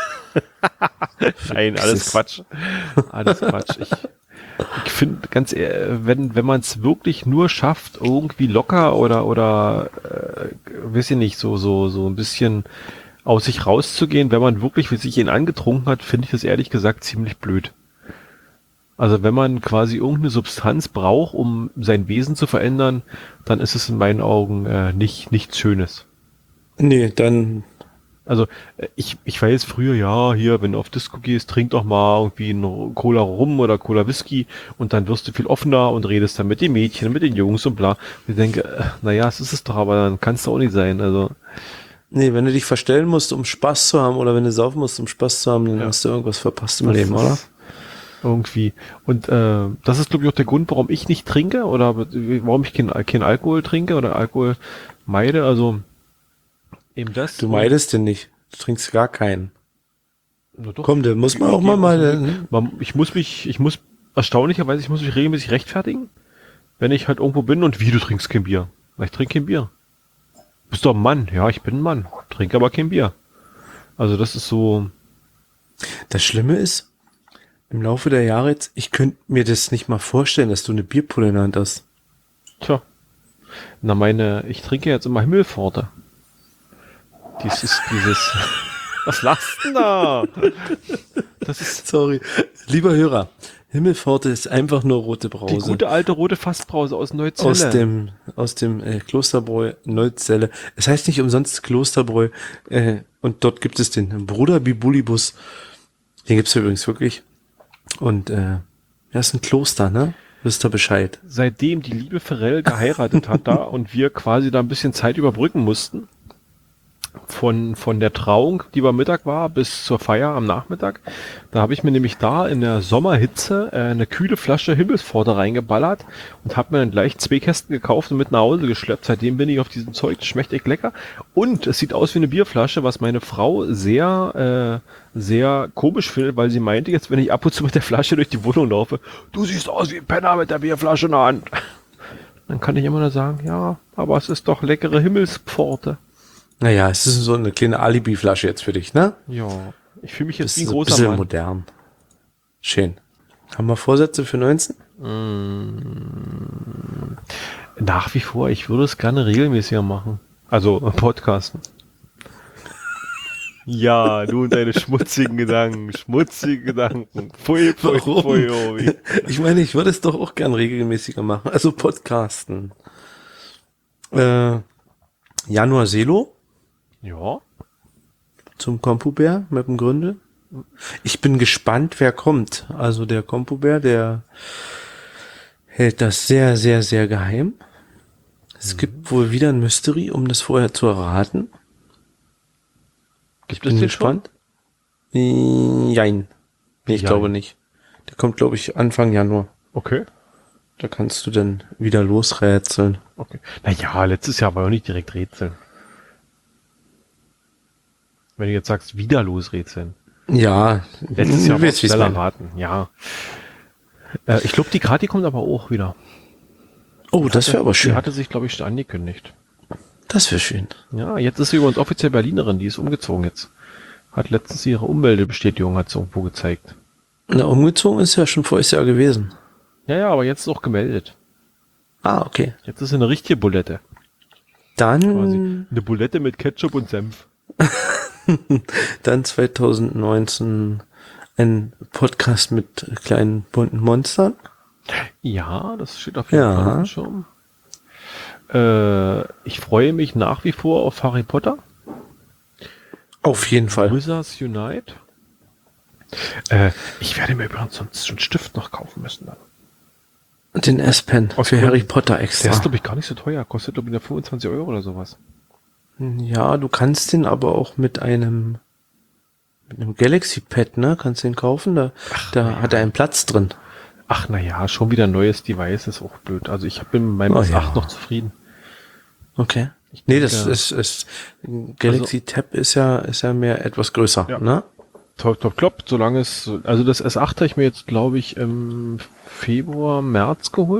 Nein, alles Quatsch. Alles Quatsch. Ich, ich finde ganz ehrlich, wenn, wenn man es wirklich nur schafft, irgendwie locker oder, oder, äh, weiß ich nicht, so, so, so ein bisschen aus sich rauszugehen, wenn man wirklich für sich ihn angetrunken hat, finde ich das ehrlich gesagt ziemlich blöd. Also wenn man quasi irgendeine Substanz braucht, um sein Wesen zu verändern, dann ist es in meinen Augen äh, nicht nichts Schönes. Nee, dann... Also ich, ich weiß früher, ja, hier, wenn du auf Disco gehst, trink doch mal irgendwie ein Cola Rum oder Cola Whisky und dann wirst du viel offener und redest dann mit den Mädchen, mit den Jungs und bla. Ich denke, äh, naja, es ist es doch, aber dann kann es doch auch nicht sein. Also Nee, wenn du dich verstellen musst, um Spaß zu haben oder wenn du saufen musst, um Spaß zu haben, dann ja. hast du irgendwas verpasst im Leben, oder? Irgendwie. Und äh, das ist, glaube ich, auch der Grund, warum ich nicht trinke oder warum ich kein, kein Alkohol trinke oder Alkohol meide. Also eben das. Du meidest den nicht. Du trinkst gar keinen. Na doch. Komm, da muss man auch mal mal... Man, ich muss mich, ich muss, erstaunlicherweise, ich muss mich regelmäßig rechtfertigen, wenn ich halt irgendwo bin und wie, du trinkst kein Bier. Na, ich trinke kein Bier. Bist doch ein Mann. Ja, ich bin ein Mann. Trinke aber kein Bier. Also das ist so... Das Schlimme ist, im Laufe der Jahre jetzt, ich könnte mir das nicht mal vorstellen, dass du eine Bierpulle in der Hand hast. Tja. Na meine, ich trinke jetzt immer Himmelpforte. Dies ist dieses... Was lachst denn da? Das ist... Sorry. Lieber Hörer, Himmelpforte ist einfach nur rote Brause. Die gute alte rote Fassbrause aus Neuzelle. Aus dem, aus dem äh, Klosterbräu Neuzelle. Es heißt nicht umsonst Klosterbräu. Äh, und dort gibt es den Bruder Bibulibus. Den gibt's übrigens wirklich. Und äh, ja, ist ein Kloster, ne? Wisst ihr Bescheid. Seitdem die liebe Ferrell geheiratet hat da und wir quasi da ein bisschen Zeit überbrücken mussten, von von der Trauung, die beim Mittag war, bis zur Feier am Nachmittag, da habe ich mir nämlich da in der Sommerhitze äh, eine kühle Flasche Himmelspforte reingeballert und habe mir dann gleich zwei Kästen gekauft und mit nach Hause geschleppt. Seitdem bin ich auf diesem Zeug, das schmeckt echt lecker. Und es sieht aus wie eine Bierflasche, was meine Frau sehr, äh, sehr komisch findet, weil sie meinte, jetzt wenn ich ab und zu mit der Flasche durch die Wohnung laufe, du siehst aus wie ein Penner mit der Bierflasche in der Hand. Dann kann ich immer nur sagen, ja, aber es ist doch leckere Himmelspforte. Naja, es ist so eine kleine Alibi-Flasche jetzt für dich, ne? Ja, ich fühle mich jetzt Das wie ein ist ein großer bisschen Mann. modern. Schön. Haben wir Vorsätze für neunzehn? Mm, nach wie vor, ich würde es gerne regelmäßiger machen. Also Podcasten. Ja, du und deine schmutzigen Gedanken, schmutzige Gedanken. Pfui, pfui, Warum? pfui, Obi. Ich meine, ich würde es doch auch gern regelmäßiger machen. Also Podcasten. Äh, Januar Selo Ja. zum Kompubär mit dem Gründel. Ich bin gespannt, wer kommt. Also der Kompubär, der hält das sehr, sehr, sehr geheim. Es mhm. gibt wohl wieder ein Mystery, um das vorher zu erraten. Gibt es den gespannt? Schon? Jein. Nee, ich Jein. glaube nicht. Der kommt, glaube ich, Anfang Januar. Okay. Da kannst du dann wieder losrätseln. Okay. Naja, letztes Jahr war ja nicht direkt Rätseln. Wenn du jetzt sagst, wieder losrätseln. Ja. Letztes Jahr war es wie schneller raten. Ja. Äh, ich glaube, die Kati kommt aber auch wieder. Oh, das wäre aber schön. Die hatte sich, glaube ich, schon angekündigt. Das wäre schön. Ja, jetzt ist sie übrigens offiziell Berlinerin. Die ist umgezogen jetzt. Hat letztens ihre Ummeldebestätigung hat sie irgendwo gezeigt. Na, umgezogen ist ja schon voriges Jahr gewesen. Ja, ja, aber jetzt ist auch gemeldet. Ah, okay. Jetzt ist sie eine richtige Bulette. Dann Quasi. Eine Bulette mit Ketchup und Senf. Dann zwanzig neunzehn ein Podcast mit kleinen bunten Monstern. Ja, das steht auf jeden Ja. Fall auf dem Schirm. Äh, ich freue mich nach wie vor auf Harry Potter. Auf jeden Fall. Wizards Unite. Äh, ich werde mir übrigens sonst schon einen Stift noch kaufen müssen dann. Den S-Pen Aus für Gründen. Harry Potter Der extra. ist, glaube ich, gar nicht so teuer. Kostet, glaube ich, nur fünfundzwanzig Euro oder sowas. Ja, du kannst den aber auch mit einem mit einem Galaxy Pad, ne? Kannst den kaufen. Da, Ach, da ja. hat er einen Platz drin. Ach, naja, schon wieder ein neues Device ist auch blöd. Also ich bin mit meinem Oh, S acht ja. noch zufrieden. Okay. Ich Nee, denke, das ist, ist Galaxy Tab ist ja ist ja mehr etwas größer, Ja. ne? Top, top, klopp, solange es, also das S acht habe ich mir jetzt, glaube ich, im Februar, März geholt.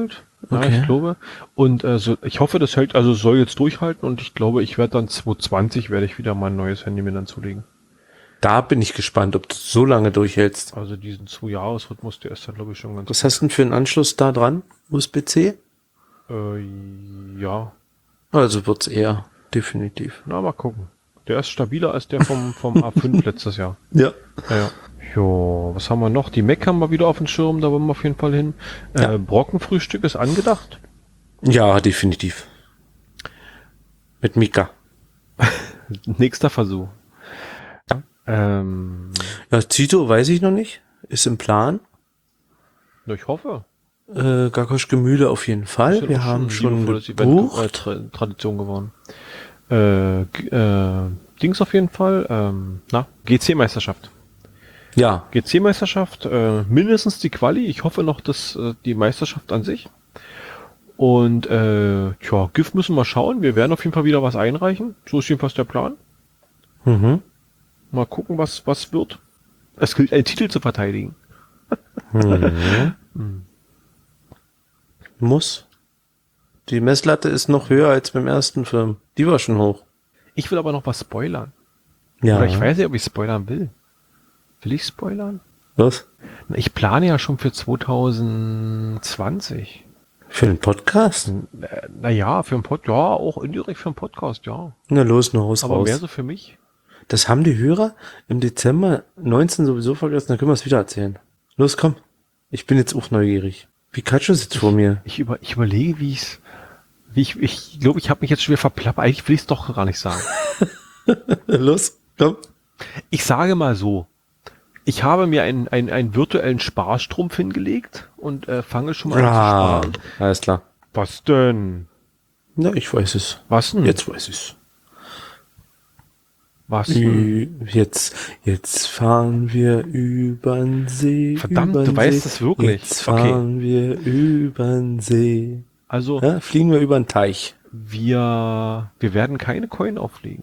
Ja, ich glaube. Und äh, so, ich hoffe, das hält, also soll jetzt durchhalten und ich glaube, ich werde dann zwanzig zwanzig werde ich wieder mein neues Handy mir dann zulegen. Da bin ich gespannt, ob du so lange durchhältst. Also diesen Zwei-Jahres-Rhythmus, der ist dann, glaube ich, schon ganz Was hast du denn für einen Anschluss da dran? U S B-C? Äh, ja. Also wird's eher, definitiv. Na, mal gucken. Der ist stabiler als der vom, vom A fünf letztes Jahr. Ja. Ja, ja. Jo, was haben wir noch? Die Mac haben wir wieder auf dem Schirm, da wollen wir auf jeden Fall hin. Ja. Äh, Brockenfrühstück ist angedacht. Ja, definitiv. Mit Mika. Nächster Versuch. Ja. Ähm, Ja, Zito weiß ich noch nicht. Ist im Plan. na, ich hoffe. Äh, Gakoschke Mühle auf jeden Fall. Ist ja Wir doch haben ein schon liebevolles gebucht. Event, äh, Tra Tradition geworden. Äh, G- äh, Dings auf jeden Fall. Ähm, na, G C-Meisterschaft. Ja, G C-Meisterschaft, äh, mindestens die Quali. Ich hoffe noch, dass äh, die Meisterschaft an sich. Und äh, tja, GIF müssen wir schauen. Wir werden auf jeden Fall wieder was einreichen. So ist jedenfalls der Plan. mhm. Mal gucken, was was wird. Es gilt, einen Titel zu verteidigen. Mhm. Muss. Die Messlatte ist noch höher als beim ersten Film. Die war schon hoch. Ich will aber noch was spoilern. Ja. Oder ich weiß nicht, ob ich spoilern will. Will ich spoilern? Was? Na, ich plane ja schon für zwanzig zwanzig. Für den Podcast? Äh, naja, für einen Podcast, ja, auch indirekt für einen Podcast, ja. Na los, nur raus, Aber raus. mehr so für mich. Das haben die Hörer im Dezember neunzehn sowieso vergessen, dann können wir es wieder erzählen. Los, komm. Ich bin jetzt auch neugierig. Pikachu sitzt vor mir. Ich, über, ich überlege, wie ich's, wie ich, ich glaube, ich habe mich jetzt schon wieder verplappert. Eigentlich will ich es doch gar nicht sagen. Los, komm. Ich sage mal so. Ich habe mir einen, einen, einen virtuellen Sparstrumpf hingelegt und äh, fange schon mal Ah, an zu sparen. alles klar. Was denn? Na, ich weiß es. Was denn? Jetzt weiß ich's. Was denn? Ü- Jetzt, jetzt fahren wir übern See. Verdammt, übern du weißt See. es wirklich. Jetzt fahren wir übern See. Also, Ja, fliegen wir übern Teich. wir, wir werden keine Coin auflegen.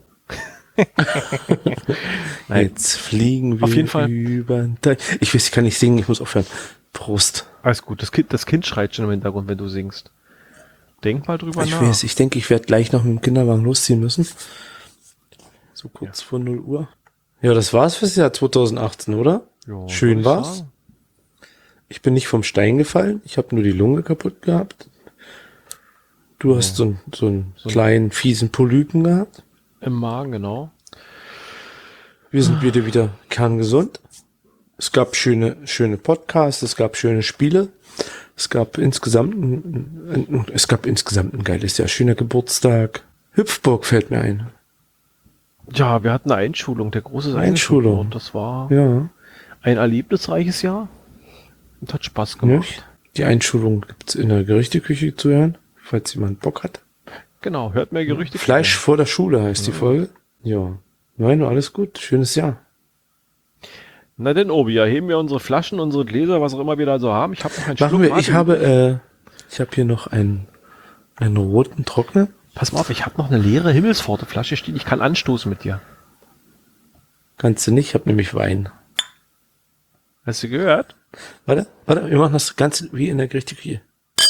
Nein. Jetzt fliegen wir Auf jeden Fall. übern Teich. Ich weiß, ich kann nicht singen, ich muss aufhören. Prost. Alles gut. Das Kind, das Kind schreit schon im Hintergrund, wenn du singst. Denk mal drüber Ich nach. weiß, ich denke, ich werde gleich noch mit dem Kinderwagen losziehen müssen. So kurz vor null Uhr. Ja, das war's fürs Jahr zwanzig achtzehn, oder? Ja, Schön würd ich war's. sagen. Ich bin nicht vom Stein gefallen. Ich habe nur die Lunge kaputt gehabt. Du hast so, einen- so einen kleinen, fiesen Polypen gehabt. Im Magen, genau. Wir sind wieder wieder kerngesund. Es gab schöne, schöne Podcasts, es gab schöne Spiele. Es gab insgesamt ein, ein, ein, es gab insgesamt ein geiles Jahr. Schöner Geburtstag. Hüpfburg fällt mir ein. Ja, wir hatten eine Einschulung, der große Einschulung. Einschulung. Und das war Ja. ein erlebnisreiches Jahr. Und hat Spaß gemacht. Nicht? Die Einschulung gibt's in der Gerichteküche zu hören, falls jemand Bock hat. Genau, hört mehr Gerüchte. Fleisch vor der Schule heißt die Folge. Ja. Nein, alles gut. Schönes Jahr. Na denn, Obi, ja, heben wir unsere Flaschen, unsere Gläser, was auch immer wir da so haben. Ich habe noch einen Machen Schluck wir, ich Mate. habe, äh, ich habe hier noch einen, einen roten Trockner. Pass mal auf, ich habe noch eine leere Himmelspforte-Flasche stehen. Ich kann anstoßen mit dir. Kannst du nicht, ich habe nämlich Wein. Hast du gehört? Warte, warte, wir machen das ganz wie in der Gerichteküche.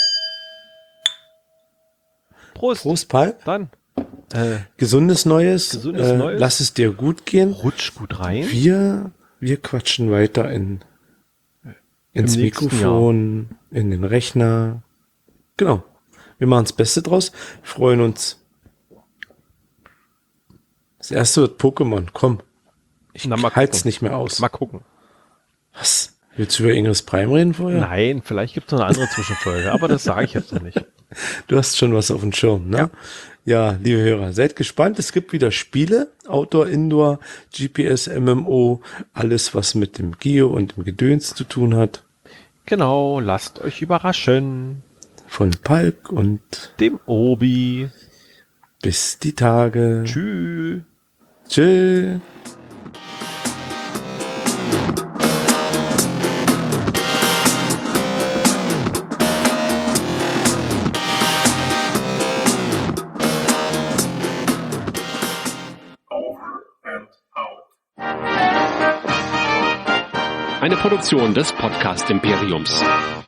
Prost. Prost, Paul. Dann. Äh, Gesundes Neues. Gesundes äh, Neues. Lass es dir gut gehen. rutsch gut rein. Wir, wir quatschen weiter in, ins Im nächsten Mikrofon, in den Rechner. Genau. Wir machen das Beste draus. Freuen uns. Das erste wird Pokémon. Komm. Ich Na, mal halt's gucken. nicht mehr aus. Mal gucken. Was? Willst du über Ingress Prime reden vorher? Nein, vielleicht gibt es noch eine andere Zwischenfolge, aber das sage ich jetzt noch nicht. Du hast schon was auf dem Schirm, ne? Ja. Ja, liebe Hörer, seid gespannt. Es gibt wieder Spiele. Outdoor, Indoor, G P S, M M O. Alles, was mit dem Geo und dem Gedöns zu tun hat. Genau, lasst euch überraschen. Von Palk und Dem Obi. bis die Tage. Tschüss. Tschüss. Eine Produktion des Podcast Imperiums.